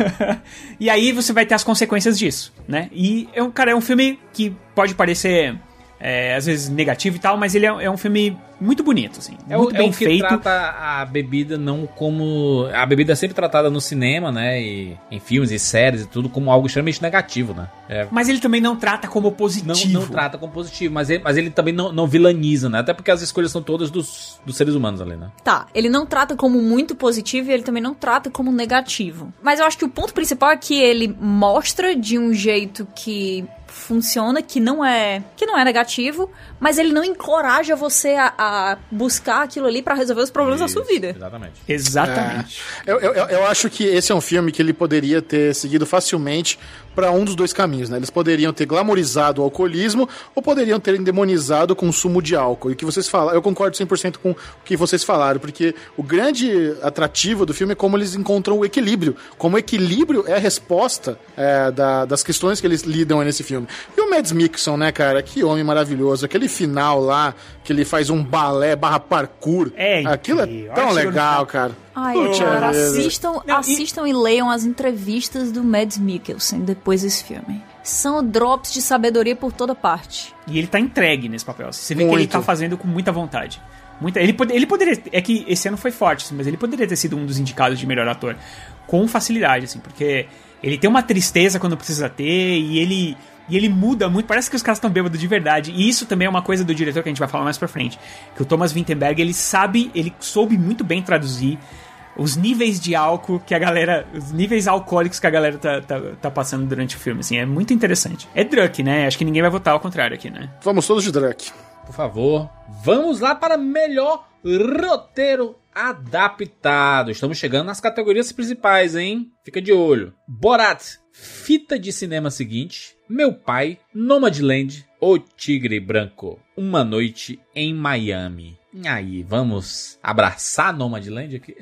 e aí você vai ter as consequências disso, né? E, é um, cara, é um filme que pode parecer, é, às vezes, negativo e tal, mas ele é, é um filme muito bonito, assim. É muito o, bem é o que feito. trata a bebida não como... A bebida é sempre tratada no cinema, né? E em filmes e séries e tudo como algo extremamente negativo, né? É. Mas ele também não trata como positivo. Não, não trata como positivo, mas ele, mas ele também não, não vilaniza, né? Até porque as escolhas são todas dos, dos seres humanos ali, né? Tá, ele não trata como muito positivo e ele também não trata como negativo. Mas eu acho que o ponto principal é que ele mostra de um jeito que funciona, que não é que não é negativo, mas ele não encoraja você a, a buscar aquilo ali pra resolver os problemas Isso, da sua vida. Exatamente. Exatamente. É, eu, eu, eu acho que esse é um filme que ele poderia ter seguido facilmente para um dos dois caminhos, né? Eles poderiam ter glamorizado o alcoolismo ou poderiam ter endemonizado o consumo de álcool. E o que vocês falaram, eu concordo cem por cento com o que vocês falaram, porque o grande atrativo do filme é como eles encontram o equilíbrio. Como o equilíbrio é a resposta é, da, das questões que eles lidam nesse filme. E o Mads Mikkelsen, né, cara? Que homem maravilhoso. Aquele final lá, que ele faz um balé barra parkour. É, aquilo é tão legal, cara. Ai, Puxa cara, vida. assistam, Não, assistam e... e leiam as entrevistas do Mads Mikkelsen depois desse filme. São drops de sabedoria por toda parte. E ele tá entregue nesse papel. Você vê Muito. que ele tá fazendo com muita vontade. Muita, ele, pod, ele poderia... É que esse ano foi forte, assim, mas ele poderia ter sido um dos indicados de melhor ator. Com facilidade, assim, porque ele tem uma tristeza quando precisa ter e ele... E ele muda muito, parece que os caras estão bêbados de verdade. E isso também é uma coisa do diretor que a gente vai falar mais pra frente. Que o Thomas Vinterberg, ele sabe, ele soube muito bem traduzir os níveis de álcool que a galera... Os níveis alcoólicos que a galera tá, tá, tá passando durante o filme, assim. É muito interessante. É Druck, né? Acho que ninguém vai votar ao contrário aqui, né? Vamos todos de Druck. Por favor, vamos lá para melhor roteiro adaptado. Estamos chegando nas categorias principais, hein? Fica de olho. Borat, fita de cinema seguinte, Meu Pai, Nomadland, O Tigre Branco, Uma Noite em Miami. E aí, vamos abraçar Nomadland aqui?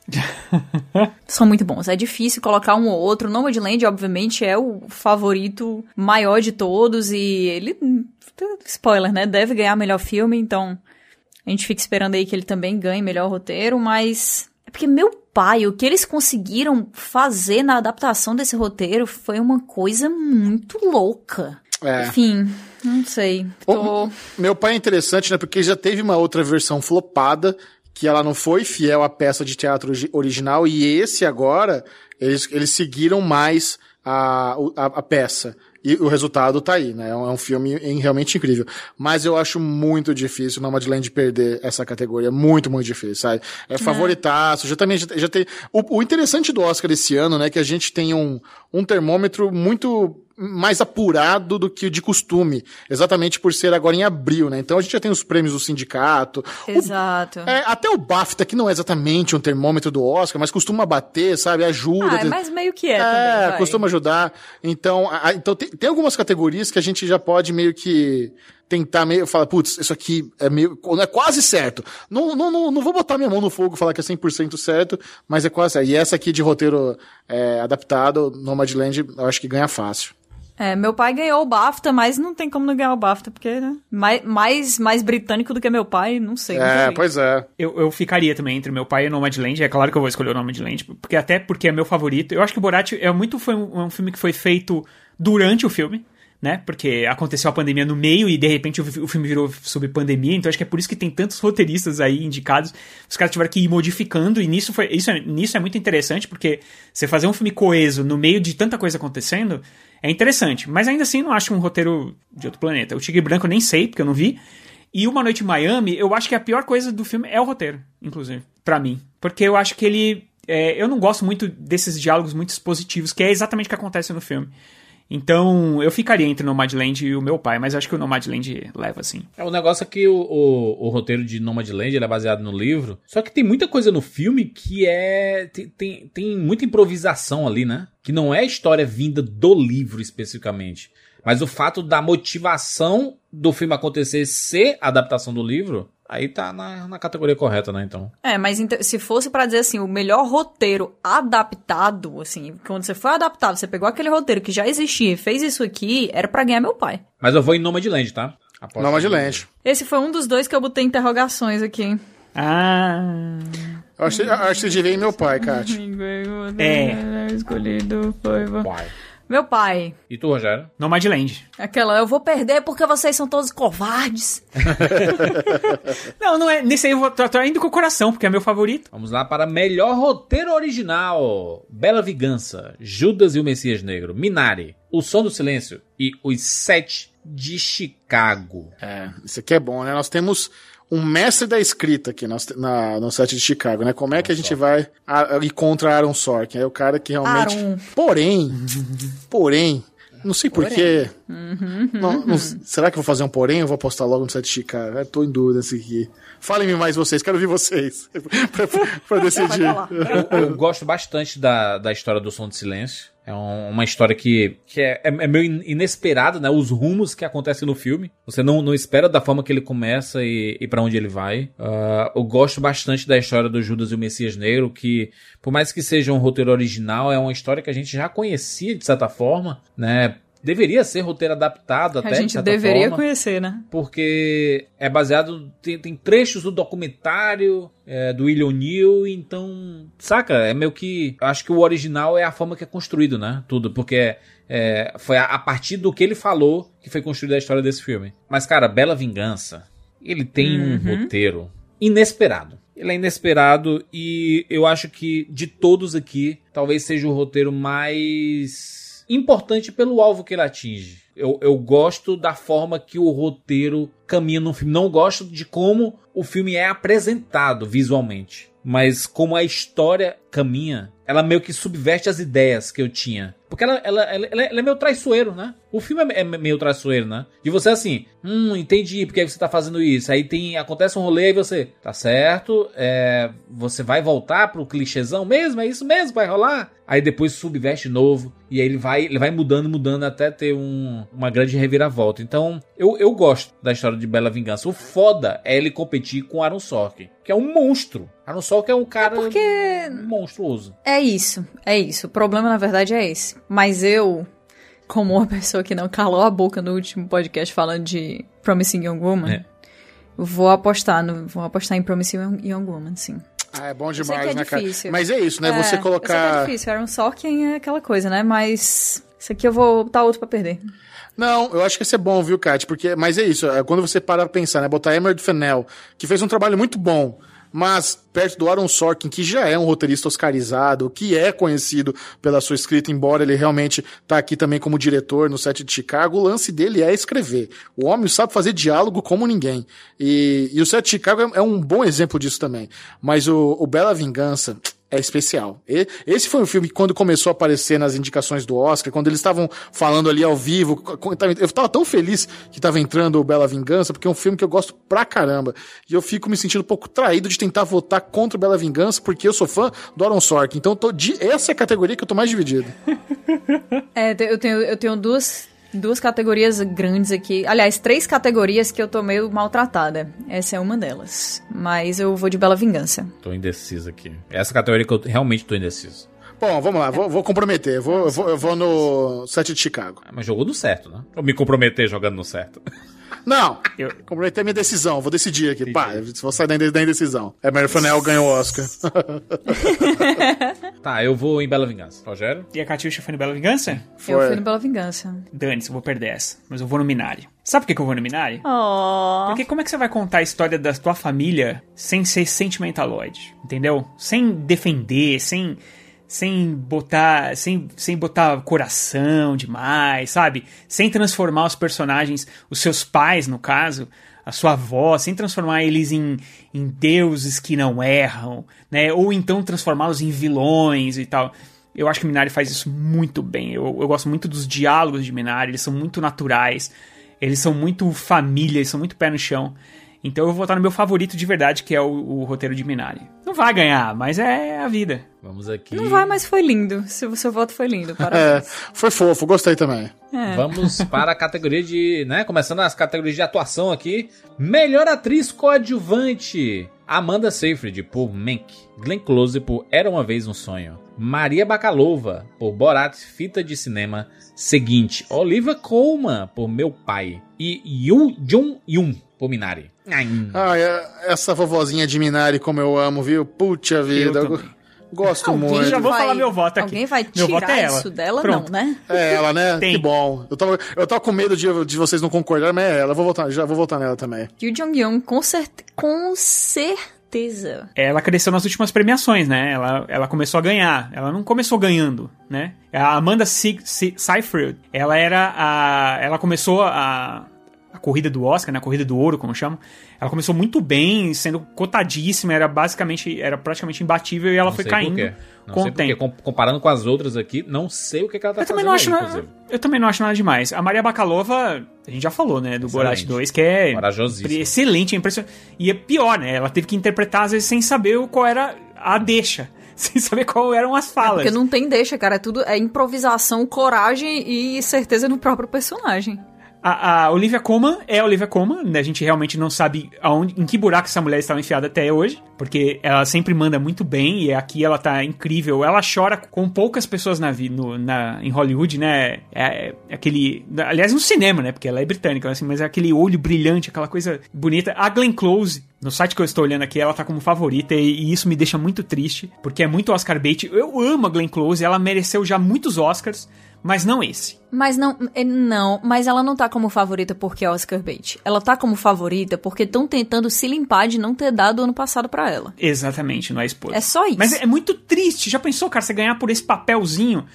São muito bons. É difícil colocar um ou outro. Nomadland, obviamente, é o favorito maior de todos e ele... Spoiler, né? Deve ganhar melhor filme, então a gente fica esperando aí que ele também ganhe melhor roteiro, mas... É porque Meu Pai, o que eles conseguiram fazer na adaptação desse roteiro foi uma coisa muito louca. É. Enfim, não sei. Tô... O, Meu Pai é interessante, né? Porque já teve uma outra versão flopada, que ela não foi fiel à peça de teatro original, e esse agora, eles, eles seguiram mais a, a, a peça. E o resultado tá aí, né? É um filme realmente incrível. Mas eu acho muito difícil o Nomadland perder essa categoria. Muito, muito difícil, sabe? É favoritaço. Já também, já, já tem... O, o interessante do Oscar esse ano, né? Que a gente tem um, um termômetro muito mais apurado do que o de costume. Exatamente por ser agora em abril, né? Então a gente já tem os prêmios do sindicato. Exato. O, é, até o BAFTA, que não é exatamente um termômetro do Oscar, mas costuma bater, sabe? Ajuda. Ah, mas meio que é, é também. É, costuma ajudar. Então, a, então tem, tem algumas categorias que a gente já pode meio que tentar meio, falar, putz, isso aqui é meio, não é quase certo. Não, não, não, não vou botar minha mão no fogo e falar que é cem por cento certo, mas é quase certo. E essa aqui de roteiro é, adaptado, Nomadland, eu acho que ganha fácil. É, Meu Pai ganhou o BAFTA, mas não tem como não ganhar o BAFTA, porque, né? Mais, mais, mais britânico do que Meu Pai, não sei. É, pois é. Eu, eu ficaria também entre Meu Pai e Nomadland. É claro que eu vou escolher o Nomadland, porque até porque é meu favorito. Eu acho que o Borat é muito, foi um, um filme que foi feito durante o filme, né? Porque aconteceu a pandemia no meio e de repente o, o filme virou sob pandemia, então acho que é por isso que tem tantos roteiristas aí indicados. Os caras tiveram que ir modificando e nisso, foi, isso, é, nisso é muito interessante, porque você fazer um filme coeso no meio de tanta coisa acontecendo é interessante, mas ainda assim não acho um roteiro de outro planeta. O Tigre Branco eu nem sei, porque eu não vi. E Uma Noite em Miami, eu acho que a pior coisa do filme é o roteiro, inclusive, pra mim. Porque eu acho que ele... É, eu não gosto muito desses diálogos muito expositivos, que é exatamente o que acontece no filme. Então, eu ficaria entre Nomadland e o Meu Pai, mas acho que o Nomadland leva, assim. É, o negócio é que o, o, o roteiro de Nomadland, ele é baseado no livro, só que tem muita coisa no filme que é... Tem, tem, tem muita improvisação ali, né? Que não é história vinda do livro, especificamente. Mas o fato da motivação do filme acontecer ser a adaptação do livro Aí tá na, na categoria correta, né, então. É, mas ent- se fosse pra dizer assim, o melhor roteiro adaptado, assim, quando você foi adaptado, você pegou aquele roteiro que já existia e fez isso aqui, era pra ganhar Meu Pai. Mas eu vou em Nomadland, tá? Aposto Nomadland. Esse foi um dos dois que eu botei interrogações aqui. Ah... Eu acho, eu acho que você devia ir Meu Pai, Kátia. É. Escolhido foi... Pai. Meu Pai. E tu, Rogério? Nomadland. Aquela, eu vou perder porque vocês são todos covardes. Não, não é. Nesse aí eu vou, tô, tô indo com o coração, porque é meu favorito. Vamos lá para melhor roteiro original. Bela Vingança, Judas e o Messias Negro, Minari, O Som do Silêncio e Os Sete de Chicago. É, isso aqui é bom, né? Nós temos um mestre da escrita aqui na, na, no set de Chicago, né? Como é que a gente vai a, a, ir contra Aaron Sorkin? É o cara que realmente... Aaron. Porém, porém, não sei porquê. Uhum, Não, uhum. não, será que eu vou fazer um porém ou eu vou apostar logo no set de Chicago? Eu tô em dúvida nesse aqui. Falem-me mais vocês, quero ouvir vocês pra, pra decidir. Eu, eu gosto bastante da, da história do Som do Silêncio. É um, uma história que, que é, é, é meio inesperada, né? Os rumos que acontecem no filme. Você não, não espera da forma que ele começa e, e pra onde ele vai. Uh, eu gosto bastante da história do Judas e o Messias Negro, que, por mais que seja um roteiro original, é uma história que a gente já conhecia, de certa forma, né? Deveria ser roteiro adaptado até, A gente de certa deveria forma, conhecer, né? porque é baseado... Tem, tem trechos do documentário é, do William Neal, então... Saca? É meio que... Eu acho que o original é a forma que é construído, né? Tudo, porque é, foi a, a partir do que ele falou que foi construída a história desse filme. Mas, cara, Bela Vingança, ele tem Uhum. um roteiro inesperado. Ele é inesperado e eu acho que de todos aqui, talvez seja o roteiro mais... importante pelo alvo que ele atinge. Eu, eu gosto da forma que o roteiro caminha no filme. Não gosto de como o filme é apresentado visualmente. Mas como a história caminha, ela meio que subverte as ideias que eu tinha. Porque ela, ela, ela, ela é meio traiçoeiro, né? O filme é meio traiçoeiro, né? De você assim, hum, entendi porque você tá fazendo isso. Aí tem, acontece um rolê e você, tá certo, é, você vai voltar pro clichêzão mesmo? É isso mesmo que vai rolar? Aí depois subverte novo. E aí ele vai, ele vai mudando, mudando até ter um, uma grande reviravolta. Então, eu, eu gosto da história de Bela Vingança. O foda é ele competir com Aaron Sorkin, que é um monstro. Aaron Sorkin é um cara É porque... monstruoso. É isso, é isso. O problema, na verdade, é esse. Mas eu, como uma pessoa que não calou a boca no último podcast falando de Promising Young Woman, É. vou apostar no, vou apostar em Promising Young Woman, sim. Ah, é bom Eu sei demais, que é né, cara? difícil. Mas é isso, né? É, Você eu sei que é colocar... difícil, Aaron Sorkin é aquela coisa, né? Mas isso aqui eu vou botar outro pra perder. Não, eu acho que isso é bom, viu, Kat? Porque, mas é isso, é quando você para pra pensar, né? Botar Emerald Fennell, que fez um trabalho muito bom, mas perto do Aaron Sorkin, que já é um roteirista oscarizado, que é conhecido pela sua escrita, embora ele realmente tá aqui também como diretor no set de Chicago, o lance dele é escrever. O homem sabe fazer diálogo como ninguém. E, e o set de Chicago é, é um bom exemplo disso também. Mas o, o Bela Vingança... é especial. E, esse foi um filme que quando começou a aparecer nas indicações do Oscar, quando eles estavam falando ali ao vivo, eu tava tão feliz que tava entrando o Bela Vingança, porque é um filme que eu gosto pra caramba. E eu fico me sentindo um pouco traído de tentar votar contra o Bela Vingança, porque eu sou fã do Aaron Sorkin. Então eu tô de, essa é a categoria que eu tô mais dividido. É, eu tenho, eu tenho duas, duas categorias grandes aqui. Aliás, três categorias que eu tô meio maltratada. Essa é uma delas. Mas eu vou de Bela Vingança. Tô indeciso aqui. Essa categoria que eu realmente tô indeciso. Bom, vamos lá, vou, vou comprometer. Vou, eu, vou, eu vou no set de Chicago. Ah, mas jogou no certo, né? Vou me comprometer jogando no certo. Não, Eu- comprometer a minha decisão. Vou decidir aqui. Pá, vou sair da, da indecisão. É, Mary Fennell ganhou o Oscar. Tá, eu vou em Bela Vingança. Rogério? E a Catiuxa foi no Bela Vingança? Eu Foi. fui no Bela Vingança. Dane-se, eu vou perder essa. Mas eu vou no Minari. Sabe por que que eu vou no Minari? Oh. Porque como é que você vai contar a história da tua família sem ser sentimentaloide? Entendeu? Sem defender, sem... Sem botar, sem, sem botar coração demais, sabe? Sem transformar os personagens, os seus pais, no caso, a sua avó, sem transformar eles em, em deuses que não erram, né? Ou então transformá-los em vilões e tal. Eu acho que Minari faz isso muito bem. Eu, eu gosto muito dos diálogos de Minari, eles são muito naturais, eles são muito família, eles são muito pé no chão. Então eu vou votar no meu favorito de verdade, que é o, o roteiro de Minari. Não vai ganhar, mas é a vida. Vamos aqui. Não vai, mas foi lindo. Seu, seu voto foi lindo, parabéns. É, foi fofo, gostei também. É. Vamos para a categoria de, né, começando as categorias de atuação aqui. Melhor atriz coadjuvante. Amanda Seyfried, por Mank. Glenn Close, por Era Uma Vez um Sonho. Maria Bakalova, por Borat, fita de cinema seguinte. Olivia Colman, por Meu Pai. E Yoon Jung-yoon, por Minari. Ai. Ah, é- essa vovozinha de Minari, como eu amo, viu? Puxa vida. Eu Eu também. gosto Alguém muito. já vou vai- falar meu voto aqui. Alguém vai Meu voto tirar é ela. isso dela? Pronto. Não, né? É ela, né? Tem. Que bom. Eu tava, eu tava com medo de, de vocês não concordarem, mas é ela. Eu vou votar, já vou votar nela também. Yu Jong-yoon, com, certe... com certeza. Ela cresceu nas últimas premiações, né? Ela, ela começou a ganhar. Ela não começou ganhando, né? A Amanda Se- Se- Seyfried, ela era a... Ela começou a... A corrida do Oscar, né? A corrida do ouro, como chamam. Ela começou muito bem, sendo cotadíssima. Era basicamente... Era praticamente imbatível e ela Não foi sei caindo por quê. Não com sei o por quê. tempo. Com- Comparando com as outras aqui, não sei o que, que ela tá Eu também, fazendo não acho aí, nada, inclusive. eu também não acho nada demais. A Maria Bakalova, a gente já falou, né? Do Excelente. Borat dois, que é Corajosíssima. excelente, é impressionante. E é pior, né? Ela teve que interpretar, às vezes, sem saber o- qual era a deixa. Sem saber qual eram as falas. Porque não tem deixa, cara. É tudo é improvisação, coragem e certeza no próprio personagem. A, a Olivia Colman é a Olivia Colman, né? A gente realmente não sabe aonde, em que buraco essa mulher estava enfiada até hoje, porque ela sempre manda muito bem e aqui ela tá incrível. Ela chora com poucas pessoas na, vi- no, na em Hollywood, né? É, é aquele, aliás, no cinema, né? Porque ela é britânica, assim, mas é aquele olho brilhante, aquela coisa bonita. A Glenn Close, no site que eu estou olhando aqui, ela tá como favorita e, e isso me deixa muito triste, porque é muito Oscar bait. Eu amo a Glenn Close, ela mereceu já muitos Oscars, mas não esse. Mas não, é, não, mas ela não tá como favorita porque é Oscar bait. Ela tá como favorita porque estão tentando se limpar de não ter dado ano passado pra ela. Exatamente, não é esposa. É só isso. Mas é muito triste. Já pensou, cara, você ganhar por esse papelzinho?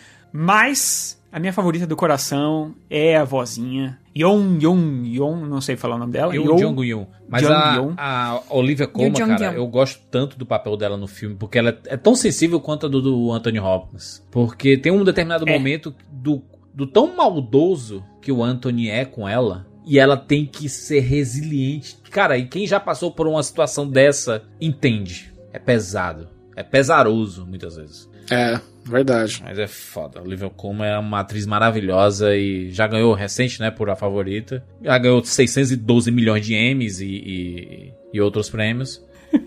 Mas a minha favorita do coração é a vozinha. Yeon, Yeon, Yeon, não sei falar o nome dela. Yoon Jong-yoon. Mas Jong-yoon. a, a Olivia Colman, Yoon cara, Jong-yoon. eu gosto tanto do papel dela no filme, porque ela é, é tão sensível quanto a do, do Anthony Hopkins. Porque tem um determinado É. momento do, do tão maldoso que o Anthony é com ela, e ela tem que ser resiliente. Cara, e quem já passou por uma situação dessa, entende. É pesado. É pesaroso, muitas vezes. É, verdade. Mas é foda. A Olivia Colman é uma atriz maravilhosa e já ganhou recente, né, por A Favorita. Já ganhou seiscentos e doze milhões de Emmys e, e, e outros prêmios.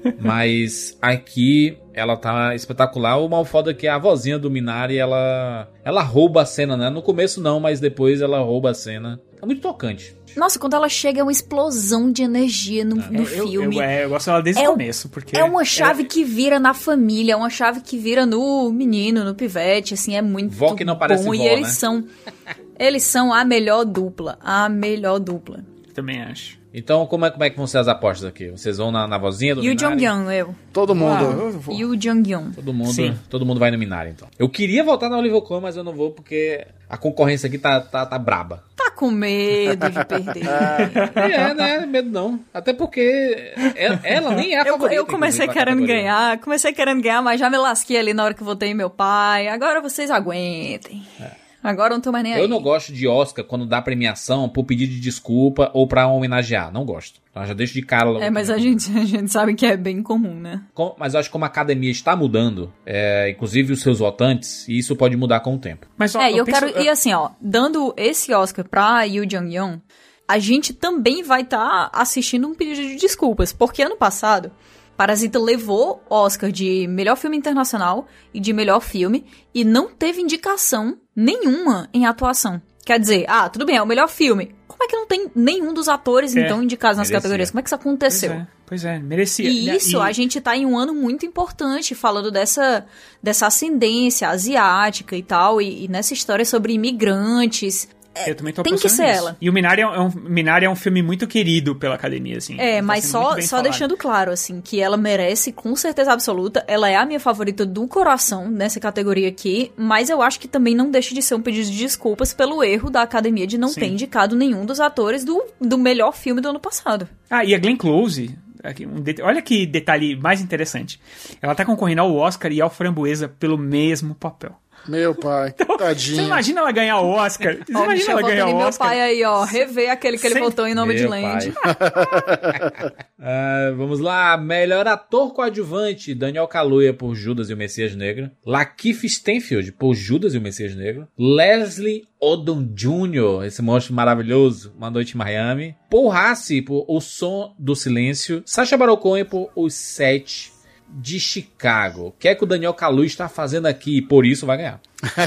Mas aqui ela tá espetacular. O mal foda é que a vozinha do Minari, ela, ela rouba a cena, né? No começo não, mas depois ela rouba a cena. É muito tocante. Nossa, quando ela chega é uma explosão de energia no, no Eu, filme. eu, é, eu gosto dela desde É o o- começo, porque... É uma chave que vira na família, é uma chave que vira no menino, no pivete, assim, é muito Vó que não parece bom. vó, E eles né? são, eles são a melhor dupla, a melhor dupla. Também acho. Então, como é, como é que vão ser as apostas aqui? Vocês vão na, na vozinha do E o Minari? Jong-yoon, eu. Todo mundo. Ah, eu vou. E o Jong-yoon. Todo mundo, Sim. todo mundo vai no Minari, então. Eu queria voltar na Olivia Colman, mas eu não vou porque a concorrência aqui tá, tá, tá braba. Tá com medo de perder. É, né? Medo não. Até porque ela, ela nem é a Eu, favorita. eu comecei inclusive, na querendo categoria. ganhar, comecei querendo ganhar, mas já me lasquei ali na hora que votei em meu pai. Agora vocês aguentem. Agora eu não tô mais nem aí. Eu não gosto de Oscar quando dá premiação por pedido de desculpa ou pra homenagear. Não gosto. Então já deixo de cara logo. É, mas a gente, a gente sabe que é bem comum, né? Com- Mas eu acho que como a academia está mudando, é, inclusive os seus votantes, e isso pode mudar com o tempo. Mas, ó, É, e eu penso- quero. E assim, ó, dando esse Oscar pra Yoo Jong-yoon, a gente também vai estar assistindo um pedido de desculpas. Porque ano passado, Parasita levou Oscar de melhor filme internacional e de melhor filme e não teve indicação nenhuma em atuação. Quer dizer, ah, tudo bem, é o melhor filme. Como é que não tem nenhum dos atores, É, então, indicados nas merecia. categorias? Como é que isso Pois aconteceu? é, pois é, merecia. E isso, a gente tá em um ano muito importante, falando dessa, dessa ascendência asiática e tal, e, e nessa história sobre imigrantes. Eu também tô tem que apostando ser nisso. ela. E o Minari é um, Minari é um filme muito querido pela academia, assim. É, Tá mas sendo muito só, bem só falado. deixando claro, assim, que ela merece com certeza absoluta. Ela é a minha favorita do coração nessa categoria aqui, mas eu acho que também não deixa de ser um pedido de desculpas pelo erro da academia de não Sim. ter indicado nenhum dos atores do, do melhor filme do ano passado. Ah, e a Glenn Close, aqui, um det- olha que detalhe mais interessante. Ela tá concorrendo ao Oscar e ao Framboesa pelo mesmo papel. Meu pai, Então, tadinha. Você imagina ela ganhar o Oscar? Você Ó, imagina Michel, ela ganhar voltando o em meu Oscar? pai aí, ó, rever aquele que ele Sem- votou em nome de Meu Land. pai. Ah, vamos lá, melhor ator coadjuvante, Daniel Kaluuya por Judas e o Messias Negro, Lakeith Stanfield por Judas e o Messias Negro, Leslie Odom Júnior, esse monstro maravilhoso, Uma Noite em Miami, Paul Rassi por O Som do Silêncio, Sacha Baron Cohen por Os Sete de Chicago. O que é que o Daniel Kaluuya está fazendo aqui? Por isso vai ganhar.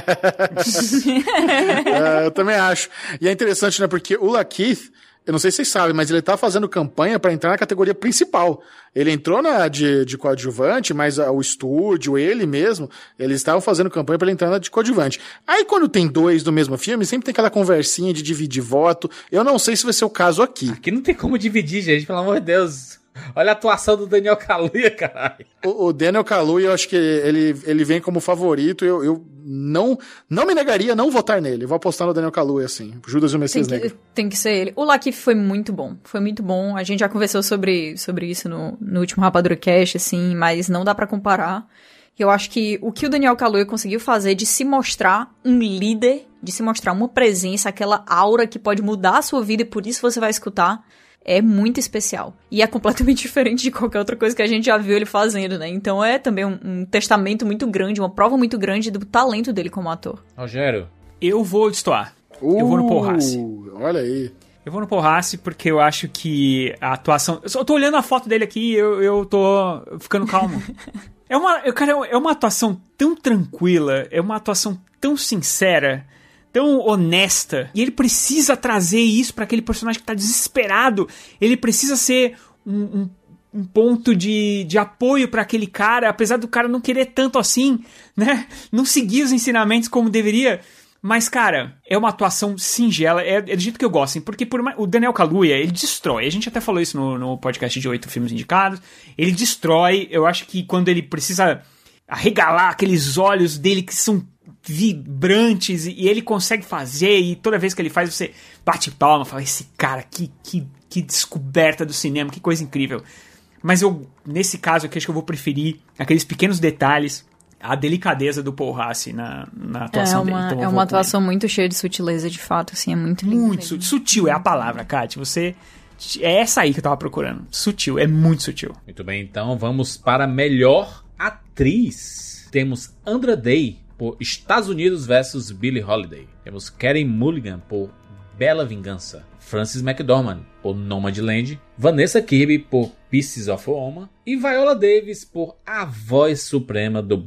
É, eu também acho. E é interessante, né? Porque o Lakeith, eu não sei se vocês sabem, mas ele tá fazendo campanha para entrar na categoria principal. Ele entrou na de, de coadjuvante, mas a, o estúdio, ele mesmo, eles estavam fazendo campanha para ele entrar na de coadjuvante. Aí quando tem dois do mesmo filme, sempre tem aquela conversinha de dividir voto. Eu não sei se vai ser o caso aqui. Aqui não tem como dividir, gente, pelo amor de Deus. Olha a atuação do Daniel Kaluuya, caralho. O, o Daniel Kaluuya, eu acho que ele, ele vem como favorito. Eu, eu não, não me negaria a não votar nele. Eu vou apostar no Daniel Kaluuya, assim. Judas e o Messias Tem que, Negro. tem que ser ele. O Lakeith foi muito bom. Foi muito bom. A gente já conversou sobre, sobre isso no, no último Rapadura Cast, assim, mas não dá pra comparar. Eu acho que o que o Daniel Kaluuya conseguiu fazer de se mostrar um líder, de se mostrar uma presença, aquela aura que pode mudar a sua vida e por isso você vai escutar, é muito especial. E é completamente diferente de qualquer outra coisa que a gente já viu ele fazendo, né? Então é também um, um testamento muito grande, uma prova muito grande do talento dele como ator. Rogério. Eu vou destoar. Uh, eu vou no Paul Rassi. Olha aí. Eu vou no Paul Rassi porque eu acho que a atuação... Eu só tô olhando a foto dele aqui e eu, eu tô ficando calmo. É uma, eu, cara, é uma atuação tão tranquila, é uma atuação tão sincera, tão honesta, e ele precisa trazer isso pra aquele personagem que tá desesperado. Ele precisa ser um, um, um ponto de, de apoio pra aquele cara, apesar do cara não querer tanto assim, né? Não seguir os ensinamentos como deveria. Mas, cara, é uma atuação singela, é, é do jeito que eu gosto, hein? Porque por mais, o Daniel Kaluuya, ele destrói. A gente até falou isso no, no podcast de oito filmes indicados. Ele destrói. Eu acho que quando ele precisa arregalar aqueles olhos dele que são vibrantes, e ele consegue fazer, e toda vez que ele faz, você bate palma, fala, esse cara, que, que, que descoberta do cinema, que coisa incrível. Mas eu, nesse caso aqui, acho que eu vou preferir aqueles pequenos detalhes, a delicadeza do Paul Rassi na, na atuação é uma, dele. Então é uma atuação muito cheia de sutileza, de fato, assim, é muito lindo. Muito sutil, sutil é a palavra, Kátia, você... É essa aí que eu tava procurando. Sutil, é muito sutil. Muito bem, então vamos para a melhor atriz. Temos Andra Day por Estados Unidos versus Billie Holiday. Temos Karen Mulligan por Bela Vingança. Frances McDormand por Nomadland. Vanessa Kirby por Pieces of a Woman. E Viola Davis por A Voz Suprema do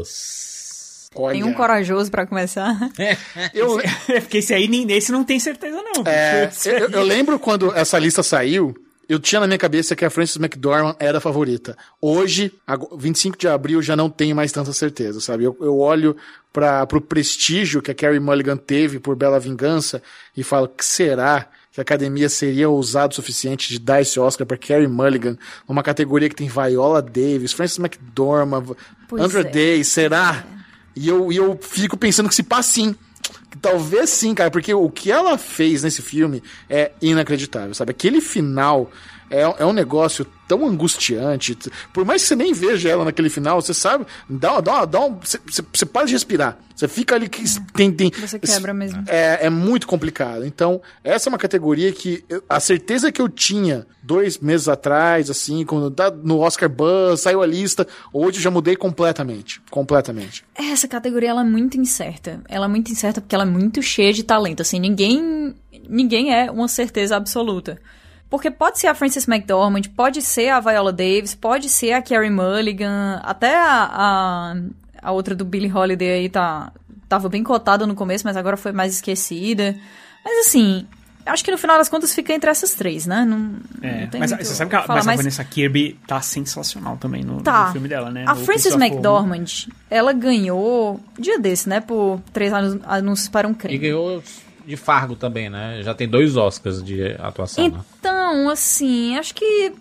Blues. Olha. Tem um corajoso pra começar. Eu, É porque esse aí, nem nesse não tem certeza não. é, eu, eu lembro quando essa lista saiu, eu tinha na minha cabeça que a Frances McDormand era a favorita. Hoje, vinte e cinco de abril, já não tenho mais tanta certeza, sabe? Eu, eu olho para pro prestígio que a Carey Mulligan teve por Bela Vingança e falo, que será que a academia seria ousado o suficiente de dar esse Oscar para Carey Mulligan numa categoria que tem Viola Davis, Frances McDormand, Pois Andra é. Day, será? E eu, e eu fico pensando que se passa sim. Talvez sim, cara, porque o que ela fez nesse filme é inacreditável, sabe? Aquele final é, é um negócio tão angustiante. Por mais que você nem veja ela naquele final, você sabe, dá, dá, dá um, você, você, você para de respirar. Você fica ali que tem, tem, Você quebra mesmo. É, é muito complicado. Então, essa é uma categoria que eu, a certeza que eu tinha dois meses atrás, assim, quando tá no Oscar Buzz, saiu a lista, hoje eu já mudei completamente. Completamente. Essa categoria, ela é muito incerta. Ela é muito incerta porque ela é muito cheia de talento. Assim, ninguém, ninguém é uma certeza absoluta. Porque pode ser a Frances McDormand, pode ser a Viola Davis, pode ser a Carey Mulligan, até a, a, a outra do Billie Holiday aí tá, tava bem cotada no começo, mas agora foi mais esquecida. Mas assim, acho que no final das contas fica entre essas três, né? Não, É, não tem mas muito você sabe que a, o falar, mas a mas Vanessa Kirby tá sensacional também no, tá. no filme dela, né? A No Frances Pieces of a McDormand, ela ganhou dia desse, né? Por Três Anúncios para um Crime. E ganhou de Fargo também, né? Já tem dois Oscars de atuação, né? Então, assim, acho que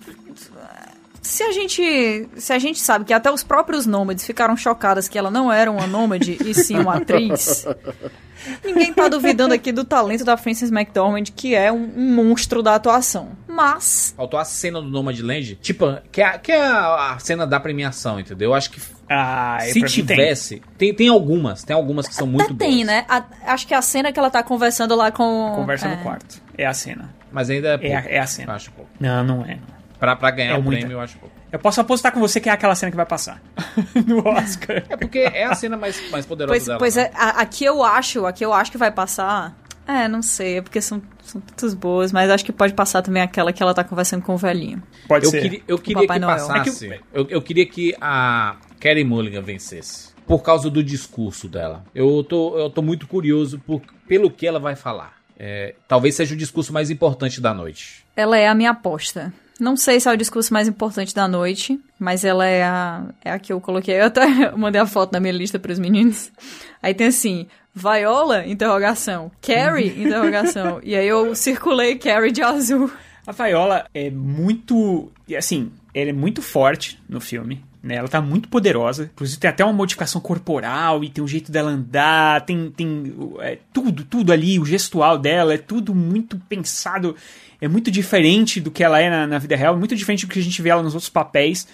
se a gente se a gente sabe que até os próprios nômades ficaram chocadas que ela não era uma nômade e sim uma atriz, ninguém tá duvidando aqui do talento da Frances McDormand, que é um, um monstro da atuação. mas... Faltou a cena do Nomadland, tipo, que é, a- que é a, a cena da premiação, entendeu? Eu acho que Ah, se pra mim tem. tivesse... Tem. Tem algumas, tem algumas que são muito Até boas. tem, né? A- acho que a cena que ela tá conversando lá com... Conversa é. no quarto. É a cena. Mas ainda é pouco. É a, é a cena. Eu acho pouco. Não, não é. Não. Pra, pra ganhar É o muita. prêmio, eu acho pouco. Eu posso apostar com você que é aquela cena que vai passar no Oscar. É porque é a cena mais, mais poderosa Pois, dela. pois né? é, a- aqui eu acho, aqui eu acho que vai passar... É, não sei, é porque são, são tantas boas, mas acho que pode passar também aquela que ela tá conversando com o velhinho. Pode Eu ser. queria, eu queria Papai que Noel. passasse. É que eu, eu queria que a Carey Mulligan vencesse. Por causa do discurso dela. Eu tô, eu tô muito curioso por, pelo que ela vai falar. É, talvez seja o discurso mais importante da noite. Ela é a minha aposta. Não sei se é o discurso mais importante da noite, mas ela é a, é a que eu coloquei. Eu até mandei a foto na minha lista pros meninos. Aí tem assim, Viola, interrogação. Carrie, interrogação. E aí eu circulei Carrie de azul. A Viola é muito... Assim, ela é muito forte no filme. Né? Ela tá muito poderosa. Inclusive tem até uma modificação corporal e tem o jeito dela andar. Tem, tem é, tudo, tudo ali. O gestual dela é tudo muito pensado. É muito diferente do que ela é na, na vida real. Muito diferente do que a gente vê ela nos outros papéis.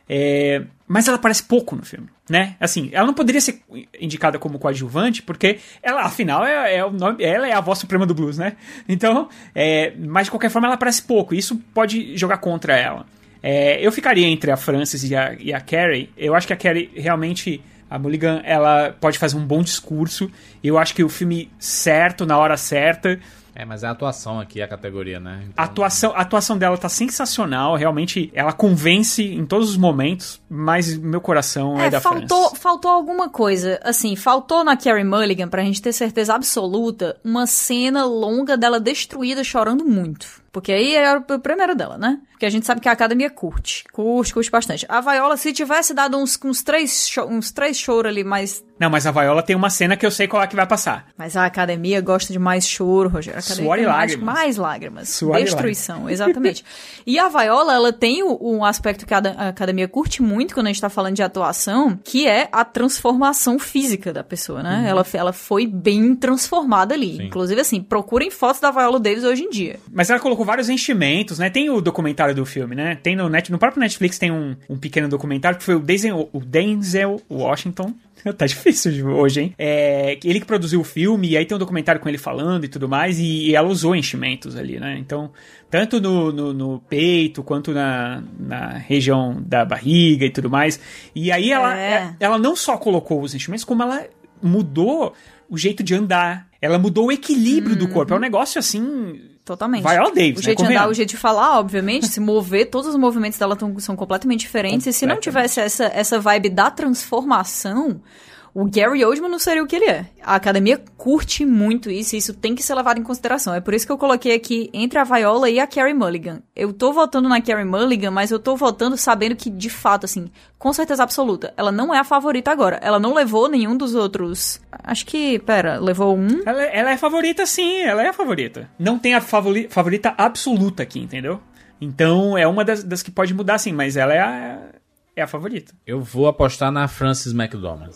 É, mas ela aparece pouco no filme, né? Assim, ela não poderia ser indicada como coadjuvante, porque ela, afinal, é, é o nome, ela é a voz suprema do blues, né? Então, é, mas de qualquer forma ela aparece pouco. Isso pode jogar contra ela. É, eu ficaria entre a Frances e a, e a Carey. Eu acho que a Carey realmente... A Mulligan, ela pode fazer um bom discurso. Eu acho que o filme certo, na hora certa... É, mas é a atuação aqui, a categoria, né? Então, A atuação, a atuação dela tá sensacional, realmente ela convence em todos os momentos, mas meu coração é, É, da faltou, Frances. faltou alguma coisa. Assim, faltou na Carey Mulligan, pra gente ter certeza absoluta, uma cena longa dela destruída chorando muito. Porque aí era o primeiro dela, né? Porque a gente sabe que a academia curte. Curte, curte bastante. A Viola, se tivesse dado uns, uns três cho- uns três choros ali, mais... Não, mas a Viola tem uma cena que eu sei qual é que vai passar. Mas a academia gosta de mais choro, Rogério. A academia Suor e tem mais, lágrimas. mais lágrimas. Suor e Destruição, exatamente. E a Viola, ela tem o- um aspecto que a da- a academia curte muito quando a gente tá falando de atuação, que é a transformação física da pessoa, né? Uhum. Ela, ela foi bem transformada ali. Sim. Inclusive, assim, procurem fotos da Viola Davis hoje em dia. Mas ela colocou vários enchimentos, né? Tem o documentário do filme, né? Tem no, net, no próprio Netflix tem um, um pequeno documentário que foi o Denzel, o Denzel Washington. Tá difícil de- hoje, hein? É, ele que produziu o filme, e aí tem um documentário com ele falando e tudo mais, e, e ela usou enchimentos ali, né? Então, tanto no, no, no peito, quanto na, na região da barriga e tudo mais. E aí ela, É. ela não só colocou os enchimentos, como ela mudou o jeito de andar. Ela mudou o equilíbrio do corpo. É um negócio assim... Totalmente. Viola Davis, O né? jeito de andar, Convenhamos. o jeito de falar, obviamente, se mover, todos os movimentos dela tão, são completamente diferentes. E se não tivesse essa, essa vibe da transformação, o Gary Oldman não seria o que ele é. A academia curte muito isso, e isso tem que ser levado em consideração. É por isso que eu coloquei aqui entre a Viola e a Carey Mulligan. Eu tô votando na Carey Mulligan, mas eu tô votando sabendo que, de fato, assim, com certeza absoluta, ela não é a favorita agora. Ela não levou nenhum dos outros... Acho que, pera, levou um... Ela, ela é favorita, sim, ela é a favorita. Não tem a favori- favorita absoluta aqui, entendeu? Então é uma das, das que pode mudar, sim, mas ela é a, é a favorita. Eu vou apostar na Frances McDormand.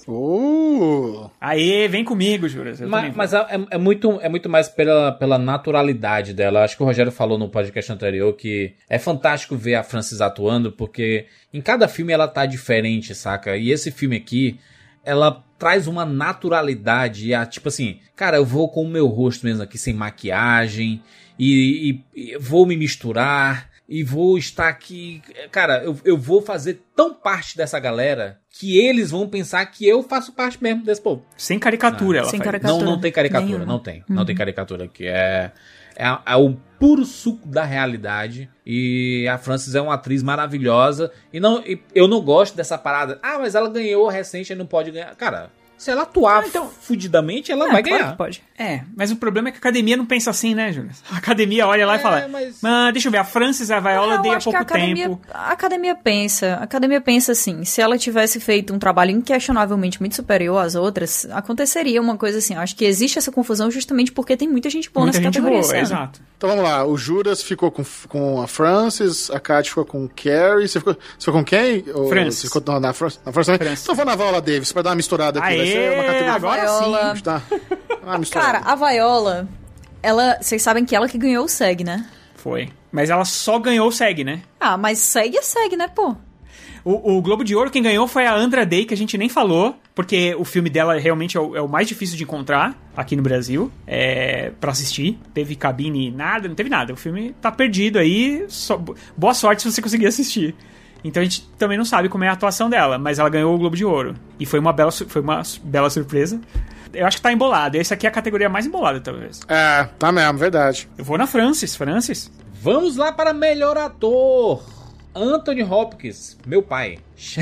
Uh, Aê, vem comigo, Juras. eu Mas, também vou. mas é, é muito, é muito mais pela, pela naturalidade dela. Acho que o Rogério falou no podcast anterior que é fantástico ver a Frances atuando, porque em cada filme ela tá diferente, saca? E esse filme aqui, ela traz uma naturalidade, a, tipo assim, cara, eu vou com o meu rosto mesmo aqui, sem maquiagem, e, e, e vou me misturar, e vou estar aqui... Cara, eu, eu vou fazer tão parte dessa galera que eles vão pensar que eu faço parte mesmo desse povo. Sem caricatura, ela Sem faz. caricatura. Não, não tem caricatura, Nenhuma. não tem. Não tem caricatura aqui. É, é, a- é o puro suco da realidade. E a Frances é uma atriz maravilhosa. E, não, e eu não gosto dessa parada. Ah, mas ela ganhou recente e não pode ganhar. Cara, se ela atuar Ah, então- fudidamente, ela É, vai claro ganhar. que pode. É, mas o problema é que a academia não pensa assim, né, Júnior? A academia olha lá É, e fala, mas- ah, deixa eu ver, a Frances e a Viola Eu dei há acho que pouco a academia, tempo. A academia pensa, a academia pensa assim, se ela tivesse feito um trabalho inquestionavelmente muito superior às outras, aconteceria uma coisa assim. Eu acho que existe essa confusão justamente porque tem muita gente boa Muita nessa gente categoria boa, esse ano. exato. então vamos lá. O Juras ficou com, com a Frances, a Kat ficou com Carrie. Você ficou, você ficou com quem? Ou Frances. Você ficou na, na, Fran- na Frances também? Frances. Então vou na Viola Davis pra dar uma misturada aqui. Vai ser uma Aê, categoria. agora Viola. sim. Tá. Uma misturada. Cara, a Viola, ela, vocês sabem que ela que ganhou o S E G, né? Foi. Mas ela só ganhou o SEG, né? Ah, mas segue é segue, né, pô? O, o Globo de Ouro, quem ganhou foi a Andra Day, que a gente nem falou, porque o filme dela realmente é o, é o mais difícil de encontrar aqui no Brasil, é, pra assistir. Teve cabine, nada, não teve nada. O filme tá perdido aí, só, boa sorte se você conseguir assistir. Então a gente também não sabe como é a atuação dela, mas ela ganhou o Globo de Ouro. E foi uma bela, foi uma bela surpresa. Eu acho que tá embolado. Essa aqui é a categoria mais embolada, talvez. É, tá mesmo, verdade. Eu vou na Francis, Francis. Vamos lá para melhor ator. Anthony Hopkins, meu pai.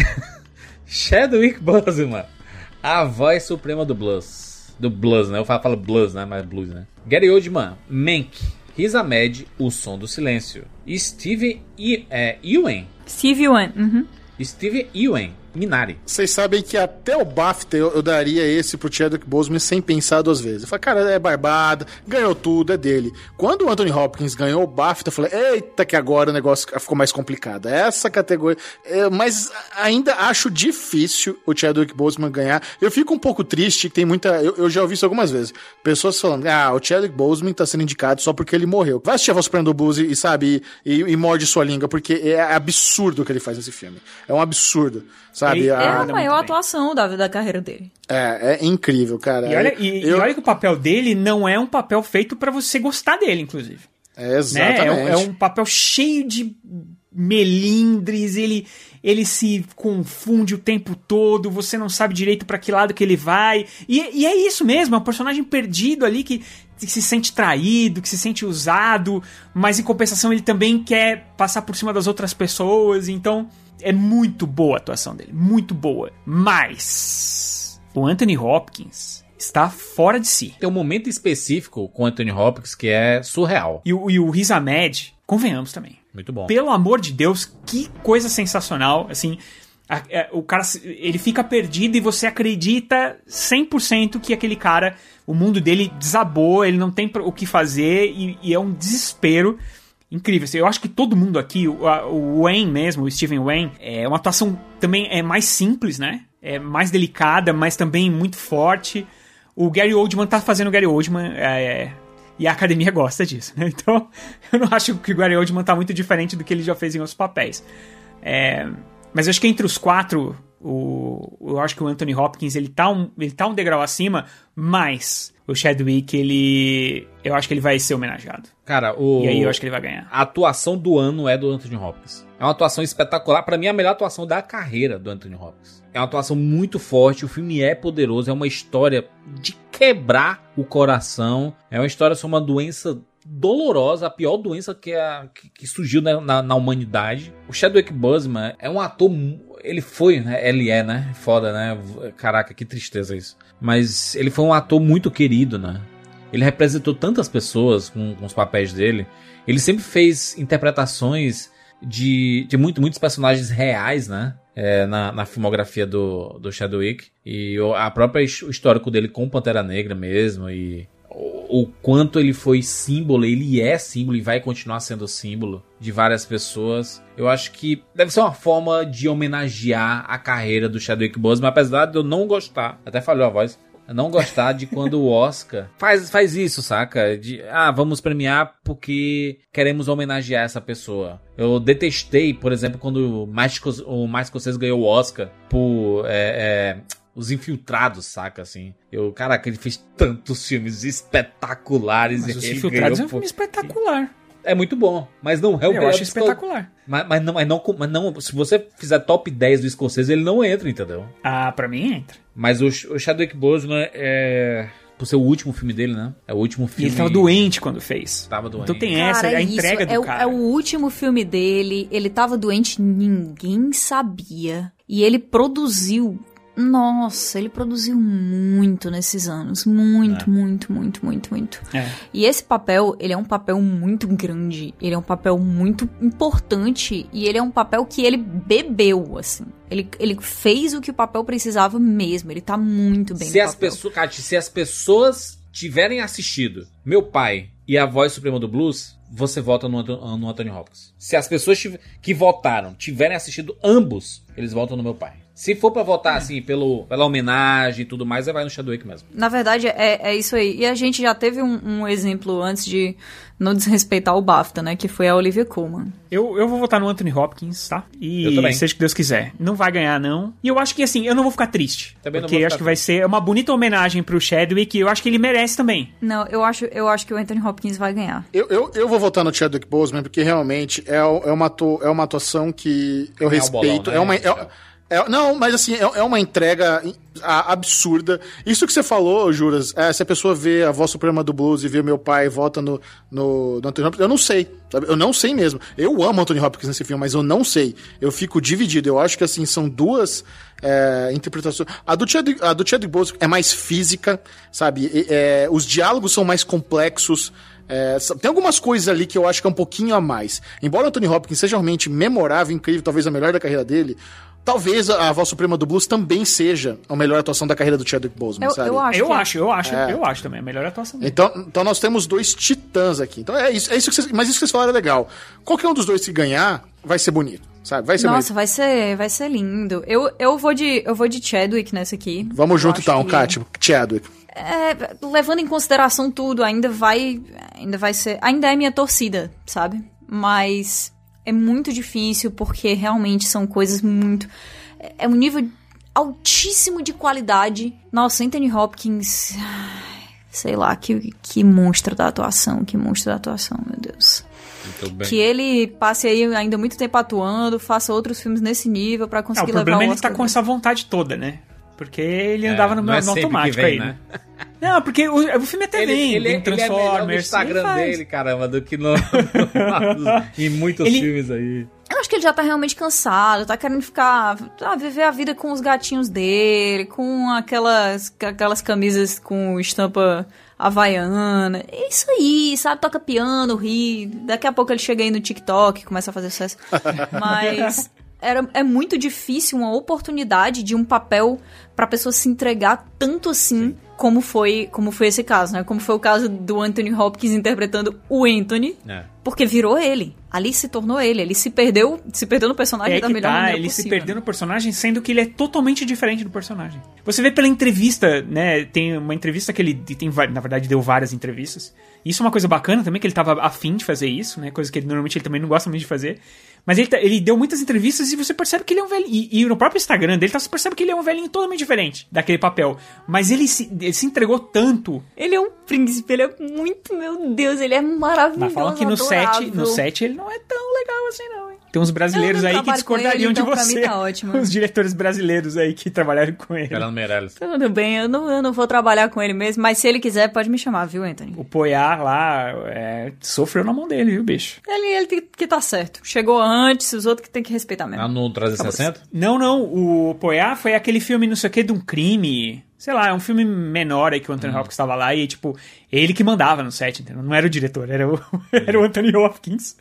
Chadwick Boseman, a voz suprema do blues. Do blues, né? Eu falo, falo blues, né? Mas blues, né? Gary Oldman, Mank. Riz Ahmed, O Som do Silêncio. Steve I- é, Ewan. Steve Ewan, uhum. Steve Ewan, Minari. Vocês sabem que até o BAFTA eu, eu daria esse pro Chadwick Boseman sem pensar duas vezes. Eu falei, cara, é barbado, ganhou tudo, é dele. Quando o Anthony Hopkins ganhou o BAFTA, eu falei, eita, que agora o negócio ficou mais complicado. Essa categoria... É, mas ainda acho difícil o Chadwick Boseman ganhar. Eu fico um pouco triste, que tem muita... Eu, eu já ouvi isso algumas vezes. Pessoas falando, ah, o Chadwick Boseman tá sendo indicado só porque ele morreu. Vai assistir a Voz Suprema do Blues e, e sabe, e, e, e morde sua língua, porque é absurdo o que ele faz nesse filme. É um absurdo. Sabe? Ele- É a- a maior atuação da, da carreira dele. É, é incrível, cara. E olha, e, Eu- e olha que o papel dele não é um papel feito pra você gostar dele, inclusive. É, Né? exatamente. É, um, é um papel cheio de melindres, ele, ele se confunde o tempo todo, você não sabe direito pra que lado que ele vai. E, e é isso mesmo, é um personagem perdido ali que, que se sente traído, que se sente usado, mas em compensação ele também quer passar por cima das outras pessoas, então é muito boa a atuação dele, muito boa. Mas o Anthony Hopkins está fora de si. Tem um momento específico com Anthony Hopkins que é surreal. E o, e o Riz Ahmed, convenhamos também. Muito bom. Pelo amor de Deus, que coisa sensacional, assim, a- a- o cara, ele fica perdido e você acredita cem por cento que aquele cara, o mundo dele desabou, ele não tem pra- o que fazer e, e é um desespero incrível. Assim, eu acho que todo mundo aqui, o, a- o Wayne mesmo, o Steven Wayne, é uma atuação também é mais simples, né? É mais delicada, mas também muito forte. O Gary Oldman tá fazendo o Gary Oldman, é, e a academia gosta disso, né? Então, eu não acho que o Gary Oldman tá muito diferente do que ele já fez em outros papéis. É, mas eu acho que entre os quatro, o, eu acho que o Anthony Hopkins, ele tá, um, ele tá um degrau acima, mas o Chadwick, ele... eu acho que ele vai ser homenageado. Cara, o... E aí eu acho que ele vai ganhar. A atuação do ano é do Anthony Hopkins. É uma atuação espetacular. Pra mim, é a melhor atuação da carreira do Anthony Hopkins. É uma atuação muito forte. O filme é poderoso. É uma história de quebrar o coração. É uma história sobre uma doença dolorosa. A pior doença que, a, que, que surgiu na, na, na humanidade. O Chadwick Boseman é um ator... Ele foi, né? Ele é, né? Foda, né? Caraca, que tristeza isso. Mas ele foi um ator muito querido, né? Ele representou tantas pessoas com, com os papéis dele. Ele sempre fez interpretações de, de muito, muitos personagens reais, né? É, na, na filmografia do, do Chadwick. E o, a própria, o histórico dele com Pantera Negra mesmo. E o, o quanto ele foi símbolo, ele é símbolo e vai continuar sendo símbolo de várias pessoas. Eu acho que deve ser uma forma de homenagear a carreira do Chadwick Boseman, apesar de eu não gostar. Até falhou a voz. Não gostar de quando o Oscar faz, faz isso, saca? De, ah, vamos premiar porque queremos homenagear essa pessoa. Eu detestei, por exemplo, quando o Martin, o Martin Scorsese ganhou o Oscar por é, é, Os Infiltrados, saca? Assim, eu, caraca, ele fez tantos filmes espetaculares. Mas Os ele Infiltrados é ganhou um filme por- espetacular. É muito bom, mas não é o Eu melhor acho do Scor- espetacular. Mas, mas, não, mas, não, mas não, se você fizer top dez do Scorsese, ele não entra, entendeu? Ah, pra mim entra. Mas o, o Chadwick Boseman é... Por ser o último filme dele, né? É o último E filme... ele tava doente quando fez. Tava doente. Então tem essa, Cara, é a isso, entrega é, do o- cara. é o último filme dele, ele tava doente, ninguém sabia. E ele produziu, nossa, ele produziu muito nesses anos. Muito, É. muito, muito, muito, muito. É. E esse papel, ele é um papel muito grande, ele é um papel muito importante e ele é um papel que ele bebeu, assim. Ele, ele fez o que o papel precisava mesmo, ele tá muito bem Se no as papel. pessoas, Kati, se as pessoas tiverem assistido Meu Pai e A Voz Suprema do Blues, você vota no, Anto- no Anthony Hopkins. Se as pessoas tiv- que votaram tiverem assistido ambos, eles votam no Meu Pai. Se for pra votar, assim, pelo, pela homenagem e tudo mais, aí vai no Chadwick mesmo. Na verdade, é, é isso aí. E a gente já teve um, um exemplo antes de não desrespeitar o BAFTA, né? Que foi a Olivia Colman. Eu, eu vou votar no Anthony Hopkins, tá? E Eu também. seja o que Deus quiser. Não vai ganhar, não. E eu acho que, assim, eu não vou ficar triste. Também não porque vou eu acho ficar que vai ser uma bonita homenagem pro Chadwick e eu acho que ele merece também. Não, eu acho, eu acho que o Anthony Hopkins vai ganhar. Eu, eu, eu vou votar no Chadwick Boseman, porque realmente é, é, uma, atu, é uma atuação que eu É o respeito. bolão, né? É uma... É, É, não, mas assim, é, é uma entrega a, absurda. Isso que você falou, Juras, é, se a pessoa vê a Voz Suprema do Blues e vê meu pai e vota no, no, no Anthony Hopkins, eu não sei, sabe? Eu não sei mesmo. Eu amo Anthony Hopkins nesse filme, mas eu não sei. Eu fico dividido. Eu acho que, assim, são duas é, interpretações. A do Chadwick, a do Chadwick Boseman é mais física, sabe? E, é, os diálogos são mais complexos. É, tem algumas coisas ali que eu acho que é um pouquinho a mais. Embora o Anthony Hopkins seja realmente memorável, incrível, talvez a melhor da carreira dele, talvez a, a Voz Suprema do Blues também seja a melhor atuação da carreira do Chadwick Boseman, Eu, sabe? eu acho. Eu que é. acho, eu acho, É. eu acho também. A melhor atuação dele. Então, então nós temos dois titãs aqui. Então é isso, é isso que vocês, mas isso que vocês falaram é legal. Qualquer um dos dois que ganhar, vai ser bonito, sabe? Vai ser Nossa, bonito. vai ser, vai ser lindo. Eu, eu, vou de, eu vou de Chadwick nessa aqui. Vamos Eu junto acho então, que- Kátia. Chadwick. É, levando em consideração tudo, ainda vai, ainda vai ser, ainda é minha torcida, sabe? Mas é muito difícil porque realmente são coisas muito, é um nível altíssimo de qualidade. Nossa, Anthony Hopkins, sei lá, que, que monstro da atuação, que monstro da atuação, meu Deus. Muito bem. Que ele passe aí ainda muito tempo atuando, faça outros filmes nesse nível pra Ah, o conseguir problema levar é o ele tá Oscar com dele. essa vontade toda, né? Porque ele andava no, não no é sempre que automático vem, aí, né? né? Não, porque o, o filme até Ele, vem, ele, tem ele é melhor no Transformers. Instagram ele faz. dele, caramba, do que no, no- em muitos Ele- filmes aí. Eu acho que ele já tá realmente cansado, tá querendo ficar, ah, viver a vida com os gatinhos dele, com aquelas, aquelas camisas com estampa havaiana. É isso aí, sabe? Toca piano, ri. Daqui a pouco ele chega aí no TikTok, começa a fazer sucesso. Mas era, é muito difícil uma oportunidade de um papel pra pessoa se entregar tanto assim. Como foi, como foi esse caso, né? Como foi o caso do Anthony Hopkins interpretando o Anthony. É. Porque virou ele. Ali se tornou ele. Ele se perdeu, se perdeu no personagem É da que melhor tá, maneira ele possível. se perdeu no personagem, sendo que ele é totalmente diferente do personagem. Você vê pela entrevista, né? Tem uma entrevista que ele tem, va- na verdade, deu várias entrevistas. Isso é uma coisa bacana também, que ele tava afim de fazer isso, né? Coisa que ele, normalmente ele também não gosta muito de fazer. Mas ele, tá- ele deu muitas entrevistas e você percebe que ele é um velhinho. E, e no próprio Instagram dele, tá, você percebe que ele é um velhinho totalmente diferente daquele papel. Mas ele se, ele se entregou tanto. Ele é um príncipe, ele é muito, meu Deus, ele é maravilhoso, Mas falam que no adorável. set, no set ele não é tão legal assim, não, hein? Tem uns brasileiros Eu não aí que trabalho com discordariam ele, de então pra você. mim tá ótimo. Os diretores brasileiros aí que trabalharam com ele. Fernando Meirelles. Tudo bem, eu não, eu não vou trabalhar com ele mesmo, mas se ele quiser, pode me chamar, viu, Anthony? O Poiá lá é, sofreu na mão dele, viu, bicho? Ele, ele que, que tá certo. Chegou antes, os outros que tem que respeitar mesmo. Lá no trezentos e sessenta? Não, não. O Poiá foi aquele filme, não sei o que, de um crime. Sei lá, é um filme menor aí que o Anthony Hopkins estava lá e, tipo, ele que mandava no set, entendeu? Não era o diretor, era o, era o Anthony Hopkins.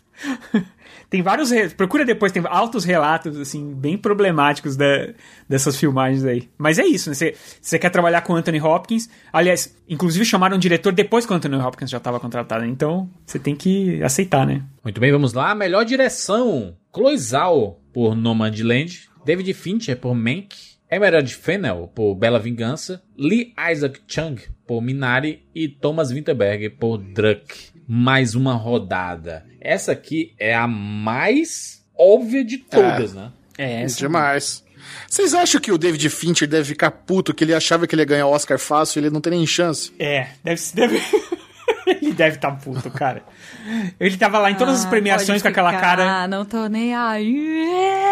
Tem vários... re- Procura depois, tem altos relatos, assim, bem problemáticos da, dessas filmagens aí. Mas é isso, né? Você, você quer trabalhar com o Anthony Hopkins. Aliás, inclusive chamaram o diretor depois que o Anthony Hopkins já estava contratado. Então, você tem que aceitar, né? Muito bem, vamos lá. Melhor direção. Chloe Zhao por Nomadland. David Fincher por Mank. Emerald Fennell por Bela Vingança. Lee Isaac Chung por Minari. E Thomas Vinterberg por Druck. Mais uma rodada. Essa aqui é a mais óbvia de todas, É. né? É, Isso demais. Vocês acham que o David Fincher deve ficar puto, que ele achava que ele ia ganhar o Oscar fácil e ele não tem nem chance? É, deve ser. Deve... ele deve estar puto, cara. Ele tava lá em todas as Ah, premiações pode com aquela ficar, cara. não tô nem aí.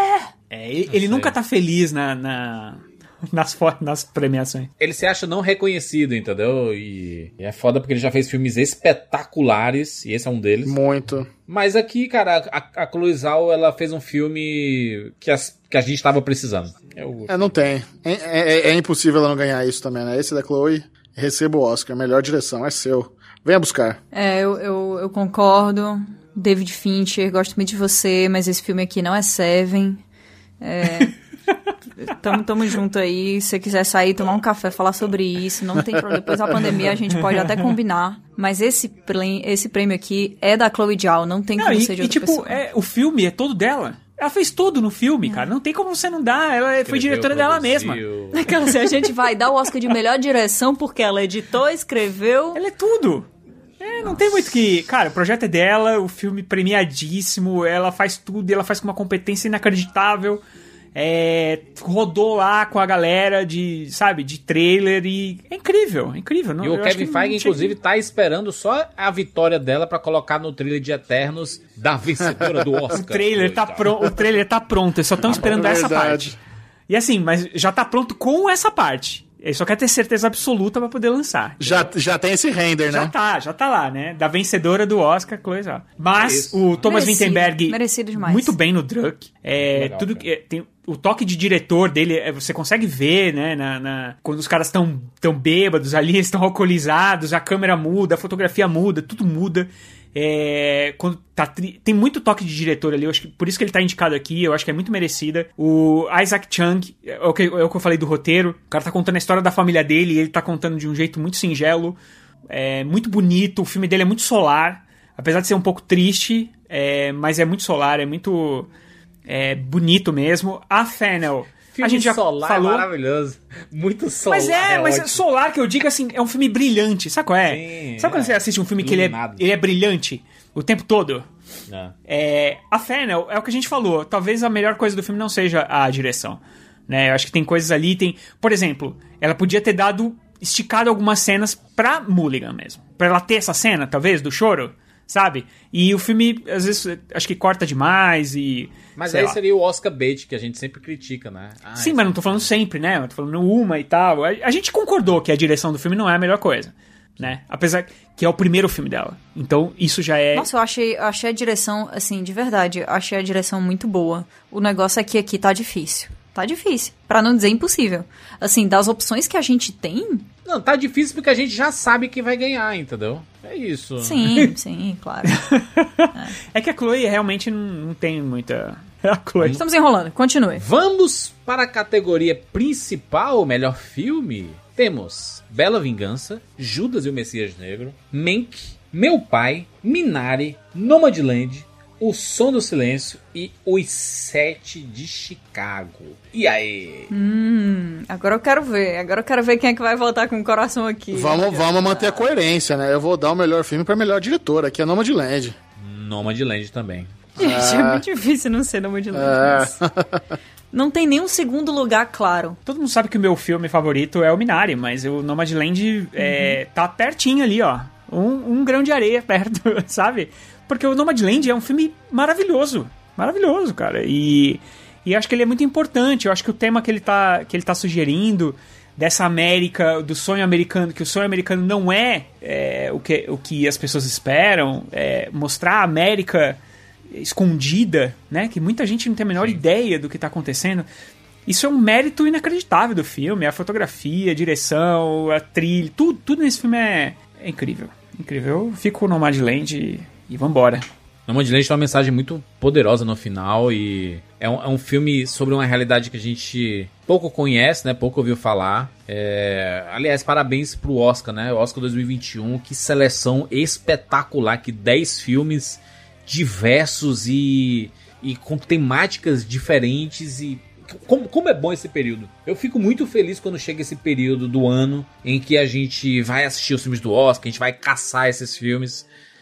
É, ele ele nunca tá feliz na, na- nas, fo- nas premiações. Ele se acha não reconhecido, entendeu? E, e é foda porque ele já fez filmes espetaculares, e esse é um deles. Muito. Mas aqui, cara, a, a Chloe Zhao, ela fez um filme que, as, que a gente tava precisando. Eu, É, não tem. É, é- é impossível ela não ganhar isso também, né? Esse da Chloe, receba o Oscar. Melhor direção, é seu. Venha buscar. É, eu, eu, eu concordo. David Fincher, gosto muito de você, mas esse filme aqui não é Seven. É, tamo, tamo junto aí. Se você quiser sair, tomar um café, falar sobre isso, não tem problema. Depois da pandemia a gente pode até combinar. Mas esse, prêmio, esse prêmio aqui é da Chloe Zhao, não tem Não, como e, ser de e, outra tipo, pessoa. é, o filme é todo dela. Ela fez tudo no filme, cara. Não tem como você não dar. Ela foi Escreveu, diretora dela mesma. produziu. Aquela assim, a gente vai dar o Oscar de melhor direção porque ela editou, escreveu. Ela é tudo. É, não tem muito que... Cara, o projeto é dela, o filme premiadíssimo, ela faz tudo, ela faz com uma competência inacreditável. É, rodou lá com a galera de, sabe, de trailer e... É incrível, é incrível. Não, E o eu acho Kevin que Feige, não inclusive, tinha- tá esperando só a vitória dela pra colocar no trailer de Eternos da vencedora do Oscar. O trailer, tá pro... o trailer tá pronto, eles só estão esperando é essa verdade. parte. E assim, mas já tá pronto com essa parte. Ele só quer ter certeza absoluta pra poder lançar. Já, já tem esse render, Já né? tá, já tá lá, né? Da vencedora do Oscar, coisa. Mas Isso. o Thomas Merecido, Vinterberg, merecido demais. muito bem no Druk. É, Legal, tudo cara. que é, tem o toque de diretor dele, é, você consegue ver, né? Na, na- quando os caras estão tão bêbados ali, estão alcoolizados, a câmera muda, a fotografia muda, tudo muda. É, quando tá tri- tem muito toque de diretor ali, eu acho que por isso que ele tá indicado aqui, eu acho que é muito merecida. O Isaac Chung, é o que, é o que eu falei do roteiro, o cara tá contando a história da família dele e ele tá contando de um jeito muito singelo, é muito bonito, o filme dele é muito solar, apesar de ser um pouco triste, é, mas é muito solar, é muito é, bonito mesmo. A Fennel, Filme a gente já solar falou... é maravilhoso. Muito solar. Mas é, mas é ótimo. solar que eu digo assim, é um filme brilhante, sabe qual é? Sim, sabe quando é. você assiste um filme que ele é, Iluminado. ele é brilhante o tempo todo? É. É, a Fennel, é o que a gente falou, talvez a melhor coisa do filme não seja a direção, né? Eu acho que tem coisas ali, tem... Por exemplo, ela podia ter dado, esticado algumas cenas pra Mulligan mesmo. Pra ela ter essa cena, talvez, do choro, sabe? E o filme, às vezes, acho que corta demais e... Mas sei aí lá. seria o Oscar bait que a gente sempre critica, né? Ah, Sim, esse- mas não tô falando sempre, né? Eu tô falando uma e tal. A, a gente concordou que a direção do filme não é a melhor coisa, né? Apesar que é o primeiro filme dela. Então, isso já é... Nossa, eu achei, eu achei a direção, assim, de verdade, eu achei a direção muito boa. O negócio é que aqui tá difícil. Tá difícil. Pra não dizer impossível. Assim, das opções que a gente tem... Não, tá difícil porque a gente já sabe que vai ganhar, entendeu? É isso. Sim, sim, claro. É que a Chloe realmente não, não tem muita... A Chloe... Estamos enrolando, continue. Vamos para a categoria principal, melhor filme. Temos Bela Vingança, Judas e o Messias Negro, Mank, Meu Pai, Minari, Nomadland, O Som do Silêncio e Os Sete de Chicago. E aí? Hum, agora eu quero ver. Agora eu quero ver quem é que vai voltar com o coração aqui. Vamos, vamos manter a coerência, né? Eu vou dar o melhor filme pra melhor diretora, que é Nomadland. Nomadland também. Gente, é muito difícil não ser nome de letras. Não tem nenhum segundo lugar claro. Todo mundo sabe que o meu filme favorito é o Minari, mas o Nomadland é, tá pertinho ali, ó. Um, um grão de areia perto, sabe? Porque o Nomadland é um filme maravilhoso. Maravilhoso, cara. E, e acho que ele é muito importante. Eu acho que o tema que ele tá, que ele tá sugerindo... dessa América, do sonho americano, que o sonho americano não é, é o, que, o que as pessoas esperam, é mostrar a América escondida, né? Que muita gente não tem a menor ideia do que está acontecendo. Isso é um mérito inacreditável do filme, a fotografia, a direção, a trilha, tudo, tudo nesse filme é, é incrível. Incrível. Eu fico no Nomadland e, e vambora. Nomadland tem uma mensagem muito poderosa no final e é um, é um filme sobre uma realidade que a gente pouco conhece, né? Pouco ouviu falar. É... Aliás, parabéns pro Oscar, né? O Oscar dois mil e vinte e um, que seleção espetacular, que dez filmes diversos e, e com temáticas diferentes e como, como é bom esse período. Eu fico muito feliz quando chega esse período do ano em que a gente vai assistir os filmes do Oscar, a gente vai caçar esses filmes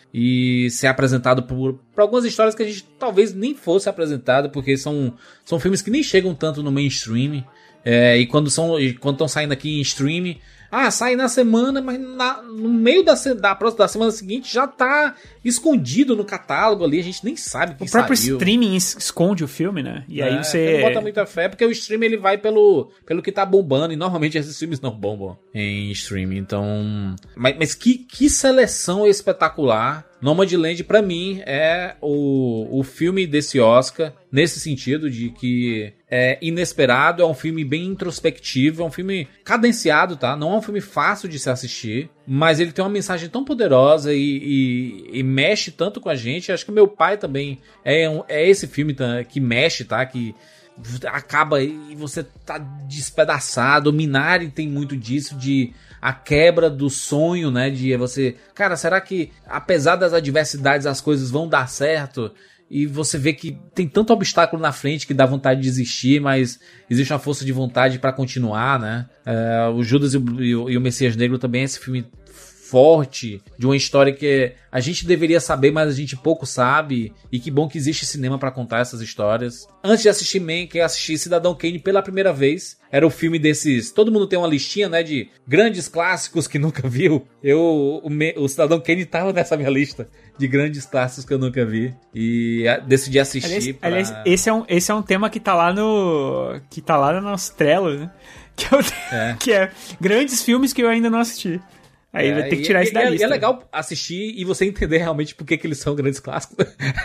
e ser apresentado por, por algumas histórias que a gente talvez nem fosse apresentado, porque são, são filmes que nem chegam tanto no mainstream. É, e quando são e quando estão saindo aqui em streaming, ah, sai na semana, mas na, no meio da, da, próxima, da semana seguinte já tá escondido no catálogo ali, a gente nem sabe que O próprio saiu. streaming es- esconde o filme, né? E aí É, você... não bota muita fé, porque o streaming ele vai pelo, pelo que tá bombando, e normalmente esses filmes não bombam em streaming, então... Mas, mas que, que seleção espetacular. Nomadland, pra mim, é o, o filme desse Oscar, nesse sentido de que é inesperado, é um filme bem introspectivo, é um filme cadenciado, tá? Não é um filme fácil de se assistir, mas ele tem uma mensagem tão poderosa e, e, e mexe tanto com a gente. Acho que Meu Pai também é, um, é esse filme tá, que mexe, tá? Que acaba e você tá despedaçado. O Minari tem muito disso, de a quebra do sonho, né? De você, cara, será que apesar das adversidades as coisas vão dar certo? e você vê que tem tanto obstáculo na frente que dá vontade de desistir, mas existe uma força de vontade pra continuar, né? É, o Judas e o, e, o, e o Messias Negro também é esse filme forte, de uma história que a gente deveria saber, mas a gente pouco sabe, e que bom que existe cinema pra contar essas histórias. Antes de assistir Mank, eu assisti Cidadão Kane pela primeira vez. Era o filme desses... Todo mundo tem uma listinha, né, de grandes clássicos que nunca viu. Eu, o, o Cidadão Kane tava nessa minha lista de grandes clássicos que eu nunca vi. E a, decidi assistir. Aliás, pra... aliás, esse, é um, esse é um tema que tá lá no... Que tá lá no nosso Trello, né? Que é, o, é. que é grandes filmes que eu ainda não assisti. Aí é, vai ter que tirar e, isso da e, lista. E é legal assistir e você entender realmente por que, que eles são grandes clássicos.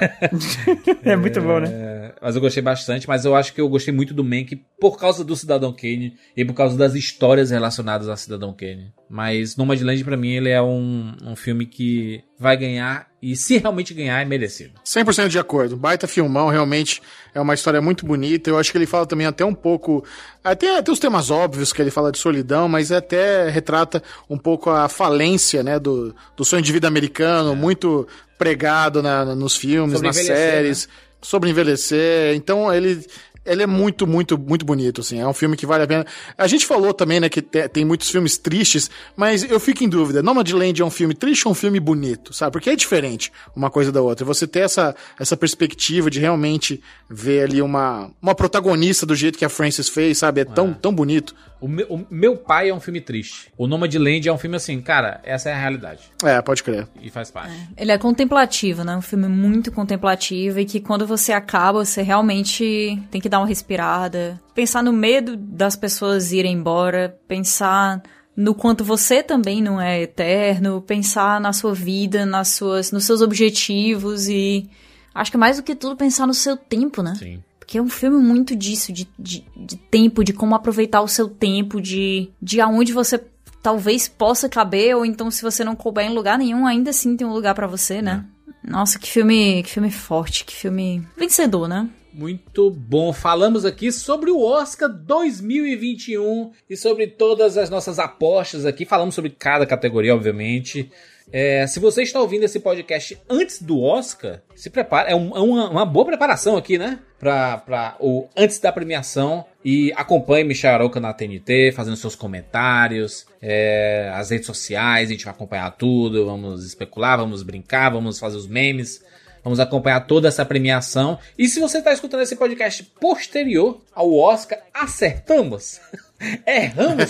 É muito bom, né? Mas eu gostei bastante, mas eu acho que eu gostei muito do Mank por causa do Cidadão Kane e por causa das histórias relacionadas a Cidadão Kane. Mas Nomadland, pra mim, ele é um, um filme que vai ganhar, e se realmente ganhar, é merecido. cem por cento de acordo. Baita filmão, realmente é uma história muito bonita. Eu acho que ele fala também até um pouco... Até, até os temas óbvios que ele fala de solidão, mas até retrata um pouco a falência, né, do, do sonho de vida americano, é. muito pregado na, nos filmes, sobre nas séries, né? Sobre envelhecer. Então ele... Ele é muito, muito, muito bonito, assim. É um filme que vale a pena. A gente falou também, né, que te, tem muitos filmes tristes, mas eu fico em dúvida. Nomadland é um filme triste ou um filme bonito, sabe? Porque é diferente uma coisa da outra. Você ter essa, essa perspectiva de realmente ver ali uma, uma protagonista do jeito que a Frances fez, sabe? É tão, é. tão bonito. O meu, o meu Pai é um filme triste. O Nomadland é um filme assim, cara, essa é a realidade. É, pode crer. E faz parte. É. Ele é contemplativo, né? Um filme muito contemplativo e que quando você acaba, você realmente tem que dar uma respirada. Pensar no medo das pessoas irem embora. Pensar no quanto você também não é eterno. Pensar na sua vida, nas suas, nos seus objetivos e... Acho que mais do que tudo, pensar no seu tempo, né? Sim. Porque é um filme muito disso, de, de, de tempo, de como aproveitar o seu tempo, de, de aonde você talvez possa caber, ou então se você não couber em lugar nenhum, ainda assim tem um lugar pra você, né? É. Nossa, que filme, que filme forte, que filme vencedor, né? Muito bom. Falamos aqui sobre o Oscar dois mil e vinte e um e sobre todas as nossas apostas aqui. Falamos sobre cada categoria, obviamente. É, se você está ouvindo esse podcast antes do Oscar, se prepara. É, um, é uma, uma boa preparação aqui, né? Pra, pra o antes da premiação. E acompanhe Michel Arouca na T N T, fazendo seus comentários, é, as redes sociais, a gente vai acompanhar tudo. Vamos especular, vamos brincar, vamos fazer os memes. Vamos acompanhar toda essa premiação. E se você está escutando esse podcast posterior ao Oscar, acertamos. Erramos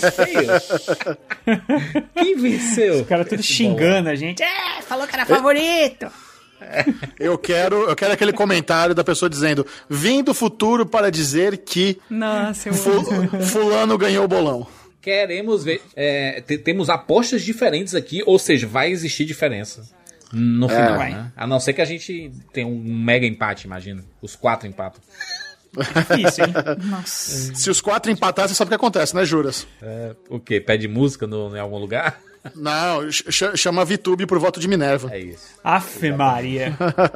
feio. Quem venceu? Os caras tudo xingando a gente. É, falou que era favorito. Eu quero, eu quero aquele comentário da pessoa dizendo: vim do futuro para dizer que Nossa, eu fu- fulano ganhou o bolão. Queremos ver. É, t- temos apostas diferentes aqui, ou seja, vai existir diferença no final, é. né? A não ser que a gente tenha um mega empate, imagina. Os quatro empatam. Difícil, hein? Nossa. Se os quatro empatarem, você sabe o que acontece, né, Juras? É, o quê? Pede música no, em algum lugar? Não, ch- chama VTube por voto de Minerva. É isso. Afe Maria.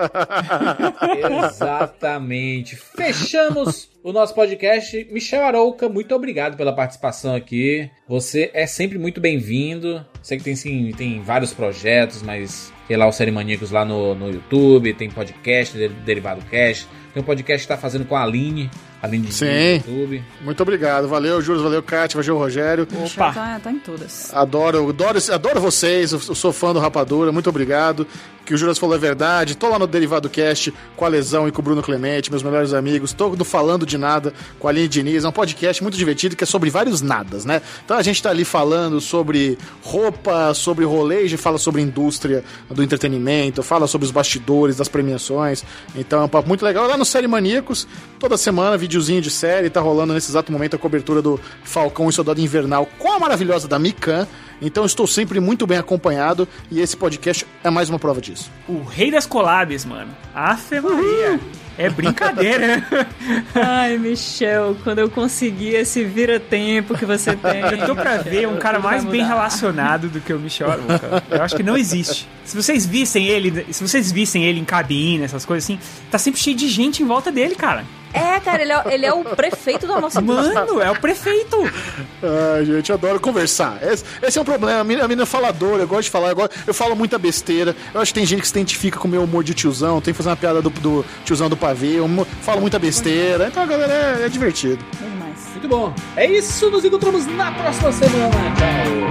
Exatamente. Fechamos o nosso podcast. Michel Arouca, muito obrigado pela participação aqui. Você é sempre muito bem-vindo. Sei que tem, sim, tem vários projetos, mas tem lá o Série Maníacos lá no, no YouTube, tem podcast, Derivado Cast. Tem um podcast que tá fazendo com a Aline. Aline de Sim. YouTube. Muito obrigado. Valeu, Júlio. Valeu, Kátia. Valeu, Rogério. Opa. Tá, tá em todas. Adoro, adoro, adoro vocês. Eu sou fã do Rapadura. Muito obrigado. O que o Júlio falou é verdade. Tô lá no Derivado Cast com a Lesão e com o Bruno Clemente, meus melhores amigos. Tô no Falando de Nada com a Aline Diniz. É um podcast muito divertido que é sobre vários nadas, né? Então a gente tá ali falando sobre roupa, sobre rolê, fala sobre indústria do entretenimento, fala sobre os bastidores das premiações. Então é um papo muito legal. Lá no Série Maníacos, toda semana, videozinho de série. Tá rolando nesse exato momento a cobertura do Falcão e Soldado Invernal com a maravilhosa da Mikan. Então estou sempre muito bem acompanhado e esse podcast é mais uma prova disso. O rei das collabs, mano. Afe Maria. É brincadeira. Ai, Michel, quando eu conseguir esse vira-tempo que você tem... Eu tô pra ver um cara mais bem relacionado do que o Michel Arouca. Eu acho que não existe. Se vocês vissem ele, se vocês vissem ele em cabine, essas coisas assim, tá sempre cheio de gente em volta dele, cara. É, cara, ele é, ele é o prefeito da nossa Mano, é o prefeito. Ai, gente, eu adoro conversar. Esse, esse é um problema. A menina, a menina é faladora, eu gosto de falar. Eu, gosto, eu falo muita besteira. Eu acho que tem gente que se identifica com o meu humor de tiozão. Tem que fazer uma piada do, do tiozão do pavê. Eu falo muita besteira. Então, galera, é, é divertido. Muito bom. É isso, nos encontramos na próxima semana. Tchau.